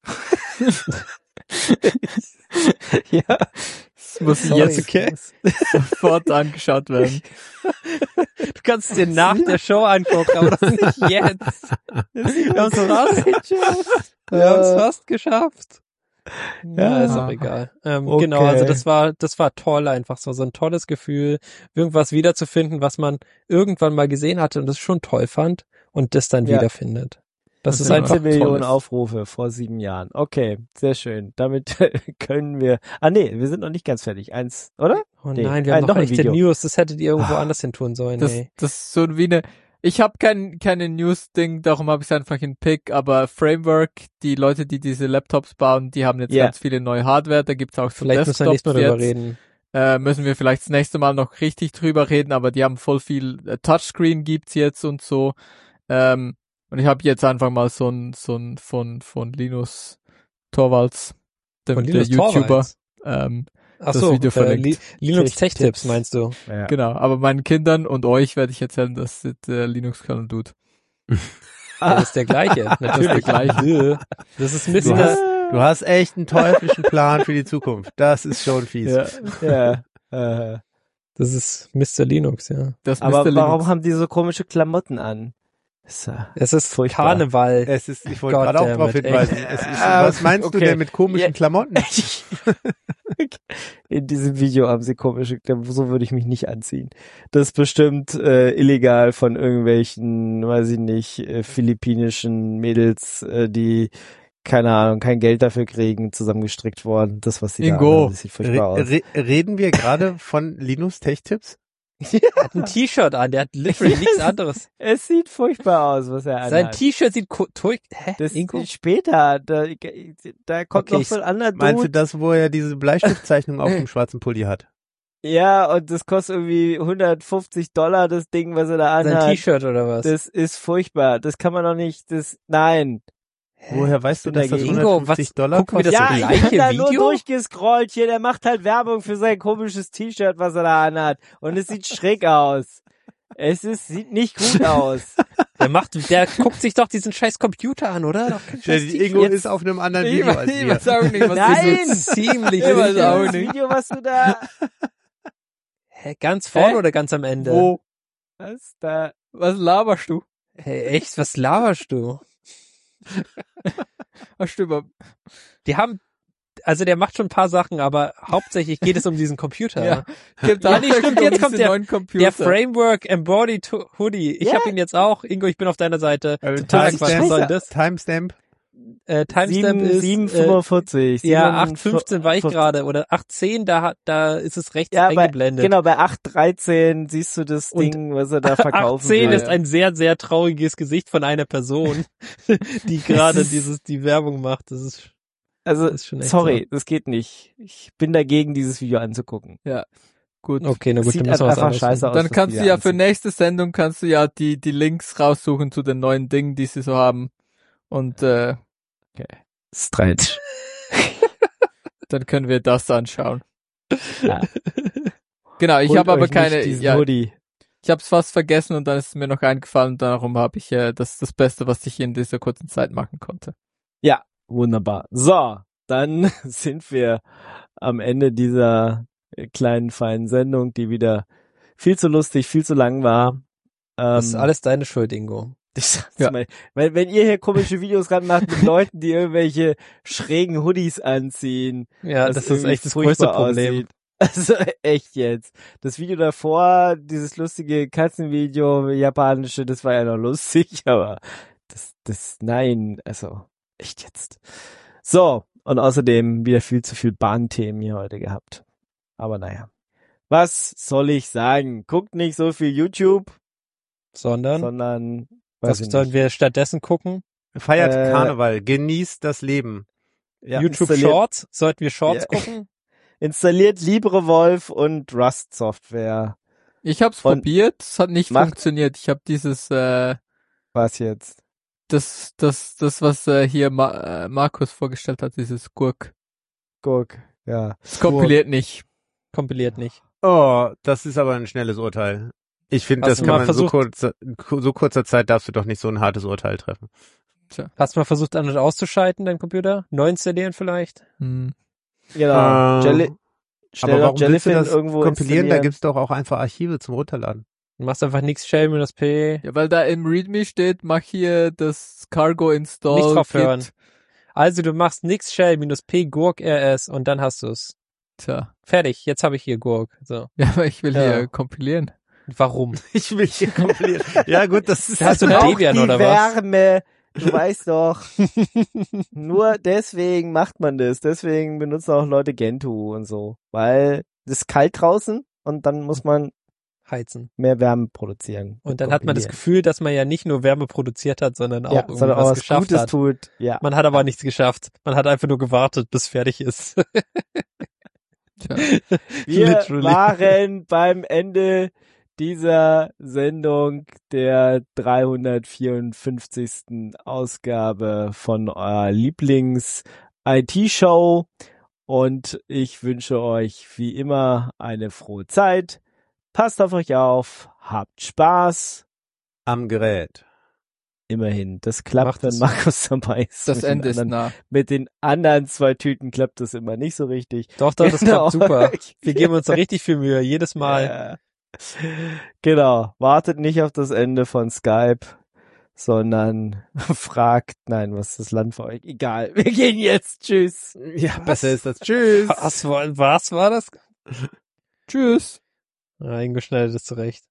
ja. Das muss Sorry. jetzt Okay. sofort angeschaut werden. Du kannst es dir nach der Show angucken, aber das nicht jetzt. Wir haben es fast, wir haben es fast geschafft. Ja, ist auch egal. Ähm, Okay. Genau, also das war, das war toll einfach so, so ein tolles Gefühl, irgendwas wiederzufinden, was man irgendwann mal gesehen hatte und das schon toll fand und das dann Ja. wiederfindet. Das, Das ist ist einfach neunzehn Millionen tolles. Aufrufe vor sieben Jahren. Okay, sehr schön. Damit können wir. Ah nee, wir sind noch nicht ganz fertig. Eins, oder? Oh Nee. nein, wir Äh, haben noch noch ein echte Video. News, das hättet ihr irgendwo Ah. anders hin tun sollen, Das, ey. das ist so wie eine, ich habe kein, keine News-Ding, darum habe ich es einfach in Pick, aber Framework, die Leute, die diese Laptops bauen, die haben jetzt Ja. ganz viele neue Hardware, da gibt's auch zum Vielleicht müssen wir Desktop nächstes Mal drüber jetzt, reden. äh, müssen wir vielleicht das nächste Mal noch richtig drüber reden, aber die haben voll viel äh, Touchscreen gibt's jetzt und so. Ähm, und ich habe jetzt einfach mal so ein so ein von von Linus Torvalds, dem Von der Linus YouTuber, Torvalds. ähm, Ach das so, Video äh, verlinkt. Li Linux Tech- Tech Tipps Tipps. meinst du? Ja. genau. Aber meinen Kindern und euch werde ich erzählen, dass das der Linux-Kernel tut. Ja, das ist der gleiche, natürlich. der gleiche. Das ist Du Mister hast, du hast echt einen teuflischen Plan für die Zukunft. Das ist schon fies. Ja, Ja. Äh, Das ist Mister Linux, ja. das aber Mister warum Linux. haben die so komische Klamotten an? Ist ja Es ist Furchtbar. Karneval. Es ist, ich wollte God gerade auch damn darauf it, hinweisen. ey. Es ist, Ah, was meinst du okay. denn mit komischen Ja. Klamotten? In diesem Video haben sie komische, so würde ich mich nicht anziehen. Das ist bestimmt äh, illegal von irgendwelchen, weiß ich nicht, äh, philippinischen Mädels, äh, die, keine Ahnung, kein Geld dafür kriegen, zusammengestrickt worden. Das, was sie da Ingo. anhaben, das sieht furchtbar aus. Re re reden wir gerade von Linus Tech Tipps? Er hat ein T-Shirt an, der hat literally nichts anderes. Es sieht furchtbar aus, was er Sein anhat. T-Shirt sieht ko- tui- hä? Das Ingo? ist später, da, da kommt Okay, noch ich- so ein anderer Meinst du Dude. das, wo er diese Bleistiftzeichnung auf dem schwarzen Pulli hat? Ja, und das kostet irgendwie hundertfünfzig Dollar, das Ding, was er da Sein anhat. T-Shirt oder was? Das ist furchtbar. Das kann man doch nicht, das, nein. Woher weißt du, bin dass das dagegen. Ingo, hundertfünfzig was- Dollar gucken wir das kostet? so Ja, gleiche ich bin da nur Video? durchgescrollt hier, der macht halt Werbung für sein komisches T-Shirt, was er da anhat. Und es sieht schräg aus. Es ist, sieht nicht gut aus. Der macht, der guckt sich doch diesen scheiß Computer an, oder? Doch kein Der scheiß T-Shirt. Ingo ist auf einem anderen Ich Video weiß, als ich wir. weiß auch nicht, was Nein! das ist. Ziemlich Ich weiß sicher. auch Das nicht. Video, was du da, Hä, ganz vorne Hä? oder ganz am Ende? Wo? was da, Was laberst du? Hey, echt, was laberst du? Ach, stimmt. Die haben, also der macht schon ein paar Sachen, aber hauptsächlich geht es um diesen Computer. Ja. Gibt Ja, nee, stimmt, jetzt kommt der- neuen Der Computer. Framework Embodied Ho- Hoodie. Ich Ja. habe ihn jetzt auch. Ingo, ich bin auf deiner Seite. Äh, Total Quatsch, was Timestamp, soll denn das? Timestamp. Äh, Timestamp sieben, ist sieben äh, fünfundvierzig. ja sieben- acht fünfzehn war ich fünfzig. gerade oder acht zehn, da hat da ist es rechts Ja, bei, eingeblendet. genau, bei acht dreizehn siehst du das Und Ding, was er da verkaufen achtzehn will. ist ein sehr, sehr trauriges Gesicht von einer Person, die gerade ist- dieses, die Werbung macht. Das ist, Also, das ist schon echt sorry, das geht nicht. Ich bin dagegen, dieses Video anzugucken. Ja. gut. Okay, na gut, Sieht dann müssen wir was einfach anderes scheiße finden. aus. Dann das kannst du Video ja für anziehen. nächste Sendung kannst du ja die, die Links raussuchen zu den neuen Dingen, die sie so haben. Und äh, Strange. dann können wir das anschauen. Ja. Genau, ich Holt habe aber euch keine, nicht diesen ja, Hoodie. ich habe es fast vergessen und dann ist es mir noch eingefallen. Darum habe ich äh, das das Beste, was ich in dieser kurzen Zeit machen konnte. Ja, wunderbar. So, dann sind wir am Ende dieser kleinen, feinen Sendung, die wieder viel zu lustig, viel zu lang war. Ähm, Das ist alles deine Schuld, Ingo. Ich sag's Ja. mal, weil wenn ihr hier komische Videos gerade macht mit Leuten, die irgendwelche schrägen Hoodies anziehen, Ja, was das ist irgendwie echt das furchtbar größte Problem. aussieht. Also echt jetzt. Das Video davor, dieses lustige Katzenvideo, japanische, das war ja noch lustig, aber das, das, nein, also echt jetzt. So, und außerdem wieder viel zu viel Bahnthemen hier heute gehabt. Aber naja. Was soll ich sagen? Guckt nicht so viel YouTube, Sondern, sondern was weiß ich sollen nicht. wir stattdessen gucken? Feiert Äh, Karneval, genießt das Leben. Ja, YouTube installiert- Shorts? Sollten wir Shorts Ja. gucken? Installiert LibreWolf und Rust Software. Ich habe es Und probiert, es hat nicht macht- funktioniert. Ich habe dieses äh, Was jetzt? das das das was äh, hier Ma äh, Markus vorgestellt hat, dieses Gurk. Guck, ja. Es kompiliert nicht. Kompiliert nicht. Oh, das ist aber ein schnelles Urteil. Ich finde, Hast das du kann mal man so versucht- kurz, so kurzer Zeit darfst du doch nicht so ein hartes Urteil treffen. Hast du mal versucht, an- und auszuschalten, deinen Computer? Neu installieren vielleicht? Hm. Genau. Äh, Jelly, schnell aber noch warum willst du Jellyfin das irgendwo kompilieren? Da installieren. gibt's doch auch einfach Archive zum Runterladen. Du machst einfach nix Shell minus P. Ja, weil da im README steht, mach hier das Cargo Install. Nicht drauf Git. hören. Also du machst nix Shell minus P Gurk R S und dann hast du's. Tja. Fertig, jetzt habe ich hier Gurk. So. Ja, aber ich will Ja. hier kompilieren. Warum? Ich will hier kompilieren. Ja gut, das ist... Da hast du einen Auch Debian die oder was? Wärme. Du weißt doch. Nur deswegen macht man das. Deswegen benutzen auch Leute Gentoo und so. Weil es ist kalt draußen und dann muss man Heizen. mehr Wärme produzieren. Und dann hat man das Kombinieren. Gefühl, dass man ja nicht nur Wärme produziert hat, sondern auch ja, irgendwie sondern auch was was geschafft Gutes hat. tut. Ja. Man hat aber nichts geschafft. Man hat einfach nur gewartet, bis fertig ist. Tja. Wir Literally. waren beim Ende dieser Sendung der dreihundertvierundfünfzigsten Ausgabe von eurer Lieblings-I T-Show und ich wünsche euch wie immer eine frohe Zeit. Passt auf euch auf, habt Spaß. Am Gerät. Immerhin, das klappt, Macht wenn es. Markus dabei ist. Das Mit den Ende ist anderen- nah. Mit den anderen zwei Tüten klappt das immer nicht so richtig. Doch, doch, das Genau. klappt super. Wir geben uns da richtig viel Mühe, jedes Mal. Ja. Genau, wartet nicht auf das Ende von Skype, sondern fragt, nein, was ist das Land für euch? Egal, wir gehen jetzt, tschüss. Ja, besser ist das. Tschüss. Was war, was war das? Tschüss. Ja, Ingo schneidet es zurecht.